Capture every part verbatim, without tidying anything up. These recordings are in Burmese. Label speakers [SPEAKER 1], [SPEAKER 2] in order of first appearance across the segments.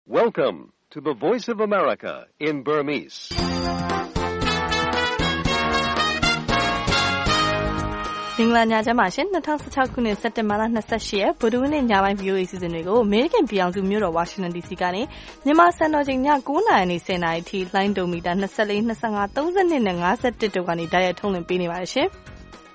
[SPEAKER 1] Welcome to the Voice of America in Burmese.
[SPEAKER 2] ။မင်္ဂလာညချမ်းပါရှင်။၂၀၁၆ခုနှစ်စက်တင်ဘာလ၂၈ရက်ဗုဒ္ဓဟူးနေ့ညပိုင်း V O A စီစဉ်တွေကိုအမေရိကန်ပြည်ထောင်စုမြို့တော်ဝါရှင်တန် D C ကနေမြန်မာစံတော်ချိန်ည၉နာရီနဲ့၁၀နာရီအထိလိုင်းဒိုမီတာ၂၄, ၂၅, ၃၂နဲ့၅၁တို့ကနေတိုက်ရိုက်ထုတ်လွှင့်ပေးနေပါတယ်ရှင်။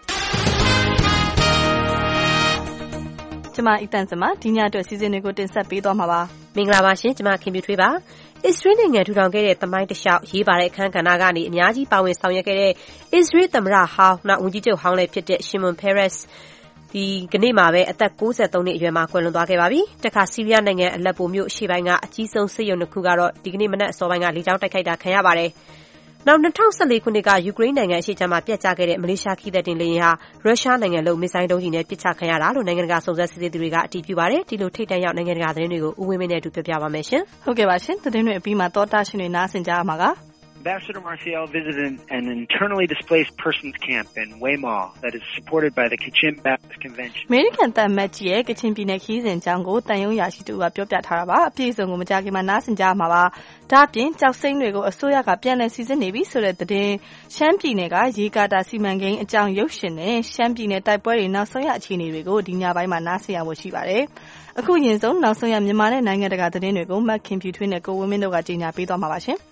[SPEAKER 2] ကျွန်မအီတန်စမဒီညအတွက်စီစဉ်တွေကိုတင်ဆက်ပေးသွားမှာပါ
[SPEAKER 3] ။မင်္ဂလာပါရှင်။ကျွန်မခင်ပြထွေးပါ။အစ္စရေးနိုင်ငံထူထောင်ခဲ့တဲ့သမိုင်းတစ်လျှောက်ရေးပါတဲ့အခန်းကဏ္ဍကနေအများကြီးပါဝင်ဆောင်ရွက်ခဲ့တဲ့အစ္စရေးသမ္မတဟောင်းနောက်ဝန်ကြီးချုပ်ဟောင်းလည်းဖြစ်တဲ့ Shimon Peres ဒီကနေ့မှာပဲအသက်၉၃နှစ်အရွယ်မှာကွယ်လွန်သွားခဲ့ပါပြီ။တခါဆီးရီးယားနိုင်ငံအလက်ပိုမြို့အရှေ့ပိုင်းကအကြီးဆုံးစစ်ရုံတစ်ခုကတော့ဒီကနေ့မနက်အစောပိုင်းကလေကြောင်းတိုက်ခိုက်တာခံရပါတယ်။နောက်၂၀၁၄ခုနှစ်ကယူကရိန်းနိုင်ငံအရှေ့ခြမ်းမှာပြတ်ကျခဲ့တဲ့မလေးရှားခီးသည်တင်လေယာဉ်ဟာရုရှားနိုင်ငံလုပ်မစ်ဇိုင်းဒုံးကျည်နဲ့ပစ်ချခံရတာလို့နိုင်ငံတကာစုံစမ်းစစ်ဆေးသူတွေကအတည်ပြုပါတယ်။ဒီလိုထိပ်တန်းရောက်နိုင်ငံတကာသတင်းတွေကိုဦးဝင်းမင်းနဲ့အတူပြောပြပါမယ်ရှင်
[SPEAKER 2] ။ဟုတ်ကဲ့ပါရှင်။သတင်းတွေအပြီးမှာသောတာရှင်တွေနားဆင်ကြရမှာက
[SPEAKER 4] Ambassador Marcial visited an internally displaced persons camp in Weimar that is supported by the Kachin Baptist Convention.
[SPEAKER 2] အမေရိကန်တပ်မတ်ကြီးရဲ့ကချင်ပြည်နယ်ခီးစဉ်အကြောင်းကိုတန်ယုံရာရှိသူကပြောပြထားတာပါအပြည့်အစုံကိုမကြခင်မှာနားဆင်ကြရမှာပါဒါ့အပြင်ကြောက်စိမ့်တွေကိုအစိုးရကပြန်လည်စီစစ်နေပြီဆိုတဲ့သတင်းရှမ်းပြည်နယ်ကရေကာတာစီမံကိန်းအကြောင်းရုပ်ရှင်နဲ့ရှမ်းပြည်နယ်တိုက်ပွဲတွေနောက်ဆုံးရအခြေအနေတွေကိုဒီညပိုင်းမှာနားဆင်ရဖို့ရှိပါတယ်အခုရင်ဆုံးနောက်ဆုံးရမြန်မာနဲ့နိုင်ငံတကာသတင်းတွေကိုမတ်ခင်ဖြူထွေးနဲ့ကိုဝင်းမင်းတို့ကကြေညာပေးသွားမှာပါရှင်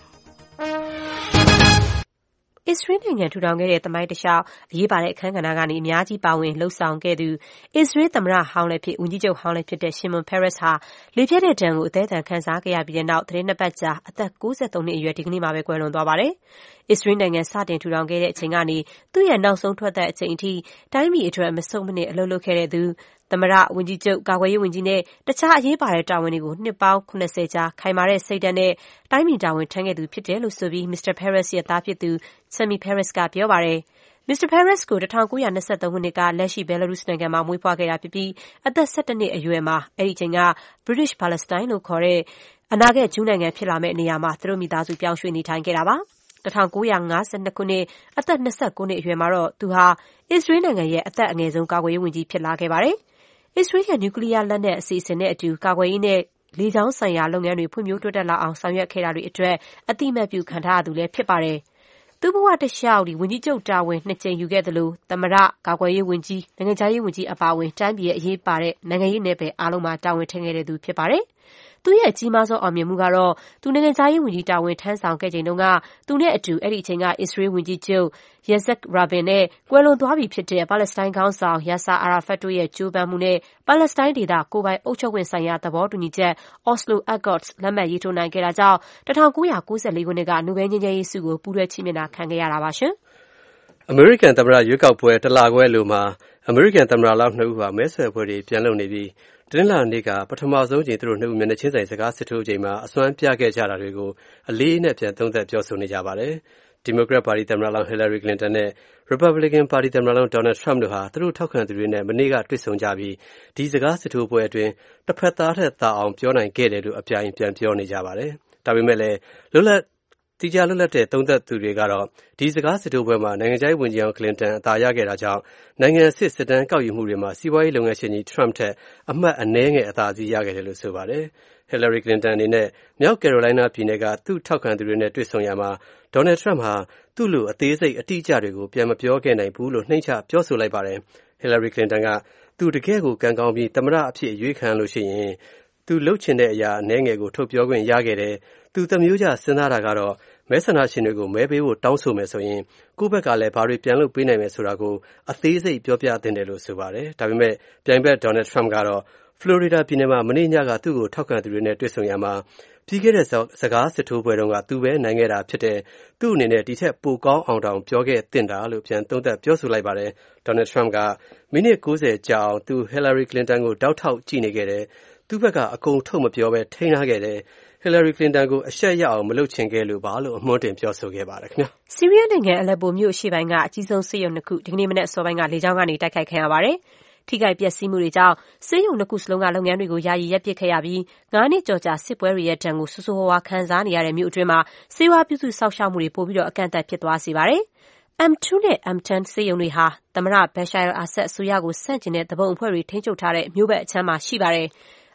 [SPEAKER 3] အစ္စရေးနိုင်ငံထူထောင်ခဲ့တဲ့သမိုင်းတစ်လျှောက်အရေးပါတဲ့အခန်းကဏ္ဍကနေအများကြီးပါဝင်လှုပ်ဆောင်ခဲ့သူအစ္စရေးသမ္မတဟောင်းလည်းဖြစ်ဝန်ကြီးချုပ်ဟောင်းလည်းဖြစ်တဲ့ Shimon Peres ဟာလေဖြတ်တဲ့ဒဏ်ကိုအသေးအံခံစားခဲ့ရပြီးတဲ့နောက်သီတင်းနှစ်ပတ်ကြာအသက်၉၃နှစ်အရွယ်ဒီကနေ့မှာပဲကွယ်လွန်သွားပါတယ်။အစ္စရေးနိုင်ငံစတင်ထူထောင်ခဲ့တဲ့အချိန်ကနေသူ့ရဲ့နောက်ဆုံးထွက်သက်အချိန်အထိတိုင်းပြည်အတွက်မဆုတ်မနစ်အလုပ်လုပ်ခဲ့တဲ့သူသမ္မတဝန်ကြီးချုပ်ကာကွယ်ရေးဝန်ကြီးနဲ့တခြားအရေးပါတဲ့တာဝန်တွေကိုနှစ်ပေါင်း၇၀ကြာခိုင်မာတဲ့စိတ်ဓာတ်နဲ့တိုင်းပြည်တာဝန်ထမ်းခဲ့သူဖြစ်တယ်လို့ဆိုပြီး မစ္စတာ Peres ရဲ့သားဖြစ်သူ Sammy Peres ကပြောပါတယ်။ မစ္စတာ Peres ကို၁၉၂၃ခုနှစ်ကလက်ရှိ Belarus နိုင်ငံမှာမွေးဖွားခဲ့တာဖြစ်ပြီးအသက်၁၁နှစ်အရွယ်မှာအဲ့ဒီချိန်က British Palestine လို့ခေါ်တဲ့အနာဂတ်ဂျူးနိုင်ငံဖြစ်လာမယ့်နေရာမှာသူတို့မိသားစုပြောင်းရွှေ့နေထိုင်ခဲ့တာပါ။၁၉၅၂ခုနှစ်အသက်၂၉နှစ်အရွယ်မှာတော့သူဟာအစ္စရေးနိုင်ငံရဲ့အသက်အငယ်ဆုံးကာကွယ်ရေးဝန်ကြီးဖြစ်လာခဲ့ပါတယ်။အစ္စရေးရဲ့နျူကလ িয়ার လက်နက်အစီအစဉ်နဲ့အတူကာကွယ်ရေးနဲ့လေကြောင်းဆိုင်ရာလုပ်ငန်းတွေဖွံ့ဖြိုးတိုးတက်လာအောင်ဆောင်ရွက်ခဲ့တာတွေအတွက်အတိအမှတ်ပြုခံထားရသူလည်းဖြစ်ပါတယ်။သူ့ဘဝတစ်လျှောက်ဒီဝန်ကြီးချုပ်တာဝန်နှစ်ကြိမ်ယူခဲ့သလိုသမ္မတကာကွယ်ရေးဝန်ကြီးနိုင်ငံခြားရေးဝန်ကြီးအပါအဝင်တိုင်းပြည်ရဲ့အရေးပါတဲ့နိုင်ငံရေးနယ်ပယ်အားလုံးမှာတာဝန်ထမ်းခဲ့တဲ့သူဖြစ်ပါတယ်။သူ့ရဲ့အကြီးမားဆုံးအောင်မြင်မှုကတော့သူနိုင်ငံခြားရေးဝန်ကြီးတာဝန်ထမ်းဆောင်ခဲ့ချိန်တုန်းကသူနဲ့အတူအဲ့ဒီအချိန်ကအစ္စရေးဝန်ကြီးချုပ် Yitzhak Rabin နဲ့ကွယ်လွန်သွားပြီဖြစ်တဲ့ပါလက်စတိုင်းခေါင်းဆောင် Yasser Arafat တို့ရဲ့ကြိုးပမ်းမှုနဲ့ပါလက်စတိုင်းဒေသကိုယ်ပိုင်အုပ်ချုပ်ခွင့်ဆိုင်ရာသဘောတူညီချက် Oslo Accords လက်မှတ်ရေးထိုးနိုင်ခဲ့တာကြောင့်၁၉၉၄ခုနှစ်ကနိုဘယ်လ်ငြိမ်းချမ်းရေးဆုကိုပူးတွဲချီးမြှင့်တာခံခဲ့ရတာပါရှင်
[SPEAKER 5] ။အမေရိကန်သမ္မတရွေးကောက်ပွဲတလခွဲလိုမှာအမေရိကန်သမ္မတလောင်းနှစ်ဦးဟာမဲဆွယ်ပွဲတွေပြန်လုပ်နေပြီးတနင်္လာနေ့ကပထမဆုံးချိန်သူတို့နှစ်ဦးမျက်နှာချင်းဆိုင်စကားစစ်ထိုးချိန်မှာအစွမ်းပြခဲ့ကြတာတွေကိုအလေးအနက်ပြန်သုံးသပ်ပြောဆိုနေကြပါတယ်။ဒီမိုကရက်ပါတီသမ္မတလောင်း Hillary Clinton နဲ့ Republican ပါတီသမ္မတလောင်း Donald Trump တို့ဟာသူတို့ထောက်ခံသူတွေနဲ့မနေ့ကတွေ့ဆုံကြပြီးဒီစကားစစ်ထိုးပွဲအတွင်းတစ်ဖက်သားထက်သာအောင်ပြောနိုင်ခဲ့တယ်လို့အပြိုင်ပြန်ပြောနေကြပါတယ်။ဒါပေမဲ့လည်းလွတ်လပ်တိကျလွတ်လပ်တဲ့သုံးသက်သူတွေကတော့ဒီစကားစစ်ထိုးပွဲမှာနိုင်ငံခြားရေးဝန်ကြီးအောင် Clinton အသာရခဲ့တာကြောင့်နိုင်ငံအဆင့်စစ်တမ်းကောက်ယူမှုတွေမှာစီးပွားရေးလုပ်ငန်းရှင်ကြီး Trump ထက်အမှတ်အနည်းငယ်အသာစီးရခဲ့တယ်လို့ဆိုပါတယ်။ Hillary Clinton အနေနဲ့မြောက် Carolina ပြည်နယ်ကသူ့ထောက်ခံသူတွေနဲ့တွေ့ဆုံရမှာ Donald Trump ဟာသူ့လိုအသေးစိတ်အတိအကျတွေကိုပြန်မပြောခဲ့နိုင်ဘူးလို့နှိမ့်ချပြောဆိုလိုက်ပါတယ်။ Hillary Clinton ကသူတကယ့်ကိုကံကောင်းပြီးသမ္မတအဖြစ်အရွေးခံလို့ရှိရင်သူလှုပ်ချင်တဲ့အရာအနည်းငယ်ကိုထုတ်ပြောခွင့်ရခဲ့တယ်။သူသမမျိုးကြစဉ်းစားတာကတော့မဲဆန္ဒရှင်တွေကိုမဲပေးဖို့တောင်းဆိုမယ်ဆိုရင်ကိုယ့်ဘက်ကလည်းဘာတွေပြန်လုပ်ပေးနိုင်မယ်ဆိုတာကိုအသေးစိတ်ပြောပြသင့်တယ်လို့ဆိုပါတယ်။ဒါပေမဲ့ပြိုင်ဘက် Donald Trump ကတော့ Florida ပြည်နယ်မှာမနေ့ညကသူ့ကိုထောက်ခံသူတွေနဲ့တွေ့ဆုံရမှာပြီးခဲ့တဲ့စကားစစ်ထိုးပွဲတုန်းကသူပဲနိုင်ခဲ့တာဖြစ်တယ်။သူ့အနေနဲ့ဒီထက်ပိုကောင်းအောင်တောင်ပြောခဲ့သင့်တာလို့ပြန်သုံးသပ်ပြောဆိုလိုက်ပါတယ်။ Donald Trump ကမိနစ်၉၀ကြာအောင်သူ Hillary Clinton ကိုတောက်ထောက်ကြည့်နေခဲ့တယ်။သူ့ဘက်ကအကုန်ထုတ်မပြောဘဲထိန်းထားခဲ့တယ်။ Hillary Clinton ကိုအရှက်ရအောင်မလုပ်ချင်ခဲ့လို့ပါလို့အမွှမ်းတင်ပြောဆိုခဲ့ပါတယ်ခင်ဗျာ
[SPEAKER 3] ။ဆီးရီးယားနိုင်ငံအလက်ပိုမြို့အရှေ့ပိုင်းကအကြီးဆုံးစစ်ရုံနှစ်ခုဒီကနေ့မနက်အစောပိုင်းကလေကြောင်းကနေတိုက်ခိုက်ခံရပါတယ်။ထိခိုက်ပျက်စီးမှုတွေကြောင့်စစ်ရုံနှစ်ခုစလုံးကလုပ်ငန်းတွေကိုယာယီရပ်ပစ်ခဲ့ရပြီးငါးနှစ်ကျော်ကြာစစ်ပွဲတွေရဲ့ဒဏ်ကိုဆိုးဆိုးဝါးဝါခံစားနေရတဲ့မြို့အတွင်းမှာဆေးဝါးပြုစုစောင့်ရှောက်မှုတွေပိုပြီးတော့အကန့်အသတ်ဖြစ်သွားစေပါတယ်။ M 2 နဲ့ M 10 စစ်ရုံတွေဟာသမ္မတ Bashar al-Assad အစိုးရကိုဆန့်ကျင်တဲ့သူပုန်အဖွဲ့တွေထိန်းချုပ်ထားတဲ့မြို့ဘက်အခြမ်းမှာရှိပါတယ်။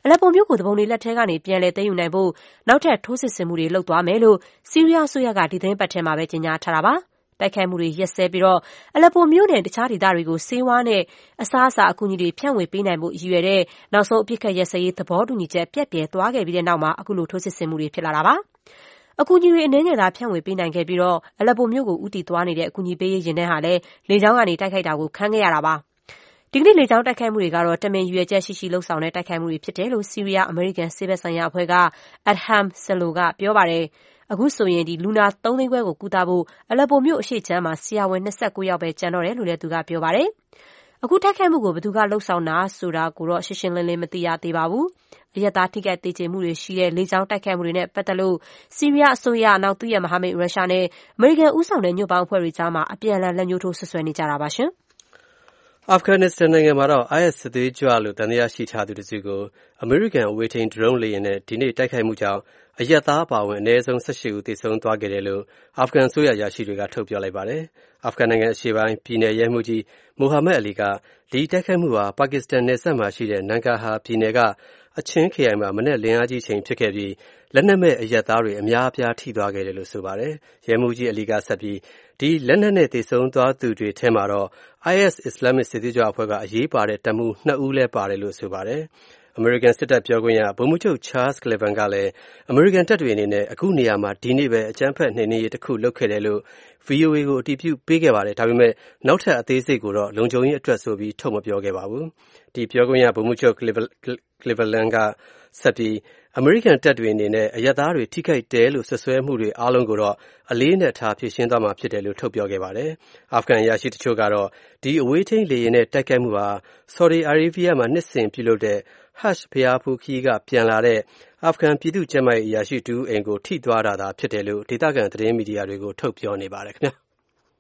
[SPEAKER 3] အလက်ပိုမြို့ကိုတပုံတွေလက်ထဲကနေပြန်လည်သိမ်းယူနိုင်ဖို့နောက်ထပ်ထိုးစစ်ဆင်မှုတွေလုပ်သွားမယ်လို့ဆီးရီးယားအစိုးရကဒီသတင်းပတ်ထဲမှာပဲကြေညာထားတာပါတိုက်ခိုက်မှုတွေရက်စဲပြီးတော့အလက်ပိုမြို့နယ်တခြားဒေသတွေကိုဆေးဝါးနဲ့အစားအစာအကူအညီတွေဖြန့်ဝေပေးနိုင်ဖို့ရည်ရွယ်တဲ့နောက်ဆုံးအပြစ်ခတ်ရက်စဲရေးသဘောတူညီချက်ပြက်ပြဲသွားခဲ့ပြီးတဲ့နောက်မှာအခုလိုထိုးစစ်ဆင်မှုတွေဖြစ်လာတာပါအကူအညီတွေအနေနဲ့သာဖြန့်ဝေပေးနိုင်ခဲ့ပြီးတော့အလက်ပိုမြို့ကိုဦးတည်သွားနေတဲ့အကူအညီပေးရေးရင်ထဲဟာလည်းလေကြောင်းကနေတိုက်ခိုက်တာကိုခံခဲ့ရတာပါဒီကနေ့လေကြောင်းတိုက်ခိုက်မှုတွေကတော့တမင်ရွေချက်ရှိရှိလှုပ်ဆောင်တဲ့တိုက်ခိုက်မှုတွေဖြစ်တယ်လို့ဆီးရီးယားအမေရိကန်စစ်ဘက်ဆိုင်ရာအဖွဲ့က Adham Salo ကပြောပါတယ်အခုဆိုရင်ဒီလူနာသုံးသိန်းခွဲကိုကုသဖို့အလက်ပိုမြို့အရှိချမ်းမှာဆရာဝန်၂၉ယောက်ပဲကျန်တော့တယ်လို့လည်းသူကပြောပါတယ်အခုတိုက်ခိုက်မှုကိုဘယ်သူကလှုပ်ဆောင်တာဆိုတာကိုတော့ရှင်းရှင်းလင်းလင်းမသိရသေးပါဘူးအရက်သားထိခိုက်ဒေကျေမှုတွေရှိတဲ့လေကြောင်းတိုက်ခိုက်မှုတွေနဲ့ပတ်သက်လို့ဆီးရီးယားအစိုးရနောက်သူ့ရဲ့မဟာမိတ်ရုရှားနဲ့အမေရိကန်ဦးဆောင်တဲ့ညွန့်ပေါင်းအဖွဲ့တွေကြားမှာအပြန်အလှန်လက်ညှိုးထိုးဆွဆွဲနေကြတာပါရှင်
[SPEAKER 5] အာဖဂန်နစ္စတန်နိုင်ငံမှာတော့ အိုင်အက်စ် စစ်သွေးကြွလို့သံသယရှိထားသူတစုကိုအမေရိကန်အဝေးထိန်းဒရုန်းလေယာဉ်နဲ့ဒီနေ့တိုက်ခိုက်မှုကြောင့်အရက်သားအပါအဝင်အနည်းဆုံး၁၈ဦးသေဆုံးသွားခဲ့တယ်လို့အာဖဂန်အစိုးရအရာရှိတွေကထုတ်ပြောလိုက်ပါတယ်။အာဖဂန်နိုင်ငံအရှေ့ပိုင်းပြည်နယ်ရဲမှူးကြီးမိုဟာမက်အလီကဒီတိုက်ခိုက်မှုဟာပါကစ္စတန်နယ်စပ်မှာရှိတဲ့နန်ကာဟာပြည်နယ်ကအချင်းခရိုင်မှာမနေ့လင်းအားကြီးချိန်ဖြစ်ခဲ့ပြီးလက်နက်မဲ့အရက်သားတွေအများအပြားထိသွားခဲ့တယ်လို့ဆိုပါတယ်။ရဲမှူးကြီးအလီကဆက်ပြီးဒီလက်နက်နဲ့သေဆုံးသွားသူတွေထဲမှာတော့ အိုင်အက်စ် အစ္စလာမစ်စစ်သွေးကြွအဖွဲ့ကအရေးပါတဲ့တပ်မှူးနှစ်ဦးလည်းပါတယ်လို့ဆိုပါတယ်။အမေရိကန်စစ်တပ်ပြောခွင့်ရဗိုလ်မှူးချုပ် Charles Cleven ကလည်းအမေရိကန်တပ်တွေအနေနဲ့အခုနေရာမှာဒီနေ့ပဲအကြမ်းဖက်နှိမ်နင်းရေးတစ်ခုလုပ်ခဲ့တယ်လို့ ဗွီအိုအေ ကိုအတည်ပြုပေးခဲ့ပါတယ်။ဒါပေမဲ့နောက်ထပ်အသေးစိတ်ကိုတော့လုံခြုံရေးအတွက်ဆိုပြီးထုတ်မပြောခဲ့ပါဘူး။ဒီပြောခွင့်ရဗိုလ်မှူးချုပ် Cleveland ကဆက်ပြီးအမေရိကန်တပ်တွေအနေနဲ့အရပ်သားတွေထိခိုက်တယ်လို့ဆွဆွဲမှုတွေအားလုံးကိုတော့အလေးနက်ထားဖြေရှင်းသွားမှာဖြစ်တယ်လို့ထုတ်ပြောခဲ့ပါတယ်။အာဖဂန်အရာရှိတချို့ကတော့ဒီအဝေးထိန်းလေယာဉ်နဲ့တိုက်ခိုက်မှုဟာဆော်ဒီအာရေဗီးယားမှာနှစ်စဉ်ပြုလုပ်တဲ့ Hajj ဘုရားဖူးခရီးကပြန်လာတဲ့အာဖဂန်ပြည်သူ့ကျန်းမာရေးအရာရှိတူအိမ်ကိုထိသွားတာသာဖြစ်တယ်လို့ဒေသခံသတင်းမီဒီယာတွေကိုထုတ်ပြောနေပါတယ်ခင်ဗျာ။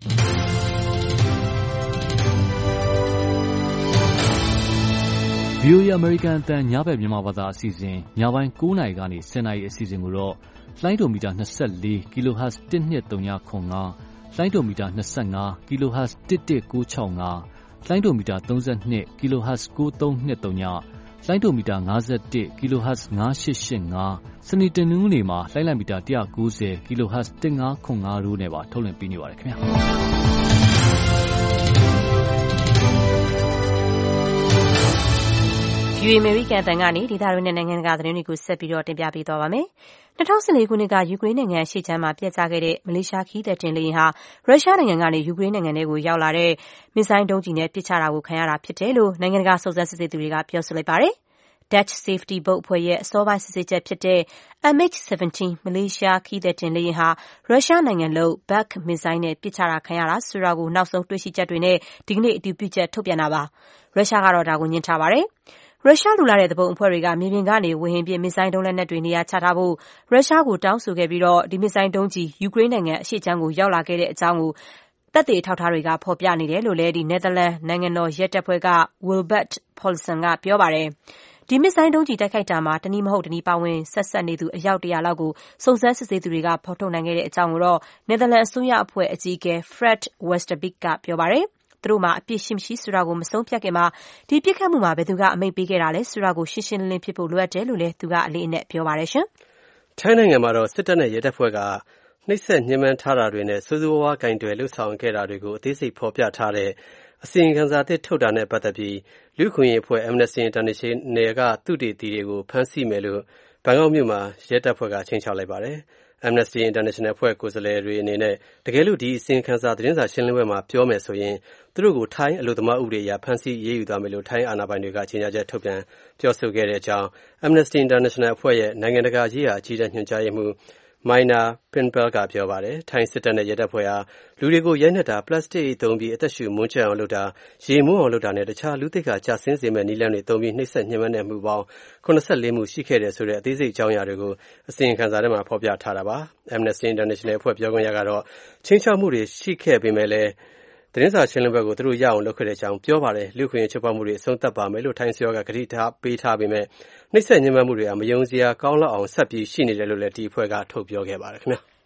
[SPEAKER 6] ဗွီအိုအေ American အသံညဘက်မြန်မာဘာသာအစီအစဉ်ညပိုင်း၉နာရီကနေ၁၀နာရီအစီအစဉ်ကိုတော့လိုင်းဒိုမီတာ၂၄ kilohertz တစ်နှစ်သုံးခု၅လိုင်းဒိုမီတာ၂၅ kilohertz တစ်တစ်၉၆၅လိုင်းဒိုမီတာ၃၂ kilohertz ၉၃၂၃လိုင်းဒိုမီတာ၅၁ kilohertz ၅၈၈၅စနေတနင်္ဂနွေမှာလိုင်းလံမီတာ၁၉၀ kilohertz တစ်၅ခု၅တို့နဲ့ပါထုတ်လွှင့်ပေးနေပါတယ်ခင်ဗျာ
[SPEAKER 3] ယူအေအမေရိကန်အသံကနေဒေသတွင်းနဲ့နိုင်ငံတကာသတင်းတွေကိုဆက်ပြီးတော့တင်ပြပေးသွားပါမယ်။၂၀၁၄ခုနှစ်ကယူကရိန်းနိုင်ငံအရှေ့ခြမ်းမှာပျက်ကျခဲ့တဲ့မလေးရှားခရီးသည်တင်လေယာဉ်ဟာရုရှားနိုင်ငံကနေယူကရိန်းနိုင်ငံထဲကိုရောက်လာတဲ့မစ်ဇိုင်းဒုံးကျည်နဲ့ပစ်ချတာကိုခံရတာဖြစ်တယ်လို့နိုင်ငံတကာစုံစမ်းစစ်ဆေးသူတွေကပြောဆိုလိုက်ပါတယ်။ Dutch Safety Boat အဖွဲ့ရဲ့အစောပိုင်းစစ်ဆေးချက်ဖြစ်တဲ့ M H ၁၇ မလေးရှားခရီးသည်တင်လေယာဉ်ဟာရုရှားနိုင်ငံလုပ် Buk မစ်ဇိုင်းနဲ့ပစ်ချတာခံရတာဆိုတာကိုနောက်ဆုံးတွေ့ရှိချက်တွေနဲ့ဒီကနေ့အတည်ပြုချက်ထုတ်ပြန်တာပါ။ရုရှားကတော့ဒါကိုငြင်းထားပါတယ်။ရုရှားလူလာတဲ့သူပုန်အဖွဲ့တွေကမြေပြင်ကနေဝေဟင်ပစ်မစ်ဇိုင်းဒုံးလက်နက်တွေနေရာချထားဖို့ရုရှားကိုတောင်းဆိုခဲ့ပြီးတော့ဒီမစ်ဇိုင်းဒုံးကြီးယူကရိန်းနိုင်ငံအရှေ့ခြမ်းကိုရောက်လာခဲ့တဲ့အကြောင်းကိုသက်သေအထောက်အထားတွေကဖော်ပြနေတယ်လို့လည်းဒီနယ်သာလန်နိုင်ငံတော်ရဲတပ်ဖွဲ့က Wilbert Paulsen ကပြောပါတယ်။ဒီမစ်ဇိုင်းဒုံးကြီးတိုက်ခိုက်တာမှာတနည်းမဟုတ်တနည်းပါဝင်ဆက်ဆက်နေသူအယောက်တရာလောက်ကိုစုံစမ်းစစ်ဆေးသူတွေကဖော်ထုတ်နိုင်ခဲ့တဲ့အကြောင်းကိုတော့နယ်သာလန်အစိုးရအဖွဲ့အကြီးအကဲ Fred Westerbeek ကပြောပါတယ်။သူတို့မှာအပြစ်ရှိမရှိဆိုတာကိုမဆုံးဖြတ်ခင်မှာဒီပြစ်ခတ်မှုမှာဘယ်သူကအမိန့်ပေးခဲ့တာလဲဆိုတာကိုရှင်းရှင်းလင်းလင်းဖြစ်ဖို့လိုအပ်တယ်လို့လည်းသူကအလေးအနက်ပြောပါတယ်ရှင်
[SPEAKER 5] ။ထိုင်းနိုင်ငံမှာတော့စစ်တပ်နဲ့ရဲတပ်ဖွဲ့ကနှိပ်စက်ညှဉ်းပန်းထားတာတွေနဲ့ဆိုးဆိုးဝါးဝါးကင်တွယ်လှုပ်ဆောင်ခဲ့တာတွေကိုအသေးစိတ်ဖော်ပြထားတဲ့အစီရင်ခံစာအသစ်ထုတ်တာနဲ့ပတ်သက်ပြီးလူ့အခွင့်အရေးအဖွဲ့ Amnesty International ကသုတေသီတွေကိုဖမ်းဆီးမယ်လို့ဘန်ကောက်မြို့မှာရဲတပ်ဖွဲ့ကခြိမ်းခြောက်လိုက်ပါတယ်။ Amnesty International အဖွဲ့ကိုယ်စားလှယ်တွေအနေနဲ့တကယ်လို့ဒီအစီရင်ခံစာသတင်းစာရှင်းလင်းပွဲမှာပြောမယ်ဆိုရင်သူတို့ကိုထိုင်းအလုပ်သမားဥပဒေအရဖမ်းဆီးအရေးယူသွားမယ်လို့ထိုင်းအာဏာပိုင်တွေကကြေညာချက်ထုတ်ပြန်ပြောဆိုခဲ့တဲ့အကြောင်း Amnesty International အဖွဲ့ရဲ့နိုင်ငံတကာရေးရာအကြီးအကဲညွှန်ကြားရေးမှူးMaina Pinpel ကပြောပါတယ်။ထိုင်းစစ်တပ်နဲ့ရဲတပ်ဖွဲ့ဟာလူတွေကိုရိုက်နှက်တာပလတ်စတစ်အိတ်သုံးပြီးအသက်ရှူမွန်းကြပ်အောင်လုပ်တာရေမွန်းအောင်လုပ်တာနဲ့တခြားလူသိက္ခာကျဆင်းစေမဲ့နည်းလမ်းတွေသုံးပြီးနှိပ်စက်ညှဉ်းပန်းတဲ့မှုပေါင်း၇၄မှုရှိခဲ့တယ်ဆိုတဲ့အသေးစိတ်အကြောင်းအရာတွေကိုအစီရင်ခံစာထဲမှာဖော်ပြထားတာပါ။ Amnesty International အဖွဲ့ပြောခွင့်ရကတော့ချင်းချောက်မှုတွေရှိခဲ့ပေမဲ့လည်းသတင်းစာရှင်းလင်းပွဲကိုသူတို့ရအောင်လုပ်ခဲ့တဲ့အကြောင်းပြောပါတယ်။လူ့အခွင့်အရေးချိုးဖောက်မှုတွေအဆုံးသတ်ပါမယ်လို့ထိုင်းအစိုးရကကတိထားပေးထားပေမဲ့နှိပ်စက်ညှဉ်းပန်းမှုတွေဟာမယုံစရာကောင်းလောက်အောင်ဆက်ပြီးရှိနေတယ်လို့လည်းဒီအဖွဲ့ကထုတ်ပြောခဲ့ပါတယ်ခင်ဗျာ။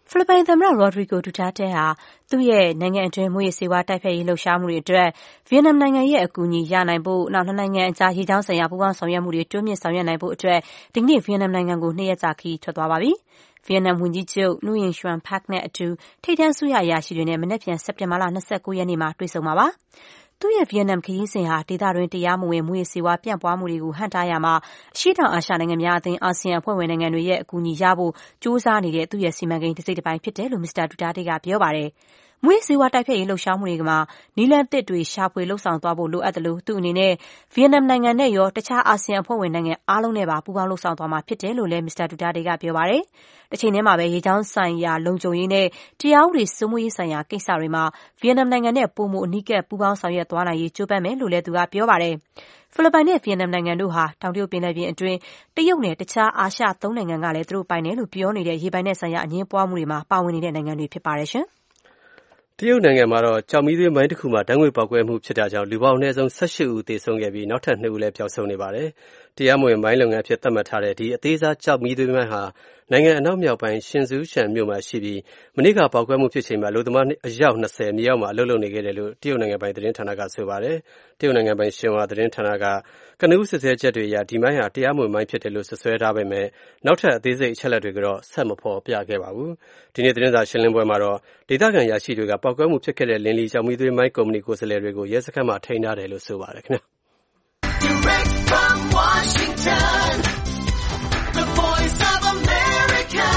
[SPEAKER 3] ဖိလစ်ပိုင်သမ္မတ Rodrigo Duterte ဟာသူ့ရဲ့နိုင်ငံအတွင်းမူးယစ်ဆေးဝါးတိုက်ဖျက်ရေးလှုပ်ရှားမှုတွေအတွက်ဗီယက်နမ်နိုင်ငံရဲ့အကူအညီရနိုင်ဖို့နောက်နှစ်နိုင်ငံအကြားရေကြောင်းဆိုင်ရာပူးပေါင်းဆောင်ရွက်မှုတွေတိုးမြင့်ဆောင်ရွက်နိုင်ဖို့အတွက်ဒီကနေ့ဗီယက်နမ်နိုင်ငံကိုနှစ်ရက်ကြာခရီးထွက်သွားပါပြီ။ဗီယက်နမ်ဝန်ကြီးချုပ် Nguyen Xuan Phuc နဲ့အတူထိပ်တန်းအစိုးရအရာရှိတွေနဲ့မနက်ဖြန်စက်တင်ဘာလ၂၉ရက်နေ့မှာတွေ့ဆုံမှာပါ။သူ့ရဲ့ဗီယက်နမ်ခရီးစဉ်ဟာဒေသတွင်းတရားမဝင်မူးယစ်ဆေးဝါးပြန့်ပွားမှုတွေကိုဟန့်တားရာမှာအရှေ့တောင်အာရှနိုင်ငံများအသင်းအာဆီယံအဖွဲ့ဝင်နိုင်ငံတွေရဲ့အကူအညီရဖို့ကြိုးစားနေတဲ့သူ့ရဲ့စီမံကိန်းတစ်စိတ်တစ်ပိုင်းဖြစ်တယ်လို့မစ္စတာဒူတာတေးကပြောပါတယ်။မူးယစ်ဆေးဝါးတိုက်ဖျက်ရေးလှုပ်ရှားမှုတွေမှာနည်းလမ်းသစ်တွေရှာဖွေလှုပ်ဆောင်သွားဖို့လိုအပ်တယ်လို့သူ့အနေနဲ့ဗီယက်နမ်နိုင်ငံနဲ့ရောတခြားအာဆီယံအဖွဲ့ဝင်နိုင်ငံအားလုံးနဲ့ပါပူးပေါင်းလှုပ်ဆောင်သွားမှာဖြစ်တယ်လို့လည်းမစ္စတာဒူတာတေးကပြောပါတယ်။တစ်ချိန်တည်းမှာပဲရေကြောင်းဆိုင်ရာလုံခြုံရေးနဲ့တရားဥပဒေစိုးမိုးရေးဆိုင်ရာကိစ္စတွေမှာဗီယက်နမ်နိုင်ငံနဲ့ပိုမိုအနီးကပ်ပူးပေါင်းဆောင်ရွက်သွားနိုင်ရေးကြိုးပမ်းမယ်လို့လည်းသူကပြောပါတယ်။ဖိလစ်ပိုင်နဲ့ဗီယက်နမ်နိုင်ငံတို့ဟာတောင်တရုတ်ပင်လယ်ပြင်အတွင်းတရုတ်နဲ့တခြားအာရှသုံးနိုင်ငံကလည်းသူတို့ပိုင်တယ်လို့ပြောနေတဲ့ရေပိုင်နက်ဆိုင်ရာအငြင်းပွားမှုတွေမှာပါဝင်နေတဲ့နိုင်ငံတွေဖြစ်ပါတယ်ရှင်
[SPEAKER 5] ။တရုတ်နိုင်ငံမှာတော့ကြောင်မီးသွေးမိုင်းတစ်ခုမှာဓာတ်ငွေ့ပေါက်ကွဲမှုဖြစ်တာကြောင့်လူပေါင်းအနည်းဆုံး၁၈ဦးသေဆုံးခဲ့ပြီးနောက်ထပ်၂ဦးလည်းပျောက်ဆုံးနေပါတယ်။တရားမဝင်မိုင်းလုပ်ငန်းဖြစ်သတ်မှတ်ထားတဲ့ဒီအသေးစားကြောင်မီးသွေးမိုင်းဟာနိုင်ငံအနောက်မြောက်ပိုင်းရှင်ဇူးရှန်မြို့မှာရှိပြီးမနေ့ကပေါက်ကွဲမှုဖြစ်ချိန်မှာလူသမားအယောက်၂၀မြေအောက်မှာအလုပ်လုပ်နေခဲ့တယ်လို့တရုတ်နိုင်ငံပိုင်သတင်းဌာနကဆိုပါတယ်။တရုတ်နိုင်ငံပိုင်ရှင်ဟွာသတင်းဌာနကကနဦးစစ်ဆေးချက်တွေအရဒီမိုင်းဟာတရားမဝင်မိုင်းဖြစ်တယ်လို့ဆွဆွဲထားပေမဲ့နောက်ထပ်အသေးစိတ်အချက်အလက်တွေကိုတော့ဆက်မဖော်ပြခဲ့ပါဘူး။ဒီနေ့သတင်းစာရှင်းလင်းပွဲမှာတော့ဒေသခံရရှိတွေကပေါက်ကွဲမှုဖြစ်ခဲ့တဲ့လင်းလီကြောင်မီးသွေးမိုင်းကုမ္ပဏီကိုယ်စားလှယ်တွေကိုရဲစခန်းမှာထိန်းထားတယ်လို့ဆိုပါတယ်ခင်ဗျာ။ Direct from Washington, the voice of America,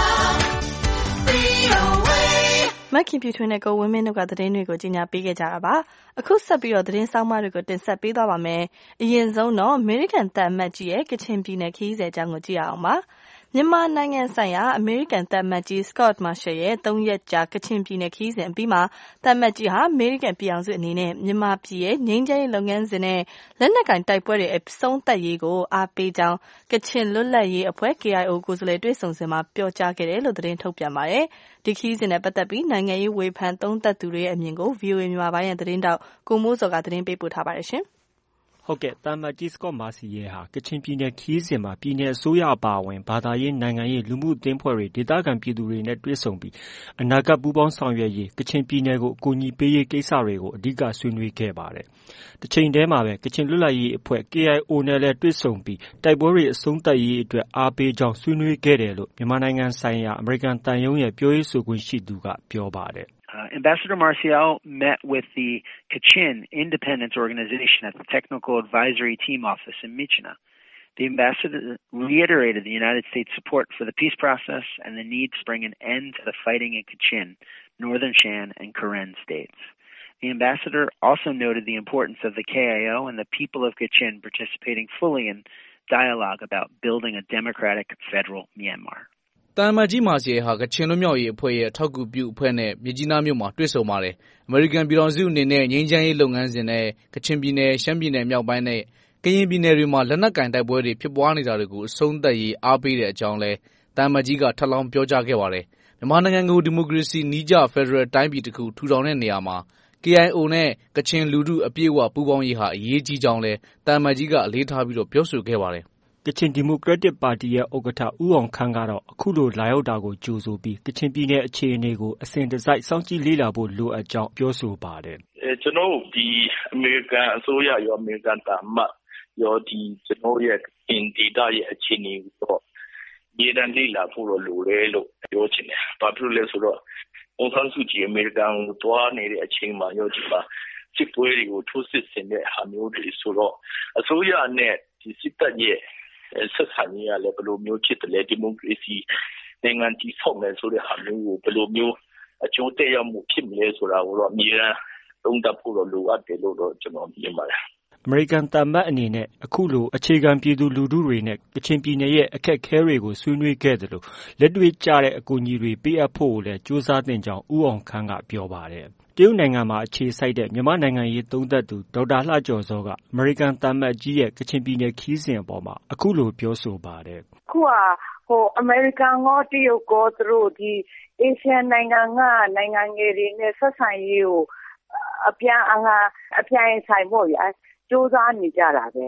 [SPEAKER 2] မခင်ပြူထွန်းနဲ့ကိုဝင်းမင်းတို့ကသတင်းတွေကိုကြီးညာပေးခဲ့ကြတာပါအခုဆက်ပြီးတော့သတင်းဆောင်မတွေကိုတင်ဆက်ပေးသွားပါမယ်အရင်ဆုံးတော့အမေရိကန်တပ်အမတ်ကြီးရဲ့ကချင်ပြည်နယ်ခရီးစဉ်အကြောင်းကိုကြည့်အောင်ပါမြန်မာနိုင်ငံဆိုင်ရာအမေရိကန်တပ်အမတ်ကြီး Scott Marshall ရဲ့သုံးရက်ကြာကချင်ပြည်နယ်ခရီးစဉ်အပြီးမှာတပ်အမတ်ကြီးဟာအမေရိကန်ပြည်အောင်စုအနေနဲ့မြန်မာပြည်ရဲ့ငြိမ်းချမ်းရေးလုပ်ငန်းစဉ်နဲ့လက်နက်ကင်တိုက်ပွဲတွေအဆုံးသတ်ရေးကိုအားပေးကြောင်းကချင်လွတ်လပ်ရေးအဖွဲ့ K I O ကိုယ်စားလှယ်တွေ့ဆုံစဉ်မှာပြောကြားခဲ့တယ်လို့သတင်းထုတ်ပြန်ပါတယ်။ဒီခရီးစဉ်နဲ့ပတ်သက်ပြီးနိုင်ငံရေးဝေဖန်သုံးသပ်သူတွေရဲ့အမြင်ကို V O A မြန်မာပိုင်းရဲ့သတင်းတောက်ကိုမိုးစောကသတင်းပေးပို့ထားပါတယ်ရှင်။
[SPEAKER 7] ဟုတ်ကဲ့တမ်မတ်ကြီးစကော့မာစီရဲဟာကချင်ပြည်နယ်ခရီးစဉ်မှာပြည်နယ်အစိုးရအပါအဝင်ဘာသာရေးနိုင်ငံရေးလူမှုအသင်းဖွဲ့တွေဒေသခံပြည်သူတွေနဲ့တွေ့ဆုံပြီးအနာဂတ်ပူးပေါင်းဆောင်ရွက်ရေးကချင်ပြည်နယ်ကိုအကူအညီပေးရေးကိစ္စတွေကိုအဓိကဆွေးနွေးခဲ့ပါတယ်။တစ်ချိန်တည်းမှာပဲကချင်လွတ်လပ်ရေးအဖွဲ့ K I O နဲ့လည်းတွေ့ဆုံပြီးတိုက်ပွဲတွေအဆုံးသတ်ရေးအတွက်အားပေးကြောင်းဆွေးနွေးခဲ့တယ်လို့မြန်မာနိုင်ငံဆိုင်ရာအမေရိကန်တန်ယုံရဲ့ပြောရေးဆိုခွင့်ရှိသူကပြောပါတယ်။
[SPEAKER 4] Uh, Ambassador Marcial met with the Kachin Independence Organization at the Technical Advisory Team Office in Myitkyina. The ambassador reiterated the United States' support for the peace process and the need to bring an end to the fighting in Kachin, Northern Shan, and Karen states. The ambassador also noted the importance of the K I O and the people of Kachin participating fully in dialogue about building a democratic federal Myanmar.
[SPEAKER 8] တန်မတ်ကြီးမာစီဟာကချင်လွတ်မြောက်ရေးအဖွဲ့ရဲ့ထောက်ကူပြုအဖွဲ့နဲ့မြကြီးနားမြို့မှာတွေ့ဆုံပါတယ်။အမေရိကန်ပြည်ထောင်စုအနေနဲ့ငြိမ်းချမ်းရေးလုပ်ငန်းစဉ်နဲ့ကချင်ပြည်နယ်ရှမ်းပြည်နယ်မြောက်ပိုင်းနဲ့ကရင်ပြည်နယ်တွေမှာလက်နက်ကင်တိုက်ပွဲတွေဖြစ်ပွားနေတာတွေကိုအဆုံးသတ်ရေးအားပေးတဲ့အကြောင်းလဲတန်မတ်ကြီးကထပ်လောင်းပြောကြားခဲ့ပါတယ်။မြန်မာနိုင်ငံကိုဒီမိုကရေစီနည်းကျဖက်ဒရယ်တိုင်းပြည်တစ်ခုထူထောင်တဲ့နေရာမှာ K I O နဲ့ကချင်လူထုအပြည့်အဝပူးပေါင်းရေးဟာအရေးကြီးကြောင်းလဲတန်မတ်ကြီးကအလေးထားပြီးတော့ပြောဆိုခဲ့ပါတယ်။
[SPEAKER 7] ကချင်ဒီမိုကရက်တစ်ပါတီရဲ့ဥက္ကဋ္ဌဦးအောင်ခမ်းကတော့အခုလိုလာရောက်တာကိုကြိုဆိုပြီးကချင်ပြည်နယ်အခြေအနေကိုအစဉ်တစိုက်စောင့်ကြည့်လေ့လာဖို့လိုအပ်ကြောင်းပြောဆိုပါတယ်
[SPEAKER 9] ။အဲကျွန်တော်ဒီအမေရိကန်အစိုးရရောအမေရိကန်တမတ်ရောဒီကျွန်တော်ရဲ့အင်ဒီတာရဲ့အခြေအနေကိုတော့မြေတမ်းလေ့လာဖို့လိုတယ်လို့ပြောချင်တယ်။ဘာဖြစ်လို့လဲဆိုတော့အောင်ဆန်းစုကြည်အမေရိကန်ကိုတွားနေတဲ့အချိန်မှာရောဒီမှာစစ်ပွဲတွေကိုထိုးစစ်ဆင်တဲ့ဟာမျိုးတွေဆိုတော့အစိုးရနဲ့ဒီစစ်တပ်ရဲ့ဆက်ဆံရေးကလည်းဘယ်လိုမျိုးဖြစ်တယ်လဲဒီမိုကရေစီနိုင်ငံတည်ဆောက်မယ်ဆိုတဲ့ဟာမျိုးကိုဘယ်လိုမျိုးအကျိုးသက်ရောက်မှုဖြစ်မလဲဆိုတာကိုတော့အမြဲတမ်းသုံးသပ်ဖို့တော့လိုအပ်တယ်လို့တော့ကျွန်တော်မြင်ပါတယ်
[SPEAKER 7] အမေရိကန်တမ်မတ်အနေနဲ့အခုလိုအခြေခံပြည်သူလူထုတွေနဲ့ကချင်ပြည်နယ်ရဲ့အခက်အခဲတွေကိုဆွေးနွေးခဲ့တယ်လို့လက်တွေ့ကျတဲ့အကူအညီတွေပေးအပ်ဖို့လည်းကြိုးစားသင့်ကြောင်းဦးအောင်ခမ်းကပြောပါတယ်တရုတ်နိုင်ငံမှာအခြေစိုက်တဲ့မြန်မာနိုင်ငံရေးသုံးသပ်သူဒေါက်တာလှကျော်စောကအမေရိကန်တမ်မတ်ကြီးရဲ့ကချင်ပြည်နယ်ခီးစဉ်အပေါ်မှာအခုလိုပြောဆိုပါတယ်
[SPEAKER 10] အခုကဟိုအမေရိကန်ရောတရုတ်ရောသူတို့ဒီအေရှန်နိုင်ငံကနိုင်ငံငယ်တွေနဲ့ဆက်ဆံရေးကိုအပြန်အလှန်အပြိုင်ဆိုင်ဖို့ရစူးစမ်းနေကြတာပဲ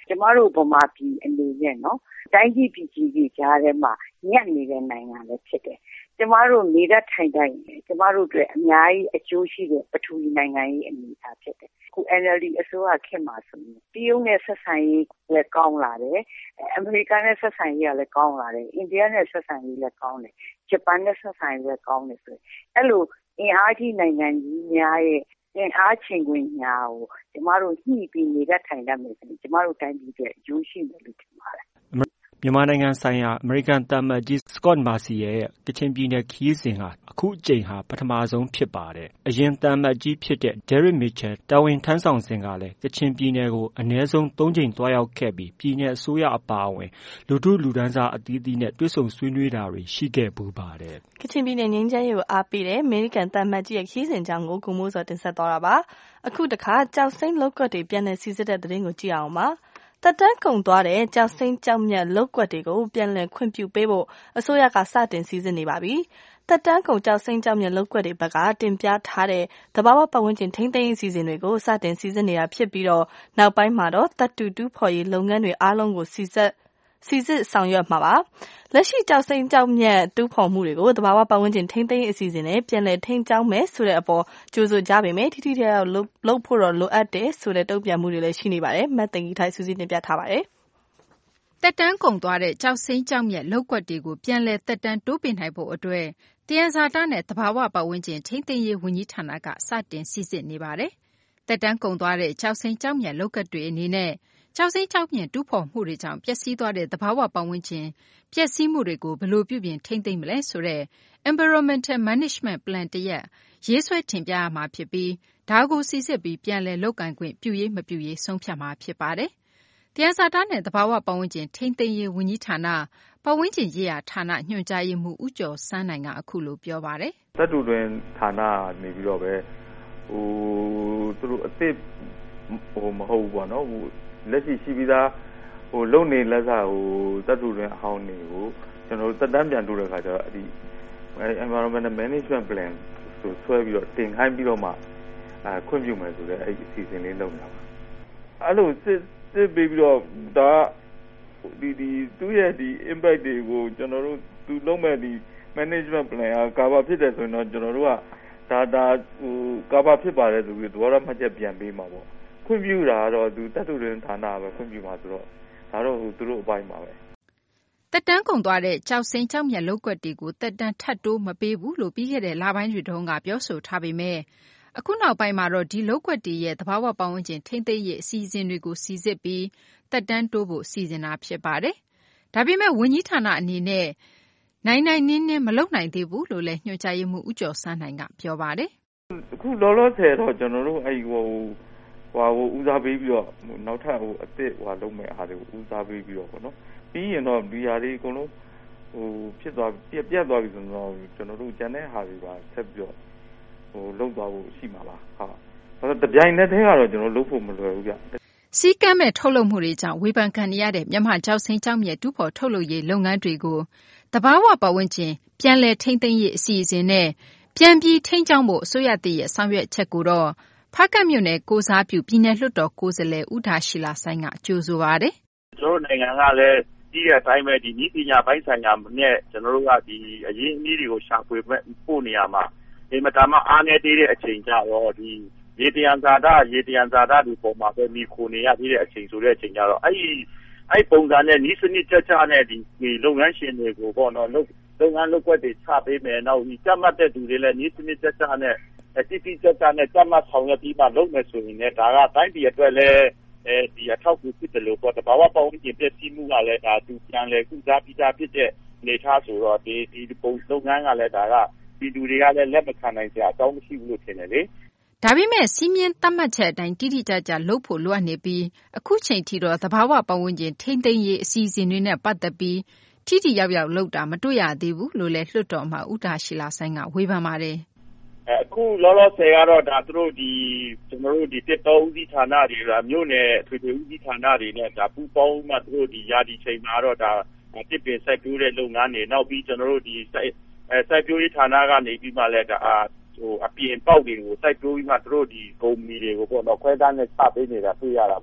[SPEAKER 10] ကျမတို့ဗမာပြည်အနေနဲ့နော်တိုင်းပြည်ပြည်ကြီးကြီးကြားထဲမှာညက်နေတဲ့နိုင်ငံလည်းဖြစ်တယ်ကျမတို့နေတဲ့ထိုင်တိုင်းကျမတို့အတွက်အများကြီးအကျိုးရှိတဲ့ပထဝီနိုင်ငံရေးအနေအထားဖြစ်တယ်ခု N L D အစိုးရခေတ်မှာဆိုရင်တရုတ်နဲ့ဆက်ဆံရေးလည်းကောင်းလာတယ်အမေရိကန်နဲ့ဆက်ဆံရေးကလည်းကောင်းလာတယ်အိန္ဒိယနဲ့ဆက်ဆံရေးလည်းကောင်းတယ်ဂျပန်နဲ့ဆက်ဆံရေးလည်းကောင်းတယ်ဆိုရင်အဲ့လိုအင်အားကြီးနိုင်ငံကြီးများရဲ့အင်အားချိန်ခွင်ညာကိုကျမတို့ညှိပြီးနေတဲ့ထိုင်တတ်မယ်ဆိုရင်ကျမတို့တိုင်းပြည်အတွက်အကျိုးရှိမယ်လို့ထင်ပါတယ်
[SPEAKER 7] မြန်မာနိုင်ငံဆိုင်ရာအမေရိကန်သံအမတ်ကြီး Scott Marcy ရဲ့ကချင်ပြည်နယ်ခရီးစဉ်ဟာအခုအကြိမ်ဟာပထမဆုံးဖြစ်ပါတယ်။အရင်သံအမတ်ကြီးဖြစ်တဲ့ Derek Mitchell တာဝန်ထမ်းဆောင်စဉ်ကလည်းကချင်ပြည်နယ်ကိုအနည်းဆုံးသုံးကြိမ်သွားရောက်ခဲ့ပြီးပြည်နယ်အစိုးရအပါအဝင်လူထုလူတန်းစားအသီးသီးနဲ့တွေ့ဆုံဆွေးနွေးတာတွေရှိခဲ့ပူပါတယ်
[SPEAKER 2] ။ကချင်ပြည်နယ်ငြိမ်းချမ်းရေးကိုအားပေးတဲ့အမေရိကန်သံအမတ်ကြီးရဲ့ခရီးစဉ်ကြောင်းကိုကိုမိုးစောတင်ဆက်သွားတာပါ။အခုတခါကြောက်စိမ့်လောက်ကွက်တွေပြန်လည်စီစစ်တဲ့သတင်းကိုကြည့်အောင်ပါ။တက်တန်းကုန်သွားတဲ့ကြောက်စိမ့်ကြောက်မြတ်လောက်ကွက်တွေကိုပြန်လည်ခွင့်ပြုပေးဖို့အစိုးရကစတင်စီစစ်နေပါပြီ။တက်တန်းကုန်ကြောက်စိမ့်ကြောက်မြတ်လောက်ကွက်တွေဘက်ကတင်ပြထားတဲ့သဘာဝပတ်ဝန်းကျင်ထိန်းသိမ်းရေးအစီအစဉ်တွေကိုစတင်စီစစ်နေတာဖြစ်ပြီးတော့နောက်ပိုင်းမှာတော့တပ်တူတူဖော်ရေးလုပ်ငန်းတွေအားလုံးကိုစီစစ်စီစစ်ဆောင်ရွက်မှာပါ။လက်ရှိကြောက်စိမ့်ကြောက်မြတ်တူးဖော်မှုတွေကိုသဘာဝပတ်ဝန်းကျင်ထိန်းသိမ်းရေးအစီအစဉ်နဲ့ပြန်လည်ထိန်းကျောင်းမယ်ဆိုတဲ့အပေါ်ကြိုးဆိုကြပေမဲ့ထိထိထက်ရောက်လုပ်ဖို့တော့လိုအပ်တယ်ဆိုတဲ့တုံ့ပြန်မှုတွေလည်းရှိနေပါတယ်။မတ်သိင်ကြီးထိုင်စူးစီးတင်ပြထားပါတယ်
[SPEAKER 11] ။တက်တန်းကုန်သွားတဲ့ကြောက်စိမ့်ကြောက်မြတ်လောက်ကွက်တွေကိုပြန်လည်တက်တန်းတိုးပင်နိုင်ဖို့အတွက်တယံဇာတနဲ့သဘာဝပတ်ဝန်းကျင်ထိန်းသိမ်းရေးဝန်ကြီးဌာနကစတင်စီစစ်နေပါတယ်။တက်တန်းကုန်သွားတဲ့ကြောက်စိမ့်ကြောက်မြတ်လောက်ကွက်တွေအနေနဲ့ကြောက်စိမ့်ကြောက်မြတ်တူးဖော်မှုတွေကြောင့်ပျက်စီးသွားတဲ့သဘာဝပတ်ဝန်းကျင်ပျက်စီးမှုတွေကိုဘယ်လိုပြုပြင်ထိန်းသိမ်းမလဲဆိုတဲ့ Environmental Management Plan တရပ်ရေးဆွဲတင်ပြရမှာဖြစ်ပြီးဒါကိုစီစစ်ပြီးပြန်လည်လုပ်ကိုင်ခွင့်ပြုရေးမပြုရေးဆုံးဖြတ်မှာဖြစ်ပါတယ်။တရားစာတနဲ့သဘာဝပတ်ဝန်းကျင်ထိန်းသိမ်းရေးဝန်ကြီးဌာနပတ်ဝန်းကျင်ရေးရာဌာနညွှန်ကြားရေးမှူးဦးကျော်စန်းနိုင်ကအခုလိုပြောပါတယ်
[SPEAKER 12] ။တပ်တူတွင်ဌာနနေပြီးတော့ပဲဟိုသူတို့အစ်စ်ဟိုမဟုတ်ဘူးပေါ့နော်ဟိုလက်ရှိရှိပြီးသားဟိုလုံနေလက်စာဟိုတပ်တူတွင်အဟောင်းနေကိုကျွန်တော်တို့တက်တန်းပြန်တိုးတဲ့ခါကျတော့အဲ့ဒီ environmental management plan ဆိုဆွဲပြီးတော့တင်ခိုင်းပြီးတော့မှအဲခွင့်ပြုမယ်ဆိုတဲ့အဲ့ဒီအစီအစဉ်လေးလုပ်နေတာပါအဲ့လိုစစ်စစ်ပြီးတော့ဒါဒီဒီသူ့ရဲ့ဒီ impact တွေကိုကျွန်တော်တို့သူလုပ်မဲ့ဒီ management plan ကကာဗာဖြစ်တယ်ဆိုရင်တော့ကျွန်တော်တို့ကဒါဒါဟိုကာဗာဖြစ်ပါတယ်ဆိုပြီးသဘောထားမှတ်ချက်ပြန်ပေးမှာပေါ့ခွင့်ပြုတာတော့သူတတ်တူရင်ဌာနပဲခွင့်ပြုမှာဆိုတော့ဒါတော့ဟိုသူတို့အပိုင်းပါပဲ
[SPEAKER 11] တက်တန်းကုန်သွားတဲ့ကြောက်စိမ့်ကြောက်မြတ်လောက်ကွက်တွေကိုတက်တန်းထပ်တိုးမပေးဘူးလို့ပြီးခဲ့တဲ့လပိုင်းတွေတုန်းကပြောဆိုထားပေမဲ့အခုနောက်ပိုင်းမှာတော့ဒီလောက်ကွက်တွေရဲ့သဘာဝပတ်ဝန်းကျင်ထိန်းသိမ်းရေးအစီအစဉ်တွေကိုစီစစ်ပြီးတက်တန်းတိုးဖို့စီစဉ်တာဖြစ်ပါတယ်။ဒါပေမဲ့ဝန်ကြီးဌာနအနေနဲ့နိုင်နိုင်နင်းနင်းမလုပ်နိုင်သေးဘူးလို့လည်းညွှန်ကြားရေးမှူးဦးကျော်စန်းနိုင်ကပြောပါတယ်
[SPEAKER 12] ။အခုလောလောဆယ်တော့ကျွန်တော်တို့အဲ့ဟိုဟိုဟိုဦးစားပေးပြီးတော့နောက်ထပ်ဟိုအစ်စ်ဟိုလုပ်မဲ့အားတွေကိုဦးစားပေးပြီးတော့ပေါ့နော်ပြီးရင်တော့ဒီဟာတွေအကုန်လုံးဟိုဖြစ်သွားပြက်ပြက်သွားပြီဆိုတော့ကျွန်တော်တို့ကျန်တဲ့ဟာတွေပါဆက်ပြီးတော့ဟိုလုပ်သွားဖို့ရှိမှာပါဟုတ်ဒါတပြိုင်နက်တည်းကတော့ကျွန်တော်လုပ်ဖို့မလွယ်ဘူးဗျ
[SPEAKER 11] စီကမ်းမဲ့ထုတ်လုပ်မှုတွေကြောင့်ဝေဖန်ခံရတဲ့မြန်မာကြောက်စိမ့်ကြောက်မြတ်တူးဖော်ထုတ်လုပ်ရေးလုပ်ငန်းတွေကိုတဘာဝပတ်ဝန်းကျင်ပြန်လည်ထိန်းသိမ်းရေးအစီအစဉ်နဲ့ပြန်ပြီးထိန်းကျောင်းဖို့အစိုးရတည်ရဲ့ဆောင်ရွက်ချက်ကိုတော့ဖားကတ်မြို့နယ်ကိုစားပြုပြည်နယ်လွှတ်တော်ကိုယ်စားလှယ်ဦးဒါရှိလာဆိုင်ကကြိုဆိုပါတယ်
[SPEAKER 9] ။ကျွန်တော်နိုင်ငံကလည်းဒီအတိုင်းပဲဒီနည်းပညာပိုင်းဆိုင်ရာနဲ့ကျွန်တော်တို့ကဒီအရင်းအနှီးတွေကိုရှာဖွေပို့နေရမှာဒီမှာဒါမှအားနည်းသေးတဲ့အချိန်ကြတော့ဒီရေတယံဇာတာရေတယံဇာတာဒီပုံမှာပဲမိခိုနေရသေးတဲ့အချိန်ဆိုတဲ့အချိန်ကြတော့အဲ့ဒီအဲ့ပုံစံနဲ့နီးစနစ်ကြကြနဲ့ဒီလုပ်ငန်းရှင်တွေကိုပေါ့နော်လုပ်လုပ်ငန်းလုပ်ကွက်တွေချပေးမယ်နောက်ဒီကြက်မှတ်တဲ့သူတွေလည်းနီးစနစ်ကြကြနဲ့အတိအကျကြနဲ့ကြက်မှတ်ဆောင်ရွက်ပြီးမှလုပ်မယ်ဆိုရင်လည်းဒါကတိုင်းပြည်အတွက်လည်းအဲဒီအထောက်အကူဖြစ်တယ်လို့ပေါ့တဘာဝပတ်ဝန်းကျင်ပြည့်စည်မှုကလည်းဒါသူပြန်လဲကုစားပြီးသားဖြစ်တဲ့နေသားဆိုတော့ဒီဒီပုံလုပ်ငန်းကလည်းဒါကဒီလူတွေကလည်းလက်မခံနိုင်ကြအကြောင်းမရှိဘူးလို့ထင်တယ်လေ
[SPEAKER 11] ဒါပေမဲ့စီးမြင်သတ်မှတ်ချက်အတိုင်းတိတိကျကျလုပ်ဖို့လိုအပ်နေပြီးအခုချိန်ထိတော့သဘာဝပတ်ဝန်းကျင်ထိန်းသိမ်းရေးအစီအစဉ်တွေနဲ့ပတ်သက်ပြီးထိထိရောက်ရောက်လုပ်တာမတွေ့ရသေးဘူးလို့လည်းလွှတ်တော်မှာဦးဒါရှိလာဆိုင်ကဝေဖန်ပါတယ်
[SPEAKER 9] အခုလောလောဆယ်ကတော့ဒါသူတို့ဒီကျွန်တော်တို့ဒီတစ်တော်ဦးစီးဌာနတွေကမြို့နယ်ထွေထွေဦးစီးဌာနတွေနဲ့ဒါပူပေါင်းမှသူတို့ဒီယာဒီချိန်မှာတော့ဒါတစ်ပင်စိုက်ပျိုးတဲ့လုပ်ငန်းတွေနောက်ပြီးကျွန်တော်တို့ဒီစိုက်စိုက်ပျိုးရေးဌာနကနေပြီးမှလည်းဒါဟိုအပြင်ပေါက်တွေကိုစိုက်ပျိုးပြီးမှသူတို့ဒီကုမ္ပဏီတွေကိုပေါ့နော်ခွဲတန်းနဲ့ချပေးနေတာတွေ့ရတာပေါ့ဟ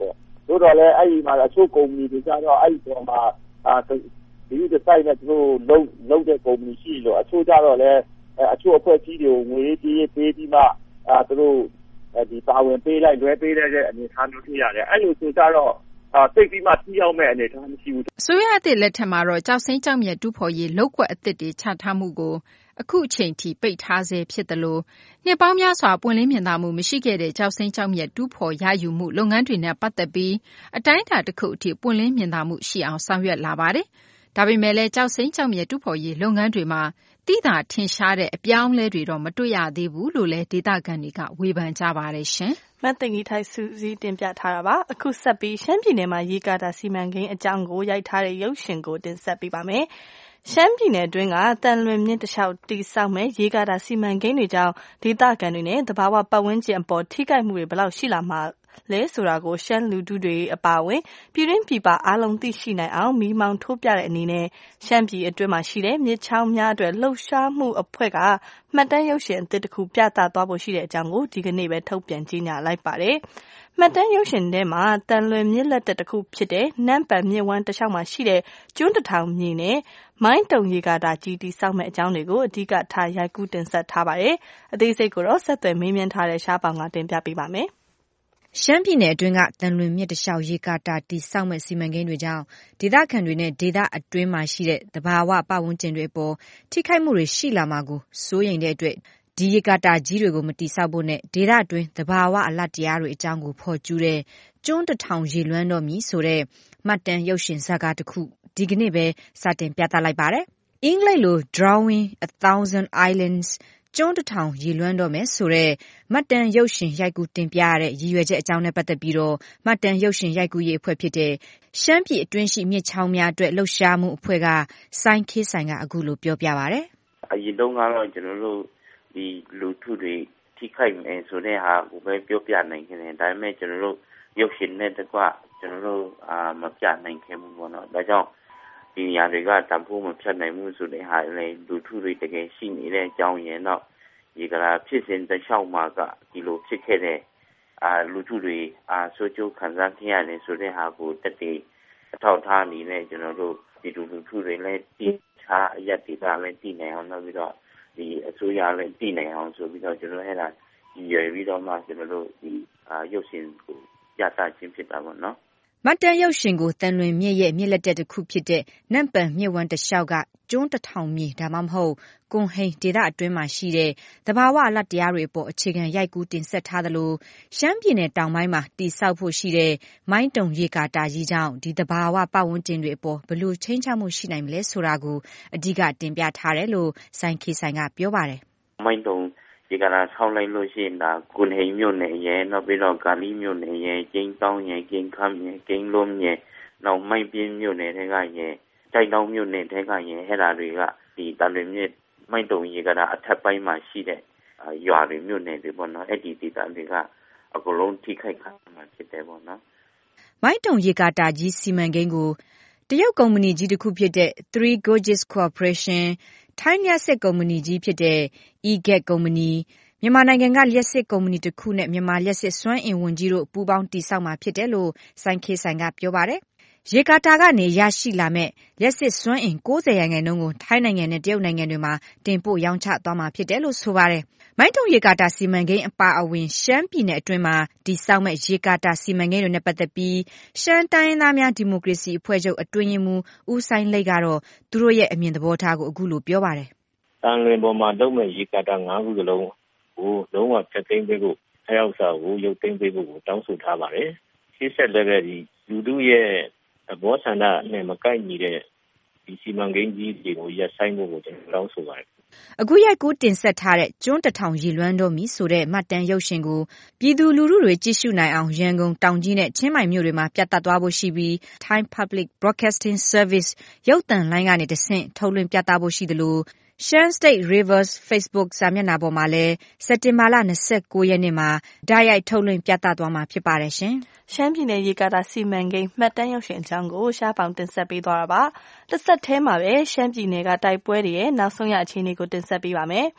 [SPEAKER 13] သို့တော်လည်းအဲ့ဒီမှာအချို့ကုမ္ပဏီတွေကြတော့အဲ့ဒီပေါ်မှာအာဒီဒီစိုက်နဲ့သူတို့လုံးလုံးတဲ့ကုမ္ပဏီရှိလို့အချို့ကြတော့လည်းအချို့အဖွဲ့အစည်းတွေကိုငွေကြေးပေးပြီးမှအာသူတို့ဒီပါဝင်ပေးလိုက်လွှဲပေးတဲ့အနေအထားမျိုးတွေ့ရတယ်အဲ့လိုဆိုကြတော့အာသိပြီးမှတီးအောင်မဲ့အနေအထားမရှိဘူး
[SPEAKER 11] အစိုးရအသစ်လက်ထက်မှာတော့ကြောက်စိမ်းကြောက်မြတ်တူးဖော်ရေးလောက်ကွက်အသစ်တွေချထားမှုကိုအခုအချိန်ထိပိတ်ထားဆဲဖြစ်တယ်လို့နှစ်ပေါင်းများစွာပွင့်လင်းမြင်သာမှုမရှိခဲ့တဲ့ကြောက်စိမ်းကြောက်မြတ်တူးဖော်ရယူမှုလုပ်ငန်းတွေနဲ့ပတ်သက်ပြီးအတိုင်းအတာတစ်ခုအထိပွင့်လင်းမြင်သာမှုရှိအောင်ဆောင်ရွက်လာပါတယ်။ဒါပေမဲ့လည်းကြောက်စိမ်းကြောက်မြတ်တူးဖော်ရေးလုပ်ငန်းတွေမှာတိသာထင်ရှားတဲ့အပြောင်းလဲတွေတော့မတွေ့ရသေးဘူးလို့လည်းဒေသခံတွေကဝေဖန်ကြပါတယ်ရှင်
[SPEAKER 2] ။မတ်တင်ကြီးထိုက်စုစည်းတင်ပြထားတာပါ။အခုဆက်ပြီးရှမ်းပြည်နယ်မှာရေကာတာစီမံကိန်းအကြောင်းကိုရိုက်ထားတဲ့ရုပ်ရှင်ကိုတင်ဆက်ပေးပါမယ်။ရှမ်းပြည်နယ်အတွင်းကတန်လွင်မြစ်တစ်လျှောက်တည်ဆောက်မဲ့ရေကာတာစီမံကိန်းတွေကြောင့်ဒေသခံတွေနဲ့သဘာဝပတ်ဝန်းကျင်အပေါ်ထိခိုက်မှုတွေဘယ်လောက်ရှိလာမှာလဲဆိုတာကိုရှမ်းလူထုတွေအပါအဝင်ပြည်တွင်းပြည်ပအားလုံးသိရှိနိုင်အောင်မိမောင်းထိုးပြတဲ့အနေနဲ့ရှမ်းပြည်အတွင်းမှာရှိတဲ့မြစ်ချောင်းများအတွက်လှုပ်ရှားမှုအဖွဲ့ကမှတ်တမ်းရုပ်ရှင်အသစ်တစ်ခုပြသသွားဖို့ရှိတဲ့အကြောင်းကိုဒီကနေ့ပဲထုတ်ပြန်ကြေညာလိုက်ပါတယ်။မှတ်တမ်းရုပ်ရှင်ထဲမှာတန်လွင်မြစ်လက်တက်တစ်ခုဖြစ်တဲ့နမ်ပန်မြစ်ဝမ်းတစ်လျှောက်မှာရှိတဲ့ကျွန်းတထောင်မြေနဲ့မိုင်းတုံရေကာတာကြီးတီဆောက်မဲ့အကြောင်းတွေကိုအဓိကထားရိုက်ကူးတင်ဆက်ထားပါတယ်။အသေးစိတ်ကိုတော့ဆက်သွယ်မေးမြန်းထားတဲ့ရှားပောင်ကတင်ပြပေးပါမယ်
[SPEAKER 3] ။ရှမ်းပြည်နယ်အတွင်းကတန်လွင်မြစ်တစ်လျှောက်ရေကာတာတီဆောက်မဲ့စီမံကိန်းတွေကြောင့်ဒေသခံတွေနဲ့ဒေသအတွင်းမှာရှိတဲ့သဘာဝပတ်ဝန်းကျင်တွေအပေါ်ထိခိုက်မှုတွေရှိလာမှာကိုစိုးရိမ်တဲ့အတွက်ဒီရေကာတာကြီးတွေကိုမတီဆောက်ဖို့နဲ့ဒေသအတွင်းသဘာဝအလတ်တရားတွေအကြောင်းကိုဖော်ကျူးတဲ့ကျွန်းတထောင်ရေလွှမ်းတော့မည်ဆိုတဲ့မှတ်တမ်းရုပ်ရှင်ဇာတ်ကားတစ်ခုဒီကနေ့ပဲစတင်ပြသလိုက်ပါတယ်။အင်္ဂလိပ်လို Drawing a Thousand Islands ကျွန်းတထောင်ရေလွှမ်းတော့မယ်ဆိုတဲ့မှတ်တမ်းရုပ်ရှင်ရိုက်ကူးတင်ပြရတဲ့ရည်ရွယ်ချက်အကြောင်းနဲ့ပတ်သက်ပြီးတော့မှတ်တမ်းရုပ်ရှင်ရိုက်ကူးရေးအဖွဲ့ဖြစ်တဲ့ရှမ်းပြည်အတွင်းရှိမြစ်ချောင်းများအတွက်လှုပ်ရှားမှုအဖွဲ့ကစိုင်းခေးဆိုင်ကအခုလိုပြောပြပါဗျ
[SPEAKER 14] ။အရင်တုန်းကတော့ကျွန်တော်တို့ဒီလူထုတွေထိခိုက်မယ်ဆိုတဲ့ဟာကိုပဲပြောပြနိုင်ခဲ့တယ်ဒါပေမဲ့ကျွန်တော်တို့ရုပ်ရှင်နဲ့တကွကျွန်တော်တို့အာမပြနိုင်ခဲ့ဘူးပေါ့နော်ဒါကြောင့်ဒီနေရာတွေကတန်ဖိုးမဖြတ်နိုင်ဘူးဆိုတဲ့ဟာလည်းလူထုတွေတကယ်ရှိနေတဲ့အကြောင်းရင်းတော့ဒီကလာဖြစ်စဉ်တစ်လျှောက်မှာကဒီလိုဖြစ်ခဲ့တဲ့အာလူထုတွေအာဆိုးကျိုးခံစားခဲ့ရတယ်ဆိုတဲ့ဟာကိုတက်တည်အထောက်ထားအနေနဲ့ကျွန်တော်တို့ဒီလူထုတွေလည်းတိချာအရက်တွေကလည်းတည်နေအောင်လုပ်ပြီးတော့ဒီအစိုးရလည်းတည်နေအောင်ဆိုပြီးတော့ကျွန်တော်အဲ့ဒါဒီရွယ်ပြီးတော့မှကျွန်တော်တို့ဒီအာရုပ်ရှင်ကိုပြသခြင်းဖြစ်တာပေါ့နော်
[SPEAKER 3] မှတ်တမ်းရုပ်ရှင်ကိုတန်လွင်မြစ်ရဲ့မြစ်လက်တက်တစ်ခုဖြစ်တဲ့နမ်ပန်မြစ်ဝမ်းတစ်လျှောက်ကကျွန်းတထောင်မြေဒါမှမဟုတ်ကွန်ဟိန်ဒေသအတွင်းမှာရှိတဲ့သဘာဝအလတ်တရားတွေအပေါ်အခြေခံရိုက်ကူးတင်ဆက်ထားသလိုရှမ်းပြည်နယ်တောင်ပိုင်းမှာတည်ဆောက်ဖို့ရှိတဲ့မိုင်းတုံရေကာတာကြီးကြောင့်ဒီသဘာဝပတ်ဝန်းကျင်တွေအပေါ်ဘယ်လိုချိန်ချမှုရှိနိုင်မလဲဆိုတာကိုအဓိကတင်ပြထားတယ်လို့စိုင်းခေဆိုင်ကပြောပါတယ်
[SPEAKER 14] မိုင်းတုံဒီကလာဆောင်းလိုက်လို့ရှိရင်ဒါကွန်ဟိန်မြို့နယ်ရဲ့နောက်ပြီးတော့ကာလီမြို့နယ်ရဲ့ကျင်းတောင်းရဲ့ကျင်းခမ်းရဲ့ကျင်းလုံးရဲ့နောက်မိုင်းပြင်းမြို့နယ်တွေကရဲ့တိုက်တောင်းမြို့နယ်တွေကရဲ့ဟဲ့တာတွေကဒီတန်လွင်မြစ်မိုင်းတုံရေကလာအထက်ပိုင်းမှာရှိတဲ့ရွာတွေမြို့နယ်တွေပေါ့နော်အဲ့ဒီဒေသတွေကအကုန်လုံးထိခိုက်ခံမှာဖြစ်တယ်ပေါ့နော်
[SPEAKER 3] မိုင်းတုံရေကာတာကြီးစီမံကိန်းကိုတရုတ်ကုမ္ပဏီကြီးတစ်ခုဖြစ်တဲ့ Three Gorges Corporationထိုင်းလျှပ်စစ်ကုမ္ပဏီကြီးဖြစ်တဲ့ E G E T ကုမ္ပဏီမြန်မာနိုင်ငံကလျှပ်စစ်ကုမ္ပဏီတစ်ခုနဲ့မြန်မာလျှပ်စစ်စွမ်းအင်ဝန်ကြီးတို့ပူးပေါင်းတည်ဆောက်မှာဖြစ်တယ်လို့စိုင်းခေဆိုင်ကပြောပါတယ်။ရေကာတာကနေရရှိလာမဲ့လျှပ်စစ်စွမ်းအင်၉၀ရာခိုင်နှုန်းကိုထိုင်းနိုင်ငံနဲ့တရုတ်နိုင်ငံတွေမှာတင်ပို့ရောင်းချသွားမှာဖြစ်တယ်လို့ဆိုပါတယ်။မိုင်းတုံရေကာတာစီမံကိန်းအပါအဝင်ရှမ်းပြည်နယ်အတွင်းမှာတည်ဆောက်မဲ့ရေကာတာစီမံကိန်းတွေနဲ့ပတ်သက်ပြီးရှမ်းတိုင်းရင်းသားများဒီမိုကရေစီအဖွဲ့ချုပ်အတွင်းရေးမှူးဦးဆိုင်လိတ်ကတော့သူတို့ရဲ့အမြင်သဘောထားကိုအခုလိုပြောပါတယ်
[SPEAKER 15] ။တန်လွင်ပေါ်မှာလုပ်မဲ့ရေကာတာ၅ခုစလုံးကိုလုံးဝဖျက်သိမ်းပေးဖို့အရောက်စာကိုရုပ်သိမ်းပေးဖို့တောင်းဆိုထားပါတယ်။ရှေ့ဆက်လည်းပဲဒီလူထုရဲ့ဘောဆန္ဒနဲ့မကိုက်ညီတဲ့ဒီစီမံကိန်းကြီးတွေကိုရပ်ဆိုင်းဖို့ကိုကျွန်တော်တောင်းဆိုပါတယ်
[SPEAKER 3] ။အခုရိုက်ကူးတင်ဆက်ထားတဲ့ကျွန်းတထောင်ရေလွှမ်းတော့မီဆိုတဲ့မှတ်တမ်းရုပ်ရှင်ကိုပြည်သူလူထုတွေကြည့်ရှုနိုင်အောင်ရန်ကုန်တောင်ကြီးနဲ့ချင်းမိုင်မြို့တွေမှာပြသသွားဖို့ရှိပြီး Thai Public Broadcasting Service ရုပ်သံလိုင်းကနေတဆင့်ထုတ်လွှင့်ပြသဖို့ရှိသလိုShan State Rivers Facebook စာမျက်နှာပေါ်မှာလည်းစက်တင်ဘာလ၂၉ရက်နေ့မှာဓာတ်ရိုက်ထုတ်လွှင့်ပြသသွားမှာဖြစ်ပါတယ်ရှင်
[SPEAKER 2] ။ရှမ်းပြည်နယ်ရေကာတာစီမံကိန်းမှတ်တမ်းရုပ်ရှင်အကြောင်းကိုရှားပေါင်တင်ဆက်ပေးသွားတာပါ။တစ်ဆက်တည်းမှာပဲရှမ်းပြည်နယ်ကတိုက်ပွဲတွေရဲ့နောက်ဆုံးရအခြေအနေကိုတင်ဆက်ပေးပါမယ်။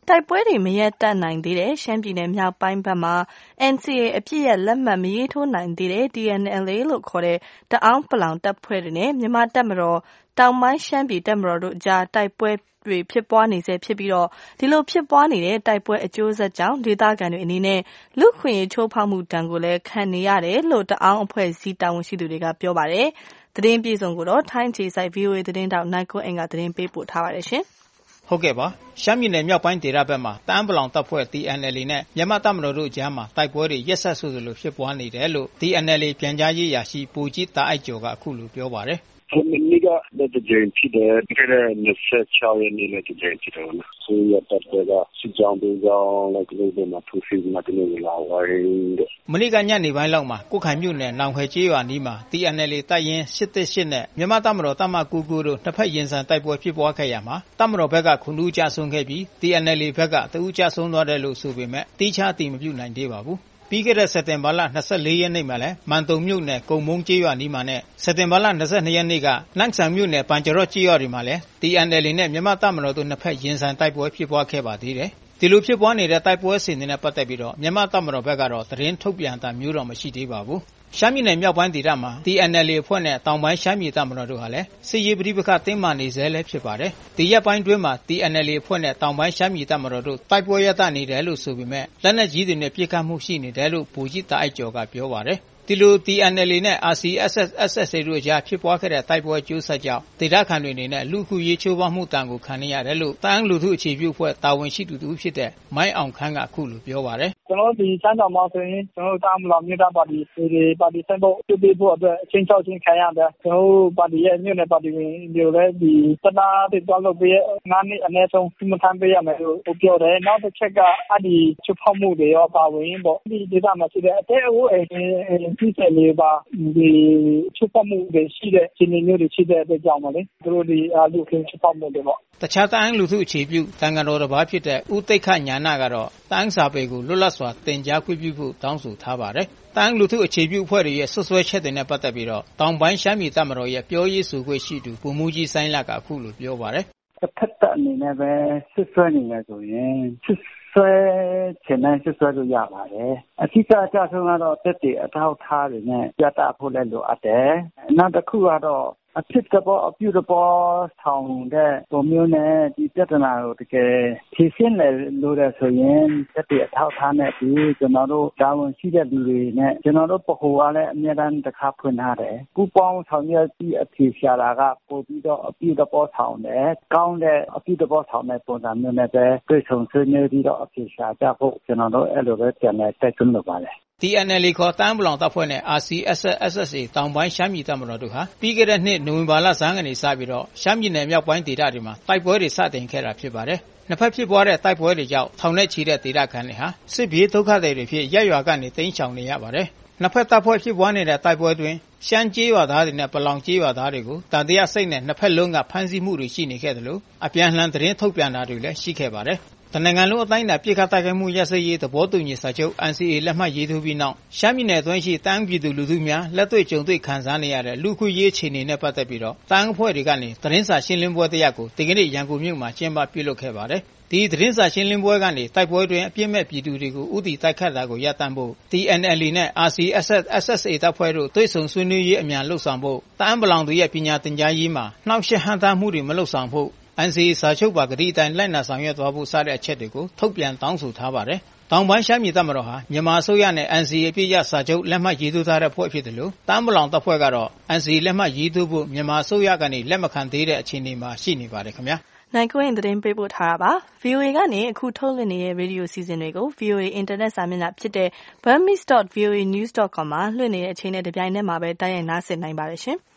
[SPEAKER 2] တိုက်ပွဲတွေမရက်တက်နိုင်သေးတဲ့ရှမ်းပြည်နယ်မြောက်ပိုင်းဘက်မှာ N C A အပြည့်ရဲ့လက်မှတ်မရေးထိုးနိုင်သေးတဲ့ T N L A လို့ခေါ်တဲ့တအောင်းပလောင်တပ်ဖွဲ့တွေနဲ့မြန်မာတပ်မတော်တောင်ပိုင်းရှမ်းပြည်တပ်မတော်တို့ကြားတိုက်ပွဲတွေဖြစ်ပွားနေစေဖြစ်ပြီးတော့ဒီလိုဖြစ်ပွားနေတဲ့တိုက်ပွဲအကျိုးဆက်ကြောင့်ဒေသခံတွေအနေနဲ့လူခွင့်ချိုးဖောက်မှုတံကိုလည်းခံနေရတယ်လို့တအောင်းအဖွဲ့အစည်းတာဝန်ရှိသူတွေကပြောပါတယ်။သတင်းပြေဆုံးကိုတော့ထိုင်းခြေဆိုင် V O A သတင်းတောက်နိုင်ကွန်းအင်ကသတင်းပေးပို့ထားပါတယ်ရှင်
[SPEAKER 16] ။ဟုတ်ကဲ့ပါရှမ်းပြည်နယ်မြောက်ပိုင်းဒေသဘက်မှာတအန်းပလောင်တပ်ဖွဲ့ T N L A နဲ့မြန်မာတပ်မတော်တို့ကြားမှာတိုက်ပွဲတွေရက်ဆက်ဆိုသလိုဖြစ်ပွားနေတယ်လို့ T N L A ပြန်ကြားရေးရာရှိပူကြီးတာအိုက်ကျော်ကအခုလိုပြောပါတယ်။
[SPEAKER 17] မနေ့ကလည်းတကြိမ်ဖြစ်တယ်ပြီးခဲ့တဲ့၂၆ရက်နေ့လည်းတကြိမ်ဖြစ်တယ်နော်ဆိုရတဲ့ကစစ်ကြောင်းတွေကြောင်းလည်းဒီလိုမှထိုးစစ်မှတနေ့လာဝိုင်းတဲ့
[SPEAKER 16] မနေ့ကညနေပိုင်းလောက်မှာကိုခိုင်မြို့နယ်နောင်ခွဲကျေးရွာနီးမှာ T N L A တပ်ရင်း၈၁၈နဲ့မြန်မာတပ်မတော်တပ်မ၉၉တို့နှစ်ဖက်ရင်ဆိုင်တိုက်ပွဲဖြစ်ပွားခဲ့ရမှာတပ်မတော်ဘက်ကခုနူးကြဆုံးခဲ့ပြီး T N L A ဘက်ကတဦးကြဆုံးသွားတယ်လို့ဆိုပေမဲ့တိကျအတည်မပြုနိုင်သေးပါဘူးပြီးခဲ့တဲ့စက်တင်ဘာလ၂၄ရက်နေ့မှာလည်းမန်တုံမြို့နယ်ကုံမုံကျေးရွာနီးမှာနဲ့စက်တင်ဘာလ၂၂ရက်နေ့ကနန့်ဆန်မြို့နယ်ပန်ကျရော့ကျေးရွာတွေမှာလည်း T N L A နဲ့မြန်မာတပ်မတော်တို့နှစ်ဖက်ရင်ဆိုင်တိုက်ပွဲဖြစ်ပွားခဲ့ပါသေးတယ်။ဒီလိုဖြစ်ပွားနေတဲ့တိုက်ပွဲစဉ်တွေနဲ့ပတ်သက်ပြီးတော့မြန်မာတပ်မတော်ဘက်ကတော့သတင်းထုတ်ပြန်တာမျိုးတော့မရှိသေးပါဘူး။ရှမ်းပြည်နယ်မြောက်ပိုင်းဒေသမှာ T N L A အဖွဲ့နဲ့တောင်ပိုင်းရှမ်းပြည်တပ်မတော်တို့ဟာလည်းစစ်ရေးပဋိပက္ခတင်းမာနေဆဲလည်းဖြစ်ပါတယ်။ဒီရက်ပိုင်းတွင်းမှာ T N L A အဖွဲ့နဲ့တောင်ပိုင်းရှမ်းပြည်တပ်မတော်တို့တိုက်ပွဲရပ်တန့်နေတယ်လို့ဆိုပေမဲ့လက်နက်ကြီးတွေနဲ့ပစ်ခတ်မှုရှိနေတယ်လို့ဗိုလ်ကြီးတာအိုက်ကျော်ကပြောပါတယ်။ဒီလို T N L A နဲ့ R C S S S S A တို့ကြားဖြစ်ပွားခဲ့တဲ့တိုက်ပွဲအကျိုးဆက်ကြောင့်ဒေသခံတွေအနေနဲ့လူခုရေးချိုးဖောက်မှုတန်ကိုခံနေရတယ်လို့တန်းလူထုအခြေပြုအဖွဲ့တာဝန်ရှိသူတူဖြစ်တဲ့မိုင်းအောင်ခန်းကအခုလိုပြောပါတယ်
[SPEAKER 18] ။ကျွန်တော်ဒီစမ်းတောင်မှာဆိုရင်ကျွန်တော်တာမလောင်မြို့သားပါတီဒီပါတီစံဖို့ပြုပေးဖို့အတွက်အချင်းချောက်ချင်းခံရတယ်။ကျွန်တော်ပါတီရဲ့မြို့နယ်ပါတီဝင်မျိုးလည်းဒီစတာတွေတောက်လို့ပေးငါးနှစ်အနည်းဆုံးမှတ်တမ်းပေးရမယ်လို့ပြောတယ်။နောက်တစ်ချက်ကအဲ့ဒီချိုးဖောက်မှုတွေရောပါဝင်ပေါ့ဒီဒေသမှာရှိတဲ့အတဲအိုးအိမ်ဒီစက်လေးပါဒီချိုးဖောက်မှုတွေရှိတဲ့ဒီမျိုးတွေရှိတဲ့အတွက်ကြောင့်ပါလေသူတို့ဒီအလူခင်းချိုးဖောက်မှုတွေပေါ့
[SPEAKER 16] တခြားတန်းလူထုအခြေပြုတန်ဃာတော်တစ်ပါးဖြစ်တဲ့ဦးသိက္ခညာနာကတော့တန်းစာပေကိုလွတ်လပ်စွာသင်ကြားခွင့်ပြုဖို့တောင်းဆိုထားပါတယ်။တန်းလူထုအခြေပြုအဖွဲ့တွေရဲ့ဆွဆွဲချက်တွေနဲ့ပတ်သက်ပြီးတော့တောင်ပိုင်းရှမ်းပြည်တပ်မတော်ရဲ့ပြောရေးဆိုခွင့်ရှိသူဗိုလ်မှူးကြီးစိုင်းလကအခုလိုပြောပါတယ်
[SPEAKER 18] ။တစ်ဖက်သက်အနေနဲ့ပဲဆွဆွဲနေရဆိုရင်ဆွဲချင်တဲ့ဆွဲလို့ရပါတယ်အထူးအကြဆုံးကတော့တက်တဲ့အထောက်ထားတွေနဲ့ပြသဖို့လည်းလိုအပ်တယ်နောက်တစ်ခုကတော့အဖြစ်ကပေါ်အပြုတပေါ်ဆောင်တဲ့ပုံမျိုးနဲ့ဒီပြဿနာကိုတကယ်ဖြေရှင်းလေလို့ရဆိုရင်တက်တဲ့အထောက်ထားနဲ့ဒီကျွန်တော်တို့တာဝန်ရှိတဲ့လူတွေနဲ့ကျွန်တော်တို့ပခုကလည်းအများတန်းတစ်ခါဖွင့်ထားတယ်ပူပေါင်းဆောင်ရွက်ပြီးအဖြေရှာတာကပို့ပြီးတော့အပြုတပေါ်ဆောင်တယ်ကောင်းတဲ့အပြုတပေါ်ဆောင်တဲ့ပုံစံမျိုးနဲ့ပဲတွေ့ဆုံဆွေးနွေးပြီးတော့အဖြေရှာကြဖို့ကျွန်တော်တို့အဲ့လိုပဲပြန်လဲတိုက်တွန်းလိုပါတယ်
[SPEAKER 16] T N L A ခေါ်တန်းပလောင်တပ်ဖွဲ့နဲ့ R C S S S A တောင်ပိုင်းရှမ်းပြည်တပ်မတော်တို့ဟာပြီးခဲ့တဲ့နှစ်နိုဝင်ဘာလဆန်းကနေစပြီးတော့ရှမ်းပြည်နယ်မြောက်ပိုင်းဒေသတွေမှာတိုက်ပွဲတွေစတင်ခဲ့တာဖြစ်ပါတယ်။နှစ်ဖက်ဖြစ်ပွားတဲ့တိုက်ပွဲတွေကြောင့်ထောင်နဲ့ချီတဲ့ဒေသခံတွေဟာစစ်ပြေးဒုက္ခသည်တွေဖြစ်ရပ်ရွာကနေတိမ်းရှောင်နေရပါတယ်။နှစ်ဖက်တပ်ဖွဲ့ဖြစ်ပွားနေတဲ့တိုက်ပွဲတွင်ရှမ်းကျေးရွာသားတွေနဲ့ပလောင်ကျေးရွာသားတွေကိုတန်တရားစိတ်နဲ့နှစ်ဖက်လုံးကဖမ်းဆီးမှုတွေရှိနေခဲ့တယ်လို့အပြန်အလှန်သတင်းထုတ်ပြန်တာတွေလည်းရှိခဲ့ပါတယ်။တနင်္ဂနွေလုံးအတိုင်းအတာပြစ်ခတ်တိုက်ခိုက်မှုရစရေးသဘောတူညီစာချုပ် N C A လက်မှတ်ရေးထိုးပြီးနောက်ရှမ်းပြည်နယ်အတွင်းရှိတန်းပြည်သူလူထုများလက်တွေ့ကြုံတွေ့ခံစားနေရတဲ့လူခုရေးအခြေအနေနဲ့ပတ်သက်ပြီးတော့တန်းအဖွဲ့တွေကနေသတင်းစာရှင်းလင်းပွဲတစ်ရပ်ကိုဒီကနေ့ရန်ကုန်မြို့မှာကျင်းပပြုလုပ်ခဲ့ပါတယ်။ဒီသတင်းစာရှင်းလင်းပွဲကနေတိုက်ပွဲတွင်အပြစ်မဲ့ပြည်သူတွေကိုဥတီတိုက်ခတ်တာကိုရပ်တန့်ဖို့ T N L A နဲ့ R C S S S A တပ်ဖွဲ့တို့တွေ့ဆုံဆွေးနွေးရေးအမြန်လှုပ်ဆောင်ဖို့တန်းပလောင်တွေရဲ့ပညာသင်ကြားရေးမှာနှောက်ယှက်ဟန့်တားမှုတွေမလှုပ်ဆောင်ဖို့N C A စာချုပ်ပါကတိအတိုင်းလိုက်နာဆောင်ရွက်သွားဖို့စတဲ့အချက်တွေကိုထုတ်ပြန်တောင်းဆိုထားပါတယ်။တောင်ပိုင်းရှမ်းပြည်တပ်မတော်ဟာမြန်မာအစိုးရနဲ့ N C A အပြည့်ရစာချုပ်လက်မှတ်ရေးထိုးထားတဲ့ဖွဲ့ဖြစ်တယ်လို့တန်းပလောင်တပ်ဖွဲ့ကတော့ N C A လက်မှတ်ရေးထိုးဖို့မြန်မာအစိုးရကနေလက်မခံသေးတဲ့အခြေအနေမှာရှိနေပါတယ်ခင်ဗျာ
[SPEAKER 2] ။နိုင်ကွင်းသတင်းပေးပို့ထားတာပါ။ V O A ကနေအခုထုတ်လွှင့်နေတဲ့ရေဒီယိုစီစဉ်တွေကို V O A အင်တာနက်စာမျက်နှာဖြစ်တဲ့ burmese dot v o a news dot com မှာလွှင့်နေတဲ့အချိန်နဲ့တပြိုင်တည်းမှာပဲတိုက်ရိုက်နားဆင်နိုင်ပါတယ်ရှင်။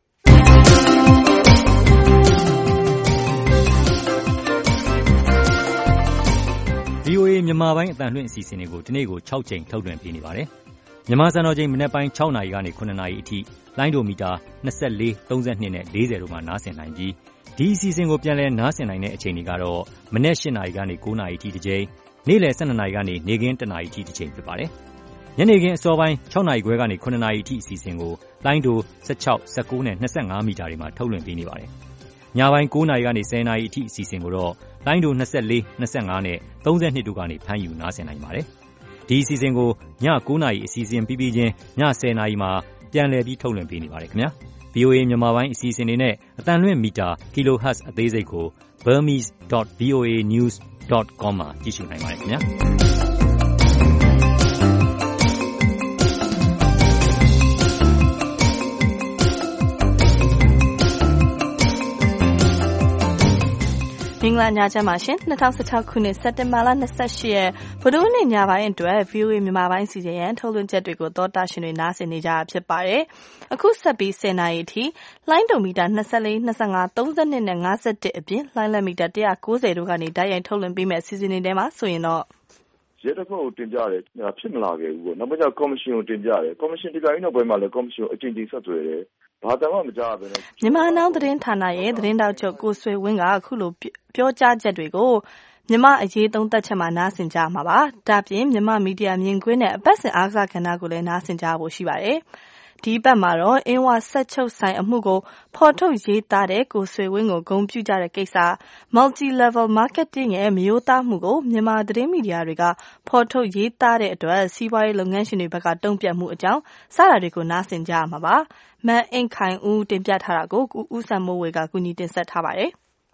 [SPEAKER 6] V O A မြန်မာပိုင်းအသံလွှင့်အစီအစဉ်တွေကိုဒီနေ့ကို၆ချိန်ထုတ်လွှင့်ပေးနေပါတယ်။မြန်မာစံတော်ချိန်မနက်ပိုင်း၆နာရီကနေ၇နာရီအထိလိုင်းဒိုမီတာ၂၄၊၃၂နဲ့၄၀တို့မှာနားဆင်နိုင်ပြီးဒီအစီအစဉ်ကိုပြန်လည်နားဆင်နိုင်တဲ့အချိန်တွေကတော့မနက်၈နာရီကနေ၉နာရီအထိတစ်ချိန်နေ့လယ်၁၂နာရီကနေနေ့ခင်း၁နာရီအထိတစ်ချိန်ဖြစ်ပါတယ်။ညနေခင်းအစောပိုင်း၆နာရီခွဲကနေ၇နာရီအထိအစီအစဉ်ကိုလိုင်းဒို၁၆၊၁၉နဲ့၂၅မီတာတွေမှာထုတ်လွှင့်ပေးနေပါတယ်။
[SPEAKER 19] ညပိုင်းကိုးနာရီကနေဆယ်နာရီအထိအစီအစဉ်ကိုတော့လိုင်းဒိုနှစ်၄ ၂၅နဲ့သုံး၂တို့ကနေဖမ်းယူနားဆင်နိုင်ပါတယ်။ဒီအစီအစဉ်ကိုညကိုးနာရီအစီအစဉ်ပြီးပြီးချင်းညဆယ်နာရီမှာပြန်လည်ပြီးထုတ်လွှင့်ပေးနေပါတယ်ခင်ဗျာ။ဗွီအိုအေ မြန်မာပိုင်းအစီအစဉ်တွေနဲ့အသံလွှင့်မီတာ kilohertz အသေးစိတ်ကို burmese dot voa news dot com မှာကြည့်ရှုနိုင်ပါတယ်ခင်ဗျာ။
[SPEAKER 2] မင်္ဂလာညချမ်းပါရှင်၂၀၁၆ခုနှစ်စက်တင်ဘာလ၂၈ရက်ဗုဒ္ဓဟူးနေ့ညပိုင်းအတွက် ဗွီအိုအေ မြန်မာပိုင်းစီစဉ်ရန်ထုတ်လွှင့်ချက်တွေကိုသောတာရှင်တွေနားဆင်နေကြတာဖြစ်ပါတယ်။အခုဆက်ပြီးဆယ်နာရီအထိလိုင်းဒိုမီတာ၂၄ ၂၅ ၃၂နဲ့၅၁အပြင်လိုင်းလက်မီတာ၁၉၀တို့ကနေတိုက်ရိုက်ထုတ်လွှင့်ပေးမယ့်အစီအစဉ်တွေထဲမှာဆိုရင်တော့
[SPEAKER 20] ရဲတပ်ဖွဲ့ကိုတင်ပြတယ်ဖြစ်မလာခဲ့ဘူးပေါ့နောက်မှကျကော်မရှင်ကိုတင်ပြတယ်ကော်မရှင်ဒီတိုင်းနောက်ပိုင်းမှာလည်းကော်မရှင်ကိုအကြိမ်ကြိမ်ဆက်သွယ်တယ်ဘာတမ်းမှမကြားဘဲနဲ့
[SPEAKER 2] မြန်မာနောင်သတင်းဌာနရဲ့သတင်းတောက်ချုပ်ကိုဆွေဝင်းကအခုလိုပြောကြားချက်တွေကိုမြန်မာအရေးသုံးသက်ချက်မှာနားဆင်ကြမှာပါဒါပြင်မြန်မာမီဒီယာမြင်ကွင်းနဲ့အပတ်စဉ်အားကစားကဏ္ဍကိုလည်းနားဆင်ကြဖို့ရှိပါတယ်ဒီဘက်မှာတော့အင်းဝဆက်ချုပ်ဆိုင်အမှုကိုဖော်ထုတ်ရေးသားတဲ့ကိုဆွေဝင်းကိုဂုဏ်ပြုကြတဲ့ကိစ္စ multi level marketing ရဲ့မျိုးသားမှုကိုမြန်မာသတင်းမီဒီယာတွေကဖော်ထုတ်ရေးသားတဲ့အတွက်စီးပွားရေးလုပ်ငန်းရှင်တွေဘက်ကတုံ့ပြန်မှုအကြောင်းစတာတွေကိုနားဆင်ကြရမှာပါမန်အင်ခိုင်ဦးတင်ပြထားတာကိုဦးစံမိုးဝေကကူညီတင်ဆက်ထားပါတယ်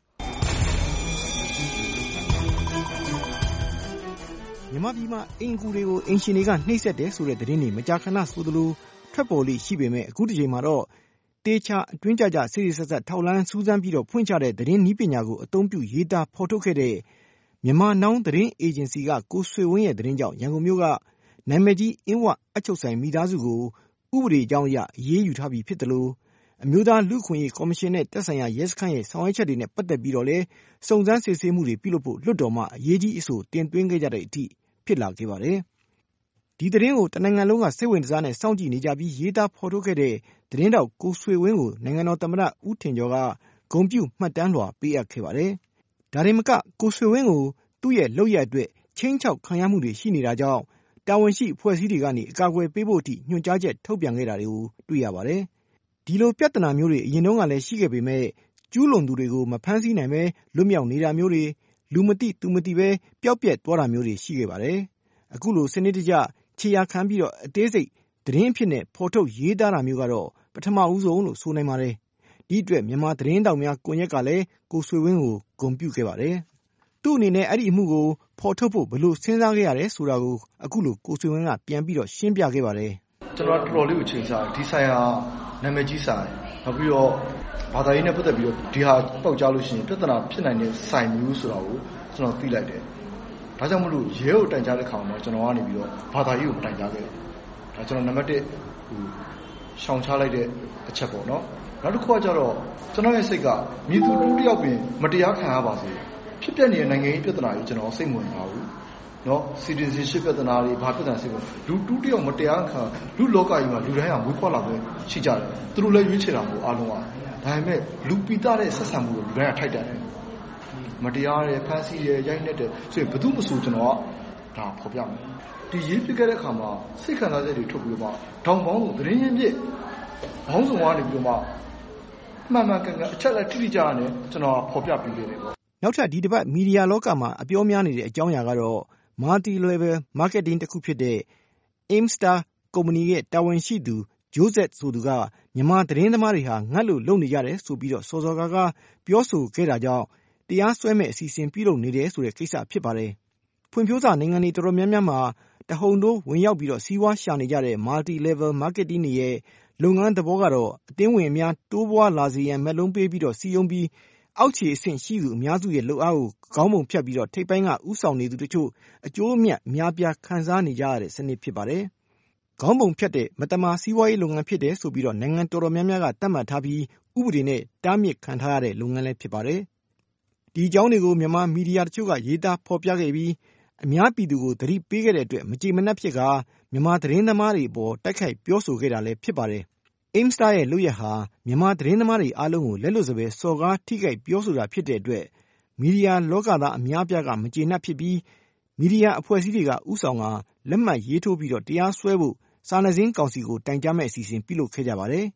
[SPEAKER 21] မြန်မာပြည်မှာအင်ကူတွေကိုအင်ရှင်တွေကနှိပ်စက်တယ်ဆိုတဲ့သတင်းတွေမကြာခဏဆိုသလိုထွက်ပေါ်လိရှိပေမဲ့အခုတစ်ချိန်မှာတော့တေချာအတွင်းကြကြစိရိဆက်ဆက်ထောက်လန်းစူးစမ်းပြီးတော့ဖွင့်ချတဲ့သတင်းနည်းပညာကိုအသုံးပြုရေးသားဖော်ထုတ်ခဲ့တဲ့မြန်မာနောင်သတင်းအေဂျင်စီကကိုဆွေဝင်းရဲ့သတင်းကြောင့်ရန်ကုန်မြို့ကနာမည်ကြီးအင်းဝအချုပ်ဆိုင်မိသားစုကိုဥပဒေအကြောင်းအရအရေးယူထားပြီးဖြစ်တယ်လို့အမျိုးသားလူ့ခွင့်ရေးကော်မရှင်နဲ့တပ်ဆိုင်ရာရဲစခန်းရဲ့ဆောင်ရွက်ချက်တွေနဲ့ပတ်သက်ပြီးတော့လဲစုံစမ်းစစ်ဆေးမှုတွေပြုလုပ်ဖို့လွှတ်တော်မှအရေးကြီးအဆိုတင်သွင်းခဲ့ကြတဲ့အထိဖြစ်လာခဲ့ပါတယ်။ဒီသတင်းကိုတနိုင်ငံလုံးကစိတ်ဝင်စားနဲ့စောင့်ကြည့်နေကြပြီးရေးသားဖော်ထုတ်ခဲ့တဲ့သတင်းတောက်ကိုဆွေဝင်းကိုနိုင်ငံတော်သမ္မတဦးထင်ကျော်ကဂုဏ်ပြုမှတ်တမ်းလွှာပေးအပ်ခဲ့ပါတယ်။ဒါရင်မကကိုဆွေဝင်းကိုသူ့ရဲ့လုပ်ရအတွက်ချင်းချောက်ခံရမှုတွေရှိနေတာကြောင့်တာဝန်ရှိအဖွဲ့အစည်းတွေကနေအကာအကွယ်ပေးဖို့အထိညွှန်ကြားချက်ထုတ်ပြန်ခဲ့တာတွေကိုတွေ့ရပါတယ်။ဒီလိုပြဿနာမျိုးတွေအရင်တုန်းကလည်းရှိခဲ့ပေမဲ့ကျူးလွန်သူတွေကိုမဖမ်းဆီးနိုင်ပဲလွတ်မြောက်နေတာမျိုးတွေလူမသိသူမသိပဲပျောက်ပြက်သွားတာမျိုးတွေရှိခဲ့ပါတယ်။အခုလိုစနစ်တကျခြေရာခံပြီးတော့အသေးစိတ်သတင်းအဖြစ်နဲ့ဖော်ထုတ်ရေးသားတာမျိုးကတော့ပထမဦးဆုံးလို့ဆိုနိုင်ပါတယ်။ဒီအတွက်မြန်မာသတင်းတောက်များကွန်ရက်ကလည်းကိုဆွေဝင်းကိုဂုဏ်ပြုခဲ့ပါတယ်။သူ့အနေနဲ့အဲ့ဒီအမှုကိုဖော်ထုတ်ဖို့ဘယ်လိုစဉ်းစားခဲ့ရတယ်ဆိုတာကိုအခုလိုကိုဆွေဝင်းကပြန်ပြီးတော့ရှင်းပြခဲ့ပါတယ်
[SPEAKER 22] ။ကျွန်တော်တော်တော်လေးကိုချိန်စားဒီဆိုင်ဟာနာမည်ကြီးဆိုင်နောက်ပြီးတော့ဘာသာရေးနဲ့ပတ်သက်ပြီးတော့ဒီဟာပေါက်ကြားလို့ရှိရင်ပြဿနာဖြစ်နိုင်တဲ့ဆိုင်မျိုးဆိုတာကိုကျွန်တော်သိလိုက်တယ်။ဒါကြောင့်မလို့ရဲကိုတိုင်ကြားတဲ့ခါမှာကျွန်တော်ကနေပြီးတော့ဘာသာရေးကိုတိုင်ကြားခဲ့တယ်။ဒါကျွန်တော်နံပါတ်တစ်ဟိုရှောင်ချလိုက်တဲ့အချက်ပေါ့နော်။နောက်တစ်ခုကကျတော့ကျွန်တော်ရဲ့စိတ်ကမြည်သူတူတယောက်ပင်မတရားခံရပါစေ။ဖြစ်ပျက်နေတဲ့နိုင်ငံရေးပြဿနာကြီးကျွန်တော်စိတ်ဝင်ပါဘူး။နော် citizenship ပြဿနာတွေဘာပြဿနာစိတ်ဝင်လူတူတယောက်မတရားခံလူလောကကြီးမှာလူတိုင်းကမွေးဖွားလာပဲရှိကြတယ်။သူတို့လည်းရွေးချယ်တာမို့အားလုံးကဒါပေမဲ့လူပိတာတဲ့ဆက်ဆံမှုကိုလူတိုင်းကထိုက်တယ်။မတရားတဲ့ဖန်ဆီးတဲ့ရိုက်နှက်တဲ့ဆိုရင်ဘယ်သူမှမဆိုကျွန်တော်ကဒါဖော်ပြမယ်ဒီရေးပြခဲ့တဲ့အခါမှာစိတ်ခံစားချက်တွေထုတ်ပြီးတော့တောင်ပေါင်းကိုသတင်းရင်းပြဘောင်းဆောင်ကနေပြီးတော့မှမှန်မှန်ကန်ကန်အချက်လက်ထိထိကြရနဲ့ကျွန်တော်ဖော်ပြပြီးခဲ့တယ်ပေါ့
[SPEAKER 21] နောက်ထပ်ဒီတစ်ပတ်မီဒီယာလောကမှာအပြောများနေတဲ့အကြောင်းအရာကတော့ multi level marketing တစ်ခုဖြစ်တဲ့ Aimstar ကုမ္ပဏီရဲ့တာဝန်ရှိသူဂျိုးဇက်ဆိုသူကမြန်မာသတင်းသမားတွေဟာငတ်လို့လုပ်နေကြတယ်ဆိုပြီးတော့စောစောကားကားပြောဆိုခဲ့တာကြောင့်တရားစွဲမဲ့အစီအစဉ်ပြုလုပ်နေတယ်ဆိုတဲ့ကိစ္စဖြစ်ပါတယ်။ဖွံ့ဖြိုးစာနိုင်ငံတွေတော်တော်များများမှာတဟုန်တိုးဝင်ရောက်ပြီးတော့စီးပွားရှာနေကြတဲ့ multi level marketing တွေရဲ့လုပ်ငန်းသဘောကတော့အတင်းဝင်အများတိုးပွားလာစေရန်မက်လုံးပေးပြီးတော့စီယုံပြီးအောက်ခြေအဆင့်ရှိသူအများစုရဲ့လုပ်အားကိုခေါင်းပုံဖြတ်ပြီးတော့ထိပ်ပိုင်းကဥဆောင်နေသူတချို့အကျိုးအမြတ်အများပြားခံစားနေကြရတဲ့စနစ်ဖြစ်ပါတယ်။ခေါင်းပုံဖြတ်တဲ့မတမာစီးပွားရေးလုပ်ငန်းဖြစ်တယ်ဆိုပြီးတော့နိုင်ငံတော်တော်များများကသတ်မှတ်ထားပြီးဥပဒေနဲ့တားမြစ်ခံထားရတဲ့လုပ်ငန်းလည်းဖြစ်ပါတယ်။ဒီအကြောင်းတွေကိုမြန်မာမီဒီယာတချို့ကရေးသားဖော်ပြခဲ့ပြီးအများပြည်သူကိုသတိပေးခဲ့တဲ့အတွက်မကြေမနက်ဖြစ်ကမြန်မာသတင်းသမားတွေအပေါ်တိုက်ခိုက်ပြောဆိုခဲ့တာလည်းဖြစ်ပါတယ်။ Aimstar ရဲ့လုပ်ရဟာမြန်မာသတင်းသမားတွေအားလုံးကိုလက်လွတ်စပယ်စော်ကားထိခိုက်ပြောဆိုတာဖြစ်တဲ့အတွက်မီဒီယာလောကသားအများပြားကမကျေနပ်ဖြစ်ပြီးမီဒီယာအဖွဲ့အစည်းတွေကဥဆောင်ကလက်မှတ်ရေးထိုးပြီးတော့တရားစွဲဖို့စာနယ်ဇင်းကောင်စီကိုတိုင်ကြားမဲ့အစီအစဉ်ပြုလုပ်ခဲ့ကြပါတယ်။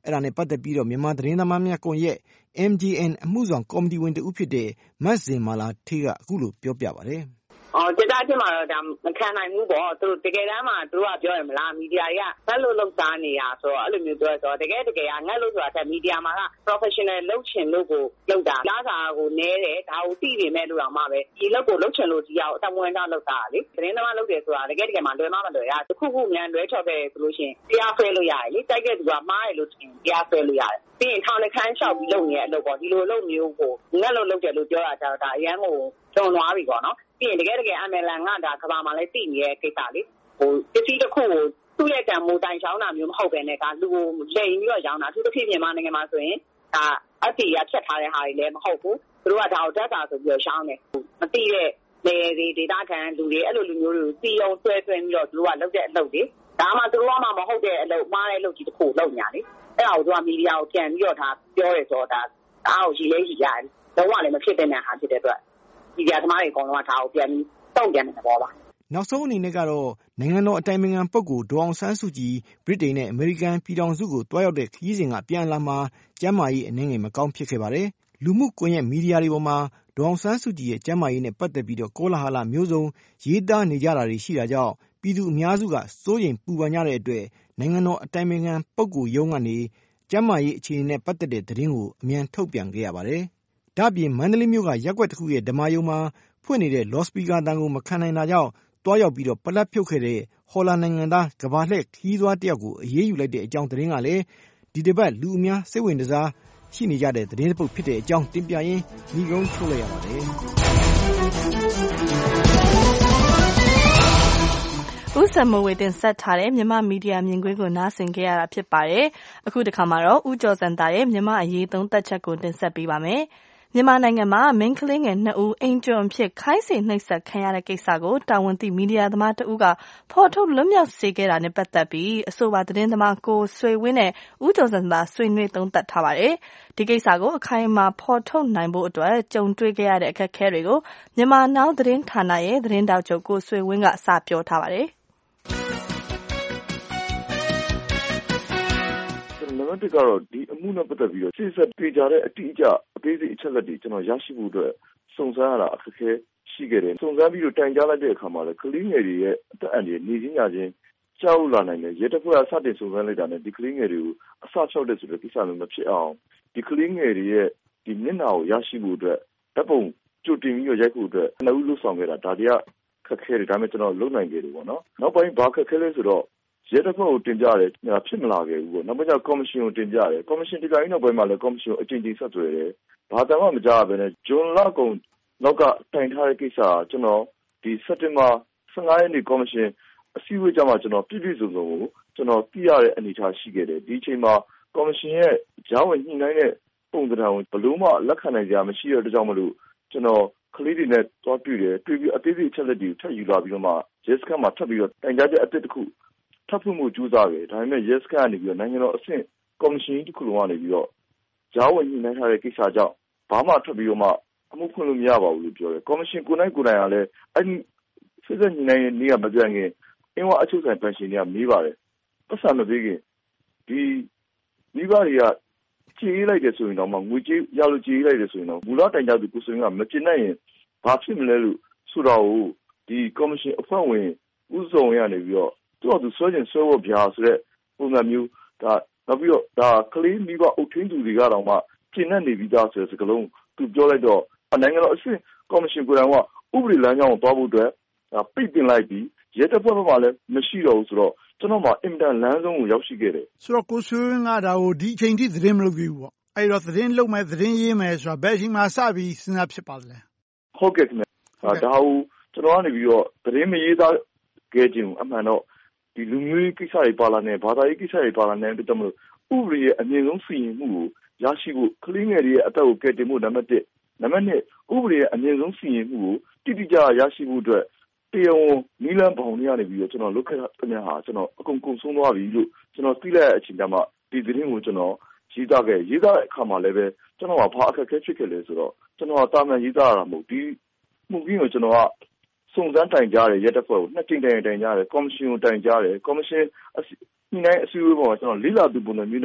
[SPEAKER 21] အဲ့ဒါနဲ့ပတ်သက်ပြီးတော့မြန်မာသတင်းသမားများကွန်ရက် M J N အမှုဆောင်ကော်မတီဝင်တဦးဖြစ်တဲ့မတ်ဇင်မာလာထေးကအခုလိုပြောပြပါတယ်
[SPEAKER 1] အော်ကြတာချင်းမှာတော့ဒါမခံနိုင်ဘူးပေါ့သူတို့တကယ်တမ်းမှာသူတို့ကပြောရမလားမီဒီယာတွေကငတ်လို့လောက်သားနေတာဆိုတော့အဲ့လိုမျိုးပြောဆိုတော့တကယ်တကယ်ကငတ်လို့ဆိုတာတက်မီဒီယာမှာက professional လုပ်ချင်လို့ကိုလုပ်တာလားစာကိုနဲတယ်ဒါကိုသိနေမဲ့လို့တော့မှပဲဒီလောက်ကိုလုပ်ချင်လို့ဒီအောင်အတမွန်းတော့လုပ်တာလေသတင်းသမားလုပ်တယ်ဆိုတာတကယ်တကယ်မှာလွယ်မမလွယ်ရတခုခုမြန်လွဲချော်ခဲ့ဆိုလို့ရှိရင်တရားဆွဲလို့ရတယ်လေတိုက်တဲ့သူကမှားတယ်လို့ထင်တရားဆွဲလို့ရတယ်ပြီးရင်ထောင်နဲ့ခန်းလျှောက်ပြီးလုပ်နေတဲ့အလုပ်ပေါ့ဒီလိုလုပ်မျိုးကိုငတ်လို့လုပ်တယ်လို့ပြောတာကြတော့ဒါအရန်ကိုတုံသွားပြီပေါ့နော်ပြီးရင်တကယ်တကယ်အမေလန်ငါဒါကဘာမှလည်းသိနေတဲ့ကိစ္စလေဟိုတတိတစ်ခုကိုသူ့ရဲ့တံမိုးတိုင်ချောင်းတာမျိုးမဟုတ်ပဲနဲ့ကလူကိုလိန်ပြီးတော့ရောင်းတာသူတစ်ဖြစ်မြန်မာနိုင်ငံမှာဆိုရင်ဒါအတီးရဖြတ်ထားတဲ့ဟာတွေလည်းမဟုတ်ဘူးသူတို့ကဒါကိုတက်တာဆိုပြီးတော့ရှောင်းတယ်မသိတဲ့လေတွေဒေတာခံလူတွေအဲ့လိုလူမျိုးတွေကိုစီအောင်ဆွဲဆွဲပြီးတော့သူတို့ကလုပ်တဲ့အလုပ်တွေဒါမှသူတို့ကမှမဟုတ်တဲ့အလုပ်မှားတဲ့အလုပ်ကြီးတစ်ခုလုပ်ညာလေအဲ့ဒါကိုသူကမီဒီယာကိုပြန်ပြီးတော့ဒါပြောရဲဆိုတော့ဒါအားကိုကြီးလေးကြီးရတယ်တော့ကလည်းမဖြစ်တဲ့နေဟာဖြစ်တဲ့အတွက်ဒီကြသမားတွေအကုန်လုံးကဒါကိုပြန်ပြီးတုံ့ပြန်နေတော့ပါ
[SPEAKER 21] နောက်ဆုံးအနေနဲ့ကတော့နိုင်ငံတော်အတိုင်ပင်ခံပုဂ္ဂိုလ်ဒေါ်အောင်ဆန်းစုကြည်ဗြိတိန်နဲ့အမေရိကန်ပြည်ထောင်စုကိုတွားရောက်တဲ့ခရီးစဉ်ကပြန်လာမှာကျန်းမာရေးအနည်းငယ်မကောင်းဖြစ်ခဲ့ပါတယ်လူမှုကွန်ရက်မီဒီယာတွေပေါ်မှာဒေါ်အောင်ဆန်းစုကြည်ရဲ့ကျန်းမာရေးနဲ့ပတ်သက်ပြီးတော့ကောလာဟလမျိုးစုံရေးသားနေကြတာတွေရှိတာကြောင့်ပြည်သူအများစုကစိုးရိမ်ပူပန်ကြတဲ့အတွက်နိုင်ငံတော်အတိုင်ပင်ခံပုဂ္ဂိုလ်ရုံးကနေကျန်းမာရေးအခြေအနေနဲ့ပတ်သက်တဲ့သတင်းကိုအမြန်ထုတ်ပြန်ခဲ့ရပါတယ်ဒါ့အပြင်မန္တလေးမြို့ကရပ်ကွက်တစ်ခုရဲ့ဓမ္မယုံမှာဖွင့်နေတဲ့လော့စပီကာတန်ကိုမခံနိုင်တာကြောင့်တွားရောက်ပြီးတော့ပလက်ဖြုတ်ခဲ့တဲ့ဟော်လာနိုင်ငံသားကဘာလှည့်ခီးသွားတယောက်ကိုအရေးယူလိုက်တဲ့အကြောင်းသတင်းကလည်းဒီတစ်ပတ်လူအများစိတ်ဝင်စားရှိနေကြတဲ့သတင်းတစ်ပုဒ်ဖြစ်တဲ့အကြောင်းတင်ပြရင်းညီကုန်းထုတ်လိုက်ရပါတယ်
[SPEAKER 2] ဦးစံမိုးဝေတင်ဆက်ထားတဲ့မြန်မာမီဒီယာမြင်ကွင်းကိုနားဆင်ခဲ့ရတာဖြစ်ပါတယ်အခုတစ်ခါမှာတော့ဦးကျော်စံသားရဲ့မြန်မာအရေးသုံးသက်ချက်ကိုတင်ဆက်ပေးပါမယ်မြန်မာနိုင်ငံမှာမင်းကလေးငယ်နှစ်ဦးအိမ်ကျွန်းဖြစ်ခိုင်းစေနှိပ်စက်ခံရတဲ့ကိစ္စကိုတာဝန်သိမီဒီယာသမားတဦးကဖော်ထုတ်လွတ်မြောက်စေခဲ့တာနဲ့ပတ်သက်ပြီးအဆိုပါသတင်းသမားကိုဆွေဝင်းနဲ့ဦးကျော်စံသာဆွေးနွေးသုံးသပ်ထားပါတယ်။ဒီကိစ္စကိုအခိုင်အမာဖော်ထုတ်နိုင်ဖို့အတွက်ကြုံတွေ့ခဲ့ရတဲ့အခက်အခဲတွေကိုမြန်မာနောင်သတင်းဌာနရဲ့သတင်းတောက်ချုပ်ကိုဆွေဝင်းကစပြောထားပါတယ်။
[SPEAKER 20] နံပါတ်တစ်ကတော့ဒီအမှုနဲ့ပတ်သက်ပြီးတော့စစ်ဆက်တွေ့ကြတဲ့အတိအကျအသေးစိတ်အချက်လက်တွေကျွန်တော်ရရှိဖို့အတွက်စုံစမ်းရတာအခက်အခဲရှိခဲ့တယ်စုံစမ်းပြီးတော့တိုင်ကြားလိုက်တဲ့အခါမှာလည်းကလေးငယ်တွေရဲ့အသက်အန္တရာယ်နေချင်းညာချင်းကြောက်လာနိုင်တယ်ရဲတပ်ဖွဲ့ကစတင်စုံစမ်းလိုက်တာနဲ့ဒီကလေးငယ်တွေကိုအစဖြောက်တဲ့ဆိုတဲ့ကိစ္စမျိုးမဖြစ်အောင်ဒီကလေးငယ်တွေရဲ့ဒီမျက်နှာကိုရရှိဖို့အတွက်ဓာတ်ပုံကြိုတင်ပြီးတော့ရိုက်ဖို့အတွက်နှုတ်လို့ဆောင်ခဲ့တာဒါတွေကခက်ခဲတယ်ဒါပေမဲ့ကျွန်တော်လုံနိုင်ခဲ့တယ်ပေါ့နော်နောက်ပိုင်းဘာခက်ခဲလဲဆိုတော့ရဲတပ်ဖွဲ့ကိုတင်ပြတယ်ဖြစ်မလာခဲ့ဘူးပေါ့နောက်ပိုင်းကျကော်မရှင်ကိုတင်ပြတယ်ကော်မရှင်ဒီတိုင်းနောက်ပိုင်းမှာလည်းကော်မရှင်ကိုအကြိမ်ကြိမ်ဆက်သွယ်တယ်ဘာတမ်းမှမကြားဘဲနဲ့ဂျွန်လကုန်နောက်ကတိုင်ထားတဲ့ကိစ္စကျွန်တော်ဒီစက်တင်ဘာဆယ့်ငါးရက်နေ့ကော်မရှင်အစည်းအဝေးကြမှာကျွန်တော်ပြည့်ပြည့်စုံစုံကိုကျွန်တော်သိရတဲ့အနေအထားရှိခဲ့တယ်ဒီအချိန်မှာကော်မရှင်ရဲ့ကြားဝင်ညှိနှိုင်းတဲ့ပုံစံကိုဘလို့မှလက်ခံနိုင်ကြမရှိတဲ့အတွက်ကြောင့်မလို့ကျွန်တော်ကလေးတွေနဲ့တွားတွေ့တယ်တွေ့ပြီးအသေးစိတ်ချက်လက်တွေထပ်ယူလာပြီးတော့မှရဲစခန်းမှာထပ်ပြီးတော့တိုင်ကြားချက်အသစ်တစ်ခုထပ်ဖွင့်မှုကြိုးစားတယ်ဒါပေမဲ့ yes ကနေပြီးတော့နိုင်ငံတော်အဆင့်ကော်မရှင်တစ်ခုလုံးကနေပြီးတော့ကြားဝင်ညှိနှိုင်းထားတဲ့ကိစ္စကြောင့်ဘာမှထွက်ပြီးတော့မှအမှုဖွင့်လို့မရပါဘူးလို့ပြောတယ်ကော်မရှင်ကိုယ်တိုင်ကိုယ်တိုင်ကလည်းအဲ့ဒီစစ်စစ်ညှိနှိုင်းတဲ့နေ့ကမပြန်ခင်အင်းဝအချုပ်ဆိုင်ပန်ရှင်တွေကမေးပါတယ်ပတ်စံမပေးခင်ဒီမိဘတွေကကြေးလိုက်တယ်ဆိုရင်တော့မှငွေကြေးရလို့ကြေးလိုက်တယ်ဆိုရင်တော့မူလတိုင်ကြသူကိုဆိုရင်ကမကျင်နိုင်ရင်ဘာဖြစ်မလဲလို့ဆိုတော့ဒီကော်မရှင်အဖွဲ့ဝင်ဦးဆောင်ရနေပြီးတော့သူ့အတူဆွဲကျင်ဆွဲဖို့ဗျာဆိုတဲ့ပုံစံမျိုးဒါနောက်ပြီးတော့ဒါကလေးမိဘအုပ်ထင်းသူတွေကတော့မှကျင့်နေပြီးသားဆိုတဲ့စကားလုံးသူပြောလိုက်တော့နိုင်ငံတော်အဆင့်ကော်မရှင်ကိုယ်တိုင်ကဥပဒေလမ်းကြောင်းကိုတွားဖို့အတွက်ပိတ်ပင်လိုက်ပြီးရဲတပ်ဖွဲ့ဘက်မှလည်းမရှိတော့ဘူးဆိုတော့ကျွန်တော်မှအင်တန်လမ်းဆုံးကိုရောက်ရှိခဲ့တယ်
[SPEAKER 5] ဆိုတော့ကိုဆွေးဝင်းကဒါကိုဒီအချိန်ထိသတင်းမလုပ်သေးဘူးပေါ့အဲ့တော့သတင်းလုပ်မယ်သတင်းရေးမယ်ဆိုတာဘယ်အချိန်မှစပြီးစဉ်းစားဖြစ်ပါသလဲ
[SPEAKER 20] ဟုတ်ကဲ့ခင်ဗျာဒါဟိုကျွန်တော်ကနေပြီးတော့သတင်းမရေးသားခဲ့ခြင်းအမှန်တော့ဒီလူမျိုးရေးကိစ္စတွေပါလာနေဘာသာရေးကိစ္စတွေပါလာနေတဲ့တမလို့ဥပဒေရဲ့အမြင့်ဆုံးစီရင်မှုကိုရရှိဖို့ကလေးငယ်တွေရဲ့အသက်ကိုကယ်တင်ဖို့နံပါတ်တစ်နံပါတ်နှစ်ဥပဒေရဲ့အမြင့်ဆုံးစီရင်မှုကိုတိတိကျကျရရှိဖို့အတွက်တရားဝင်နီလန်ပေါင်းနေရနေပြီးတော့ကျွန်တော်လုခဲ့တဲ့များဟာကျွန်တော်အကုန်ကုန်ဆုံးသွားပြီလို့ကျွန်တော်သိလိုက်တဲ့အချိန်ကျမှဒီသတင်းကိုကျွန်တော်ရေးသားခဲ့ရေးသားတဲ့အခါမှာလည်းပဲကျွန်တော်ကဘာအခက်အခဲဖြစ်ခဲ့လဲဆိုတော့ကျွန်တော်ကတာမန်ရေးသားရတာမဟုတ်ဒီမှုကြီးကိုကျွန်တော်ကစုံစမ်းတိုင်ကြားတယ်ရဲတပ်ဖွဲ့ကိုနှစ်ကြိမ်တိုင်တိုင်ကြားတယ်ကော်မရှင်ကိုတိုင်ကြားတယ်ကော်မရှင်ညှိနှိုင်းအစည်းအဝေးပေါ်မှာကျွန်တော်လေးလာသူပုံစံမျိုးနဲ့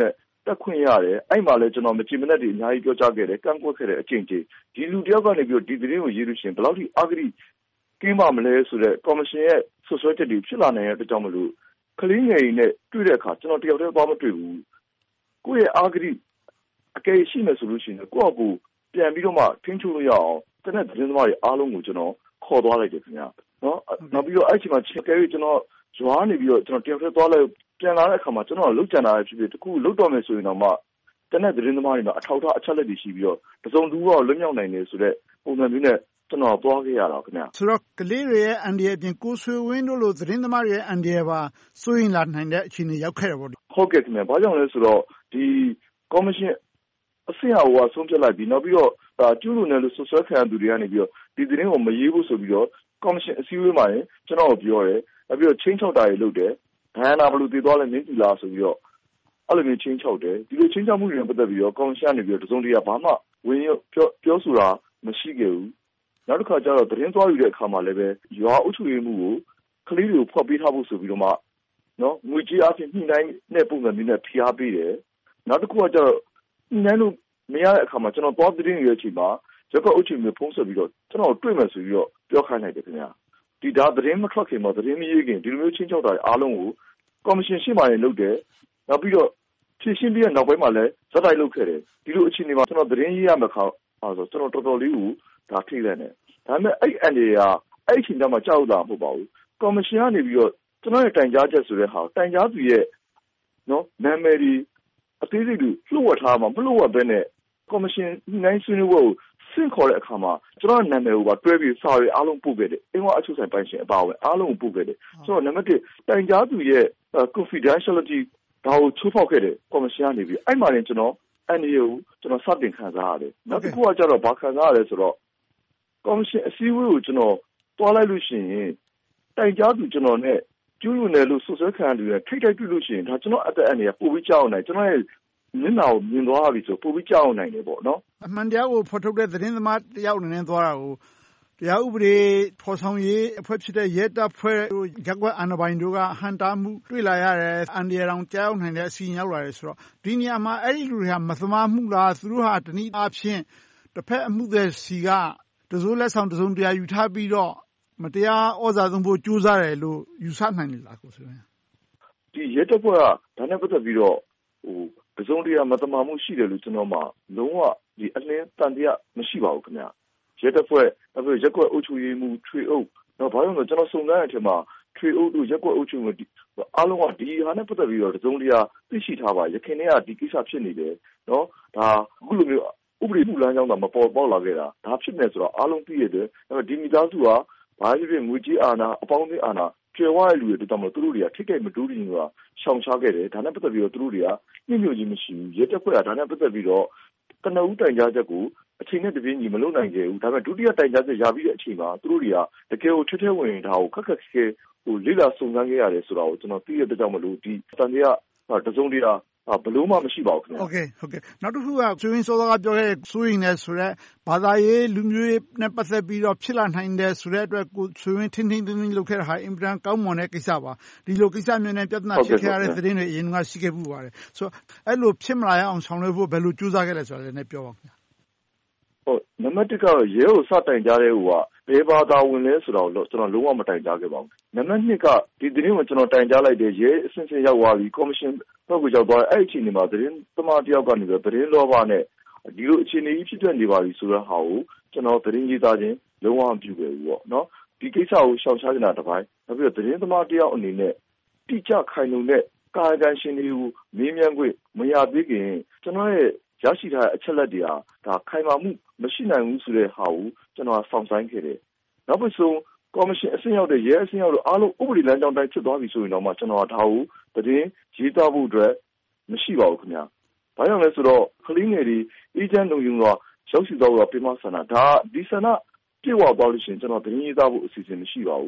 [SPEAKER 20] တက်ခွင့်ရတယ်အဲ့မှာလည်းကျွန်တော်မကြည်မနဲ့တွေအများကြီးပြောကြားခဲ့တယ်ကန့်ကွက်ခဲ့တယ်အကျင့်ကြီးဒီလူတယောက်ကနေပြီးတော့ဒီသတင်းကိုရေးလို့ရှိရင်ဘယ်လောက်ထိအာဂရိကင်းပါမလဲဆိုတော့ကော်မရှင်ရဲ့ဆွဆွဲချက်တွေဖြစ်လာနိုင်တဲ့အတွက်ကြောင့်မလို့ကလေးငယ်တွေနဲ့တွေ့တဲ့အခါကျွန်တော်တယောက်တည်းသွားမတွေ့ဘူးကိုယ့်ရဲ့အာဂရိအကယ်ရှိမယ်ဆိုလို့ရှိရင်ကိုယ့်အကူပြန်ပြီးတော့မှထင်းချိုးလို့ရအောင်တနက်သတင်းသမားတွေအားလုံးကိုကျွန်တော်ခေါ်သွားလိုက်တယ်ခင်ဗျာနော်နောက်ပြီးတော့အဲ့ချိန်မှာချက်ကဲကျွန်တော်ရွာနေပြီးတော့ကျွန်တော်တယောက်တည်းသွားလိုက်ပြန်လာတဲ့အခါမှာကျွန်တော်လုတ်ကြံတာဖြစ်ဖြစ်တခုလုတ်တော်မယ်ဆိုရင်တော့မှတနက်သတင်းသမားတွေမှာအထောက်အထားအချက်လက်တွေရှိပြီးတော့တစုံတူတော့လွတ်မြောက်နိုင်တယ်ဆိုတော့ပုံစံမျိုးနဲ့ကျွန်တော်သွားခဲ့ရတာခင်ဗျာ
[SPEAKER 5] ဆိုတော့ကလေးတွေရဲ့အန်ဒီရဲ့အပြင်ကိုဆွေဝင်းတို့လိုသတင်းသမားတွေရဲ့အန်ဒီရဲ့ပါစိုးရင်လာနိုင်တဲ့အခြေအနေရောက်ခဲ့တယ်ပေါ့
[SPEAKER 20] ဟုတ်ကဲ့ခင်ဗျာဘာကြောင့်လဲဆိုတော့ဒီကော်မရှင်အဆင့်အဝါဆုံးဖြတ်လိုက်ပြီးနောက်ပြီးတော့ကျူးလွန်တယ်လို့ဆွဆွဲခံရသူတွေကနေပြီးတော့ဒီသတင်းကိုမရေးဘူးဆိုပြီးတော့ကော်မရှင်အစည်းအဝေးမှာရင်ကျွန်တော်ပြောတယ်နောက်ပြီးတော့ချင်းချောက်တာတွေလုပ်တယ်ဒဏ္ဍာဘလူတည်သွားလဲမင်းကြည်လားဆိုပြီးတော့အဲ့လိုမျိုးချင်းချောက်တယ်ဒီလိုချင်းချောက်မှုတွေနဲ့ပတ်သက်ပြီးတော့ကော်မရှင်ကနေပြီးတော့တစုံတရာဘာမှဝင်ပြောပြောဆိုတာမရှိခဲ့ဘူးနောက်တစ်ခါကျတော့သတင်းသွားယူတဲ့အခါမှာလည်းပဲရွာအုပ်ချုပ်ရေးမှုကိုကလေးတွေကိုဖောက်ပေးထားဖို့ဆိုပြီးတော့မှနော်ငွေကြေးအပြင်ညှိနှိုင်းတဲ့ပုံစံမျိုးနဲ့ဖိအားပေးတယ်နောက်တစ်ခုကကျတော့ညှိနှိုင်းလို့မရတဲ့အခါမှာကျွန်တော်သွားသတင်းယူတဲ့အချိန်မှာရက်ကအုပ်ချုပ်ရေးဖုံးဆက်ပြီးတော့ကျွန်တော်တွေ့မယ်ဆိုပြီးတော့ပြောခိုင်းလိုက်တယ်ခင်ဗျာဒီဒါသတင်းမထွက်ခင်မှာသတင်းမရေးခင်ဒီလိုမျိုးချင်းချောက်တာအားလုံးကိုကော်မရှင်ရှင်းမှလည်းလုပ်တယ်နောက်ပြီးတော့ဖြည့်ရှင်းပြီးတဲ့နောက်ပိုင်းမှာလည်းဇက်တိုက်လုပ်ခဲ့တယ်ဒီလိုအခြေအနေမှာကျွန်တော်သတင်းရေးရမှာခါဆိုတော့ကျွန်တော်တော်တော်လေးကိုဒါထိတယ်နဲ့ဒါပေမဲ့အဲ့အန်ဒီကအဲ့အချိန်တည်းမှာကြောက်တာမဟုတ်ပါဘူးကော်မရှင်ကနေပြီးတော့ကျွန်တော်ရဲ့တိုင်ကြားချက်ဆိုတဲ့ဟာတိုင်ကြားသူရဲ့နော်နာမည်ဒီအသေးစိတ်တွေလှုပ်ဝက်ထားမှာမလှုပ်ဝက်ဘဲနဲ့ကော်မရှင်နိုင်ဆွေးနွေးပွဲကိုဆင့်ခေါ်တဲ့အခါမှာကျွန်တော်နာမည်ကိုပါတွဲပြီးစာရီအားလုံးပို့ခဲ့တယ်အင်းဝအချုပ်ဆိုင်ပိုင်ရှင်အပါအဝင်အားလုံးကိုပို့ခဲ့တယ်ဆိုတော့နံပါတ်တစ်တိုင်ကြားသူရဲ့ confidentiality ဒါကိုချိုးဖောက်ခဲ့တယ်ကော်မရှင်ကနေပြီးအဲ့မှာလည်းကျွန်တော်အန်ဒီကိုကျွန်တော်စတင်ခံစားရတယ်နောက်တစ်ခုကကျတော့ဘာခံစားရလဲဆိုတော့ကော်မရှင်အစည်းအဝေးကိုကျွန်တော်တွားလိုက်လို့ရှိရင်တိုင်ကြားသူကျွန်တော်နဲ့ကျူးလွန်တယ်လို့ဆွဆွဲခံရတဲ့ထိတ်တိုက်တွေ့လို့ရှိရင်ဒါကျွန်တော်အသက်အန္တရာယ်ပိုပြီးကြောက်နေကျွန်တော်ရဲ့မျက်နှာကိုမြင်သွားပြီဆိုပိုပြီးကြောက်နိုင်တယ်ပေါ့နော်
[SPEAKER 5] အမှန်တရားကိုဖော်ထုတ်တဲ့သတင်းသမားတယောက်အနေနဲ့သွားတာကိုတရားဥပဒေဖော်ဆောင်ရေးအဖွဲ့ဖြစ်တဲ့ရဲတပ်ဖွဲ့တို့ရက်ကွက်အာဏာပိုင်တို့ကဟန်တာမှုတွေ့လာရတယ်အန်ဒီရောင်ကြောက်နိုင်တဲ့အစီအစဉ်ရောက်လာတယ်ဆိုတော့ဒီနေရာမှာအဲ့ဒီလူတွေကမသမာမှုလားသူတို့ဟာတနည်းအားဖြင့်တစ်ဖက်အမှုတွေစီကတစိုးလက်ဆောင်တစုံတရာယူထားပြီးတော့မတရားဩဇာသုံးဖို့ကြိုးစားတယ်လို့ယူဆနိုင်တယ်လားကိုဆိုရင်
[SPEAKER 20] ဒီရဲတပ်ဖွဲ့ကဒါနဲ့ပတ်သက်ပြီးတော့ဟိုတစုံတရာမသမာမှုရှိတယ်လို့ကျွန်တော်မှလုံးဝဒီအလင်းတန်တရားမရှိပါဘူးခင်ဗျာရဲတပ်ဖွဲ့အခုရက်ကွက်အုပ်ချုပ်ရေးမှုထွေအုပ်တော့ဘာလို့လဲကျွန်တော်စုံစမ်းတဲ့အထက်မှာထွေအုပ်တို့ရက်ကွက်အုပ်ချုပ်မှုအားလုံးကဒီဟာနဲ့ပတ်သက်ပြီးတော့တစုံတရာသိရှိထားပါရခင်တည်းကဒီကိစ္စဖြစ်နေတယ်နော်ဒါအခုလိုမျိုးဥပဒေမှုလမ်းကြောင်းကမပေါ်ပေါက်လာခဲ့တာဒါဖြစ်နေဆိုတော့အားလုံးသိရတယ်ဒါပေမဲ့ဒီမိသားစုကဘာဖြစ်ဖြစ်ငွေကြေးအာဏာအပေါင်းအသင်းအာဏာကျွယ်ဝတဲ့လူတွေတော်တော်သူတို့တွေကထိခိုက်မတူးရင်ကရှောင်ရှားခဲ့တယ်ဒါနဲ့ပတ်သက်ပြီးတော့သူတို့တွေကညှိညွတ်ခြင်းမရှိဘူးရဲတပ်ဖွဲ့ကဒါနဲ့ပတ်သက်ပြီးတော့ကနဦးတိုင်ကြားချက်ကိုအချိန်နဲ့တပြေးညီမလုပ်နိုင်ကြဘူးဒါပေမဲ့ဒုတိယတိုင်ကြားချက်ရပြီးတဲ့အချိန်မှာသူတို့တွေကတကယ်ကိုထွတ်ထဲဝင်ဒါကိုခက်ခက်ခဲခဲဟိုလိလာစုံစမ်းခဲ့ရတယ်ဆိုတာကိုကျွန်တော်သိရတဲ့ကြောင့်မလို့ဒီတန်တရားတစုံတရာဘလို့မှမရှိပါဘူးခင်ဗျာ
[SPEAKER 5] Okay okay နောက်တစ်ခုကဆွေးနွေးစောစောကပြောခဲ့စိုးရင်လည်းဆိုတော့ဘာသာရေးလူမျိုးရေးနဲ့ပတ်သက်ပြီးတော့ဖြစ်လာနိုင်တယ်ဆိုတဲ့အတွက်ကိုဆွေးနွေးထင်းထင်းထင်းထင်းလုပ်ခဲ့တာဟာအင်ပဒန်ကောင်းမွန်တဲ့ကိစ္စပါဒီလိုကိစ္စမျိုးနဲ့ပြဿနာဖြစ်ခဲ့ရတဲ့သတင်းတွေအရင်ကရှိခဲ့မှုပါတယ်ဆိုတော့အဲ့လိုဖြစ်မလာရအောင်ဆောင်ရွက်ဖို့ဘယ်လိုကြိုးစားခဲ့လဲဆိုတာလည်းပြောပါခင်ဗျာ
[SPEAKER 20] ဟုတ်နံပါတ်တစ်ကတော့ရဲကိုစတိုင်ကြားတဲ့ဟိုကဘယ်ဘာသာဝင်လဲဆိုတော့ကျွန်တော်လုံးဝမတိုင်ကြားခဲ့ပါဘူးနံပါတ်နှစ်ကဒီသတင်းကိုကျွန်တော်တိုင်ကြားလိုက်တယ်ရဲအစစ်စစ်ရောက်သွားပြီကော်မရှင်ဘက်ကိုရောက်သွားအဲ့အချိန်ဒီမှာသတင်းသမားတယောက်ကနေပြီးသတင်းလောဘနဲ့ဒီလိုအခြေအနေကြီးဖြစ်တဲ့နေပါပြီဆိုတော့ဟာကိုကျွန်တော်သတင်းရေးသားခြင်းလုံးဝမပြုခဲ့ဘူးပေါ့နော်ဒီကိစ္စကိုရှောင်ရှားနေတာတစ်ပိုင်းနောက်ပြီးတော့သတင်းသမားတယောက်အနေနဲ့တိကျခိုင်လုံတဲ့ကာယကံရှင်တွေကိုမေးမြန်းခွင့်မရသေးခင်ကျွန်တော်ရဲ့ရရှိထားတဲ့အချက်လက်တွေဟာဒါခိုင်မာမှုမရှိနိုင်ဘူးဆိုတဲ့ဟာကိုကျွန်တော်စောင့်ဆိုင်ခဲ့တယ်။နောက်ပြီးဆုံးကော်မရှင်အဆင့်ရောက်တဲ့ရဲအဆင့်ရောက်တဲ့အားလုံးဥပဒေလမ်းကြောင်းတိုင်းဖြစ်သွားပြီဆိုရင်တော့မှကျွန်တော်ဒါကိုသတင်းရေးသားဖို့အတွက်မရှိပါဘူးခင်ဗျာ။ဘာကြောင့်လဲဆိုတော့ကလေးငယ်တွေအေဂျင့်လုံယူတော့ရောက်ရှိသွားတော့ပြမဆန္ဒဒါဒီဆန္ဒပြေဝသွားလို့ရှိရင်ကျွန်တော်သတင်းရေးသားဖို့အစီအစဉ်မရှိပါဘူး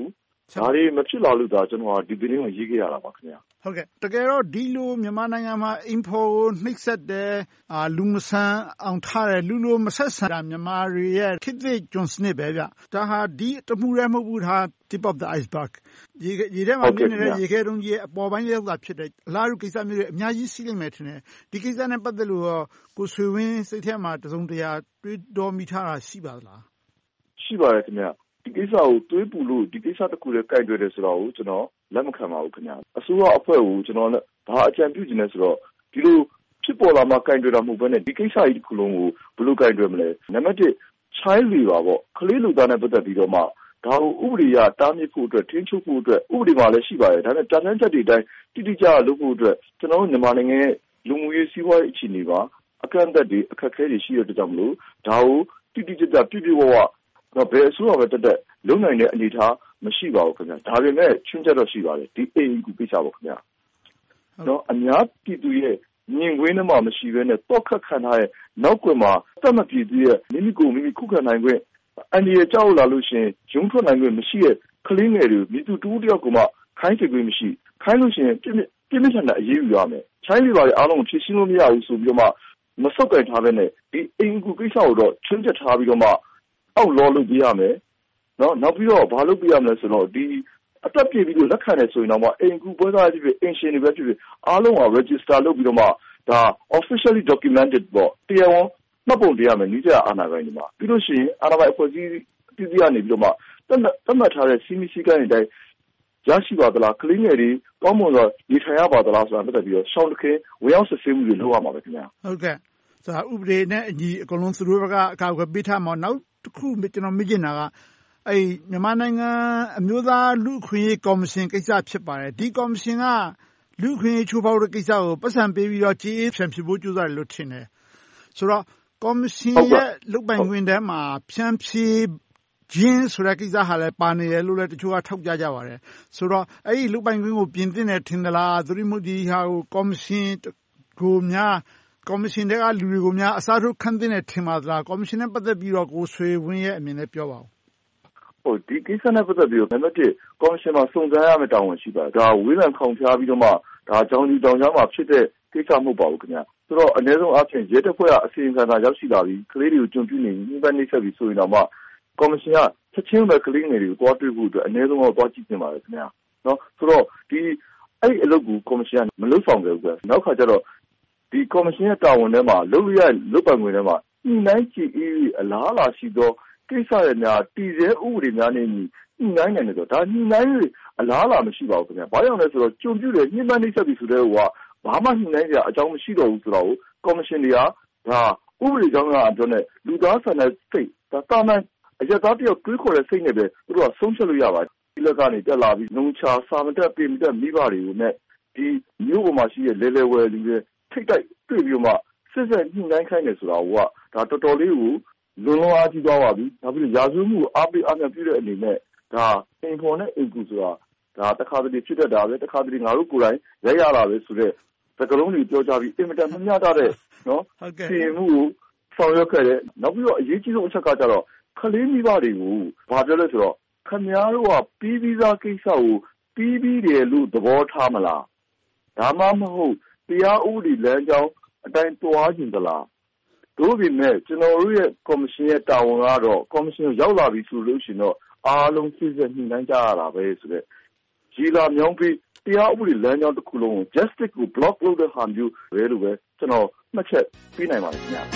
[SPEAKER 20] ဒါတွေမဖြစ်လာလို့ဒါကျွန်တော်ဒီသတင်းကိုရေးခဲ့ရတာပါခင်ဗျာ
[SPEAKER 5] ဟုတ်ကဲ့တကယ်တော့ဒီလိုမြန်မာနိုင်ငံမှာအင်ဖော်ကိုနှိပ်စက်တယ်အာလူမဆန်အောင်ထားတယ်လူလိုမဆက်ဆံတာမြန်မာတွေရဲ့ခေတ်သစ်ကျွန်စနစ်ပဲဗျဒါဟာဒီတမှုရဲမဟုတ်ဘူးဒါ tip of the iceberg ရေရေထဲမှာနေနေတဲ့ရေခဲတုံးကြီးရဲ့အပေါ်ပိုင်းရောက်တာဖြစ်တယ်အလားတူကိစ္စမျိုးတွေအများကြီးရှိနေမယ်ထင်တယ်ဒီကိစ္စနဲ့ပတ်သက်လို့ကိုဆွေဝင်းစိတ်ထဲမှာတစုံတရာတွေးတော်မိထားတာရှိပါသလား
[SPEAKER 20] ရှိပါတယ်ခင်ဗျဒီကိစ္စကိုတွေးပူလို့ဒီကိစ္စတစ်ခုလည်းကြိုက်တွေ့တယ်ဆိုတော့ကျွန်တော်လက်မခံပါဘူးခင်ဗျအစိုးရအဖွဲ့ကိုကျွန်တော်လည်းဘာအကြံပြုချင်လဲဆိုတော့ဒီလိုဖြစ်ပေါ်လာမှကြိုက်တွေ့တာမဟုတ်ဘဲနဲ့ဒီကိစ္စကြီးတစ်ခုလုံးကိုဘယ်လိုကြိုက်တွေ့မလဲနံပါတ်တစ် child labor ပေါ့ကလေးလူသားနဲ့ပတ်သက်ပြီးတော့မှဒါကိုဥပဒေအရတားမြစ်ဖို့အတွက်ထိန်းချုပ်ဖို့အတွက်ဥပဒေမှာလည်းရှိပါတယ်ဒါနဲ့တာတန်းချက်တွေအတိုင်းတိတိကျကျလုပ်ဖို့အတွက်ကျွန်တော်တို့မြန်မာနိုင်ငံရဲ့လူမှုရေးစီးပွားရေးအခြေအနေပါအကန့်အသတ်တွေအခက်အခဲတွေရှိတဲ့အတွက်ကြောင့်မလို့ဒါကိုတိတိကျကျပြည့်ပြည့်ဝဝတော့ဘယ်အစိုးရပဲတက်တက်လုံနိုင်တဲ့အနေအထားမရှိပါဘူးခင်ဗျာဒါပေမဲ့ချွင်းချက်တော့ရှိပါတယ်ဒီအိမ်ကူကိစ္စပေါ့ခင်ဗျာနော်အများပြည်သူရဲ့မြင်ကွင်းနဲ့မှမရှိဘဲနဲ့တော့ခတ်ခံထားရဲ့နောက်ကွယ်မှာတတ်မပြည်သူရဲ့မိမိကိုမိမိခုခံနိုင်ခွင့်အန်ဒီရဲ့ကြောက်လာလို့ရှင်ရုံထွက်နိုင်ခွင့်မရှိရဲ့ကလေးငယ်တွေမိသူတူတယောက်ကမှခိုင်းချခွင့်မရှိခိုင်းလို့ရှင်ပြင်းပြင်းထန်ထန်အေးအေးယူရမယ်ချိုင်းလေးပါလေအားလုံးဖြည့်ရှင်းလို့မရဘူးဆိုပြီးတော့မှမဆုတ်ကင်ထားဘဲနဲ့ဒီအိမ်ကူကိစ္စကိုတော့ချွင်းချက်ထားပြီးတော့မှအောက်လောလုပ်ပြရမယ်နော်နောက်ပြီးတော့ဘာလုပ်ပြရမလဲဆိုတော့ဒီအတက်ပြေပြီးတော့လက်ခံတယ်ဆိုရင်တော့အိမ်ကူပွဲသားဖြစ်ဖြစ်အင်ရှင်တွေပဲဖြစ်ဖြစ်အားလုံးက register လုပ်ပြီးတော့မှဒါ officially documented ပေါ့တရားဝင်မှတ်ပုံတင်ရမယ်နီးစပ်အာဏာပိုင်တွေမှာပြီးလို့ရှိရင်အာဏာပိုင်အဖွဲ့အစည်းပြည်ပြည်ကနေပြီးတော့မှတတ်တတ်မှတ်ထားတဲ့စီမီစီကိုင်းတွေရရှိပါသလားကလေးငယ်တွေကောင်းမွန်စွာနေထိုင်ရပါသလားဆိုတာပတ်သက်ပြီးတော့ရှောင်းတခင်ဝင်ရောက်စစ်ဆေးမှုတွေလုပ်ရမှာပဲခင်ဗျာ
[SPEAKER 5] ဟုတ်ကဲ့ဆိုတော့ဥပဒေနဲ့အညီအကုန်လုံးသူတို့ဘက်ကအကာအကွယ်ပေးထားမှာနောက်တစ်ခုကျွန်တော်မြင်ချင်တာကအဲမြန်မာနိုင်ငံအမျိုးသားလူ့အခွင့်အရေးကော်မရှင်ကိစ္စဖြစ်ပါတယ်ဒီကော်မရှင်ကလူ့အခွင့်အရေးချိုးဖောက်တဲ့ကိစ္စကိုပတ်စံပေးပြီးတော့ကြေးအေးဖြန့်ဖြေဖို့ကြိုးစားတယ်လို့ထင်တယ်ဆိုတော့ကော်မရှင်ရဲ့လုပ်ပိုင်ခွင့်ထဲမှာဖြန့်ဖြေခြင်းဆိုတဲ့ကိစ္စဟာလည်းပါနေတယ်လို့လည်းတချို့ကထောက်ပြကြပါတယ်ဆိုတော့အဲ့ဒီလုပ်ပိုင်ခွင့်ကိုပြင်သင့်တယ်ထင်သလားသတိမှုဒီဟာကိုကော်မရှင်ကိုများကော်မရှင်တွေကလူတွေကိုများအစားထိုးခန့်သင့်တယ်ထင်ပါသလားကော်မရှင်နဲ့ပတ်သက်ပြီးတော့ကိုဆွေဝင်းရဲ့အမြင်နဲ့ပြောပါဦး
[SPEAKER 20] ဟိုဒီကိစ္စနဲ့ပတ်သက်ပြီးတော့နံပါတ်တစ်ကော်မရှင်မှာစုံစမ်းရမယ့်တာဝန်ရှိပါတယ်ဒါဝေးလံခေါင်ဖျားပြီးတော့မှဒါကြောင်းကြီးတောင်ကြားမှာဖြစ်တဲ့ကိစ္စမဟုတ်ပါဘူးခင်ဗျာဆိုတော့အနည်းဆုံးအားဖြင့်ရဲတပ်ဖွဲ့ကအစီရင်ခံစာရောက်ရှိလာပြီးကလေးတွေကိုကြုံပြနေပြီးနှိမ့်နှိမ့်ဆက်ပြီးဆိုရင်တော့မှကော်မရှင်ကချက်ချင်းပဲကလေးငယ်တွေကိုတွားတွေ့ဖို့အတွက်အနည်းဆုံးတော့တွားကြည့်နေပါတယ်ခင်ဗျာနော်ဆိုတော့ဒီအဲ့ဒီအလုပ်ကိုကော်မရှင်ကမလုပ်ဆောင်ခဲ့ဘူးပဲနောက်ခါကျတော့ဒီကော်မရှင်ရဲ့တာဝန်ထဲမှာလုပ်ရလုပ်ပိုင်ခွင့်ထဲမှာညှိနှိုင်းကြည့်ပြီးအလားအလာရှိသောကိစ္စတွေများတည်ဆဲဥပဒေများနဲ့ညှိနှိုင်းနိုင်တယ်ဆိုတော့ဒါညှိနှိုင်းရအလားအလာမရှိပါဘူးခင်ဗျာဘာကြောင့်လဲဆိုတော့ကြုံပြတယ်ညှိနှိုင်းနှိမ့်ဆက်ပြီးဆိုတဲ့ဟိုကဘာမှညှိနှိုင်းကြအကြောင်းမရှိတော့ဘူးဆိုတော့ကော်မရှင်တွေကဒါဥပဒေကြောင်းကအပြောနဲ့လူသားဆန်တဲ့စိတ်ဒါတာမန်အရသားတယောက်တွေးခေါ်တဲ့စိတ်နဲ့ပဲသူတို့ကဆုံးဖြတ်လို့ရပါတယ်ဒီလက်ကနေတက်လာပြီးလုံချာစာမတက်ပြင်မတက်မိဘတွေကိုနဲ့ဒီမျိုးပေါ်မှာရှိတဲ့လဲလဲဝဲလူတွေထိတ်တိုက်တွေ့ပြီးမှစစ်စစ်ညှိနှိုင်းခိုင်းတယ်ဆိုတာကဒါတော်တော်လေးကိုလွန်လွန်အားကြီးသွားပါပြီနောက်ပြီးရာဇဝတ်မှုအားပေးအားမြပြုတဲ့အနေနဲ့ဒါအင်ဖော်နဲ့အင်ကူဆိုတာဒါတခါတလေဖြစ်တတ်တာပဲတခါတလေငါတို့ကိုယ်တိုင်ရရတာပဲဆိုတော့စကလုံးတွေပြောကြပြီးအင်မတန်မမျှတတဲ့နော်ပြင်မှုကိုဆောင်ရွက်ခဲ့တယ်နောက်ပြီးတော့အရေးကြီးဆုံးအချက်ကကြတော့ကလေးမိဘတွေကိုဘာပြောလဲဆိုတော့ခမည်းတော်ကပြီးပြီးသားကိစ္စကိုပြီးပြီးတယ်လို့သဘောထားမလားဒါမှမဟုတ်တရားဥပဒေလမ်းကြောင်းအတိုင်းတွားကျင်သလားတို့ပြင်မဲ့ကျွန်တော်တို့ရဲ့ကော်မရှင်ရဲ့တာဝန်ကတော့ကော်မရှင်ကိုရောက်လာပြီဆိုလို့ရှိရင်တော့အားလုံးစစ်စစ်ညှိနှိုင်းကြရတာပဲဆိုတဲ့ကြီးလာမြောင်းပြီးတရားဥပဒေလမ်းကြောင်းတစ်ခုလုံးကို justice ကို block လုပ်တဲ့ဟာမျိုးပဲလို့ပဲကျွန်တော်မှတ်ချက်ပေးနိုင်ပါတယ်ခင်ဗျာ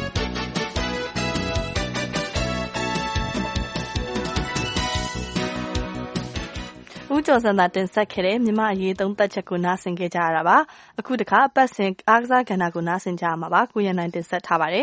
[SPEAKER 2] ဦးကျော်စံသာတင်ဆက်ခဲ့တဲ့မြန်မာအရေးသုံးသပ်ချက်ကိုနားဆင်ခဲ့ကြရတာပါအခုတခါပတ်စဉ်အားကစားကဏ္ဍကိုနားဆင်ကြရမှာပါကိုရန်နိုင်တင်ဆက်ထားပါတယ်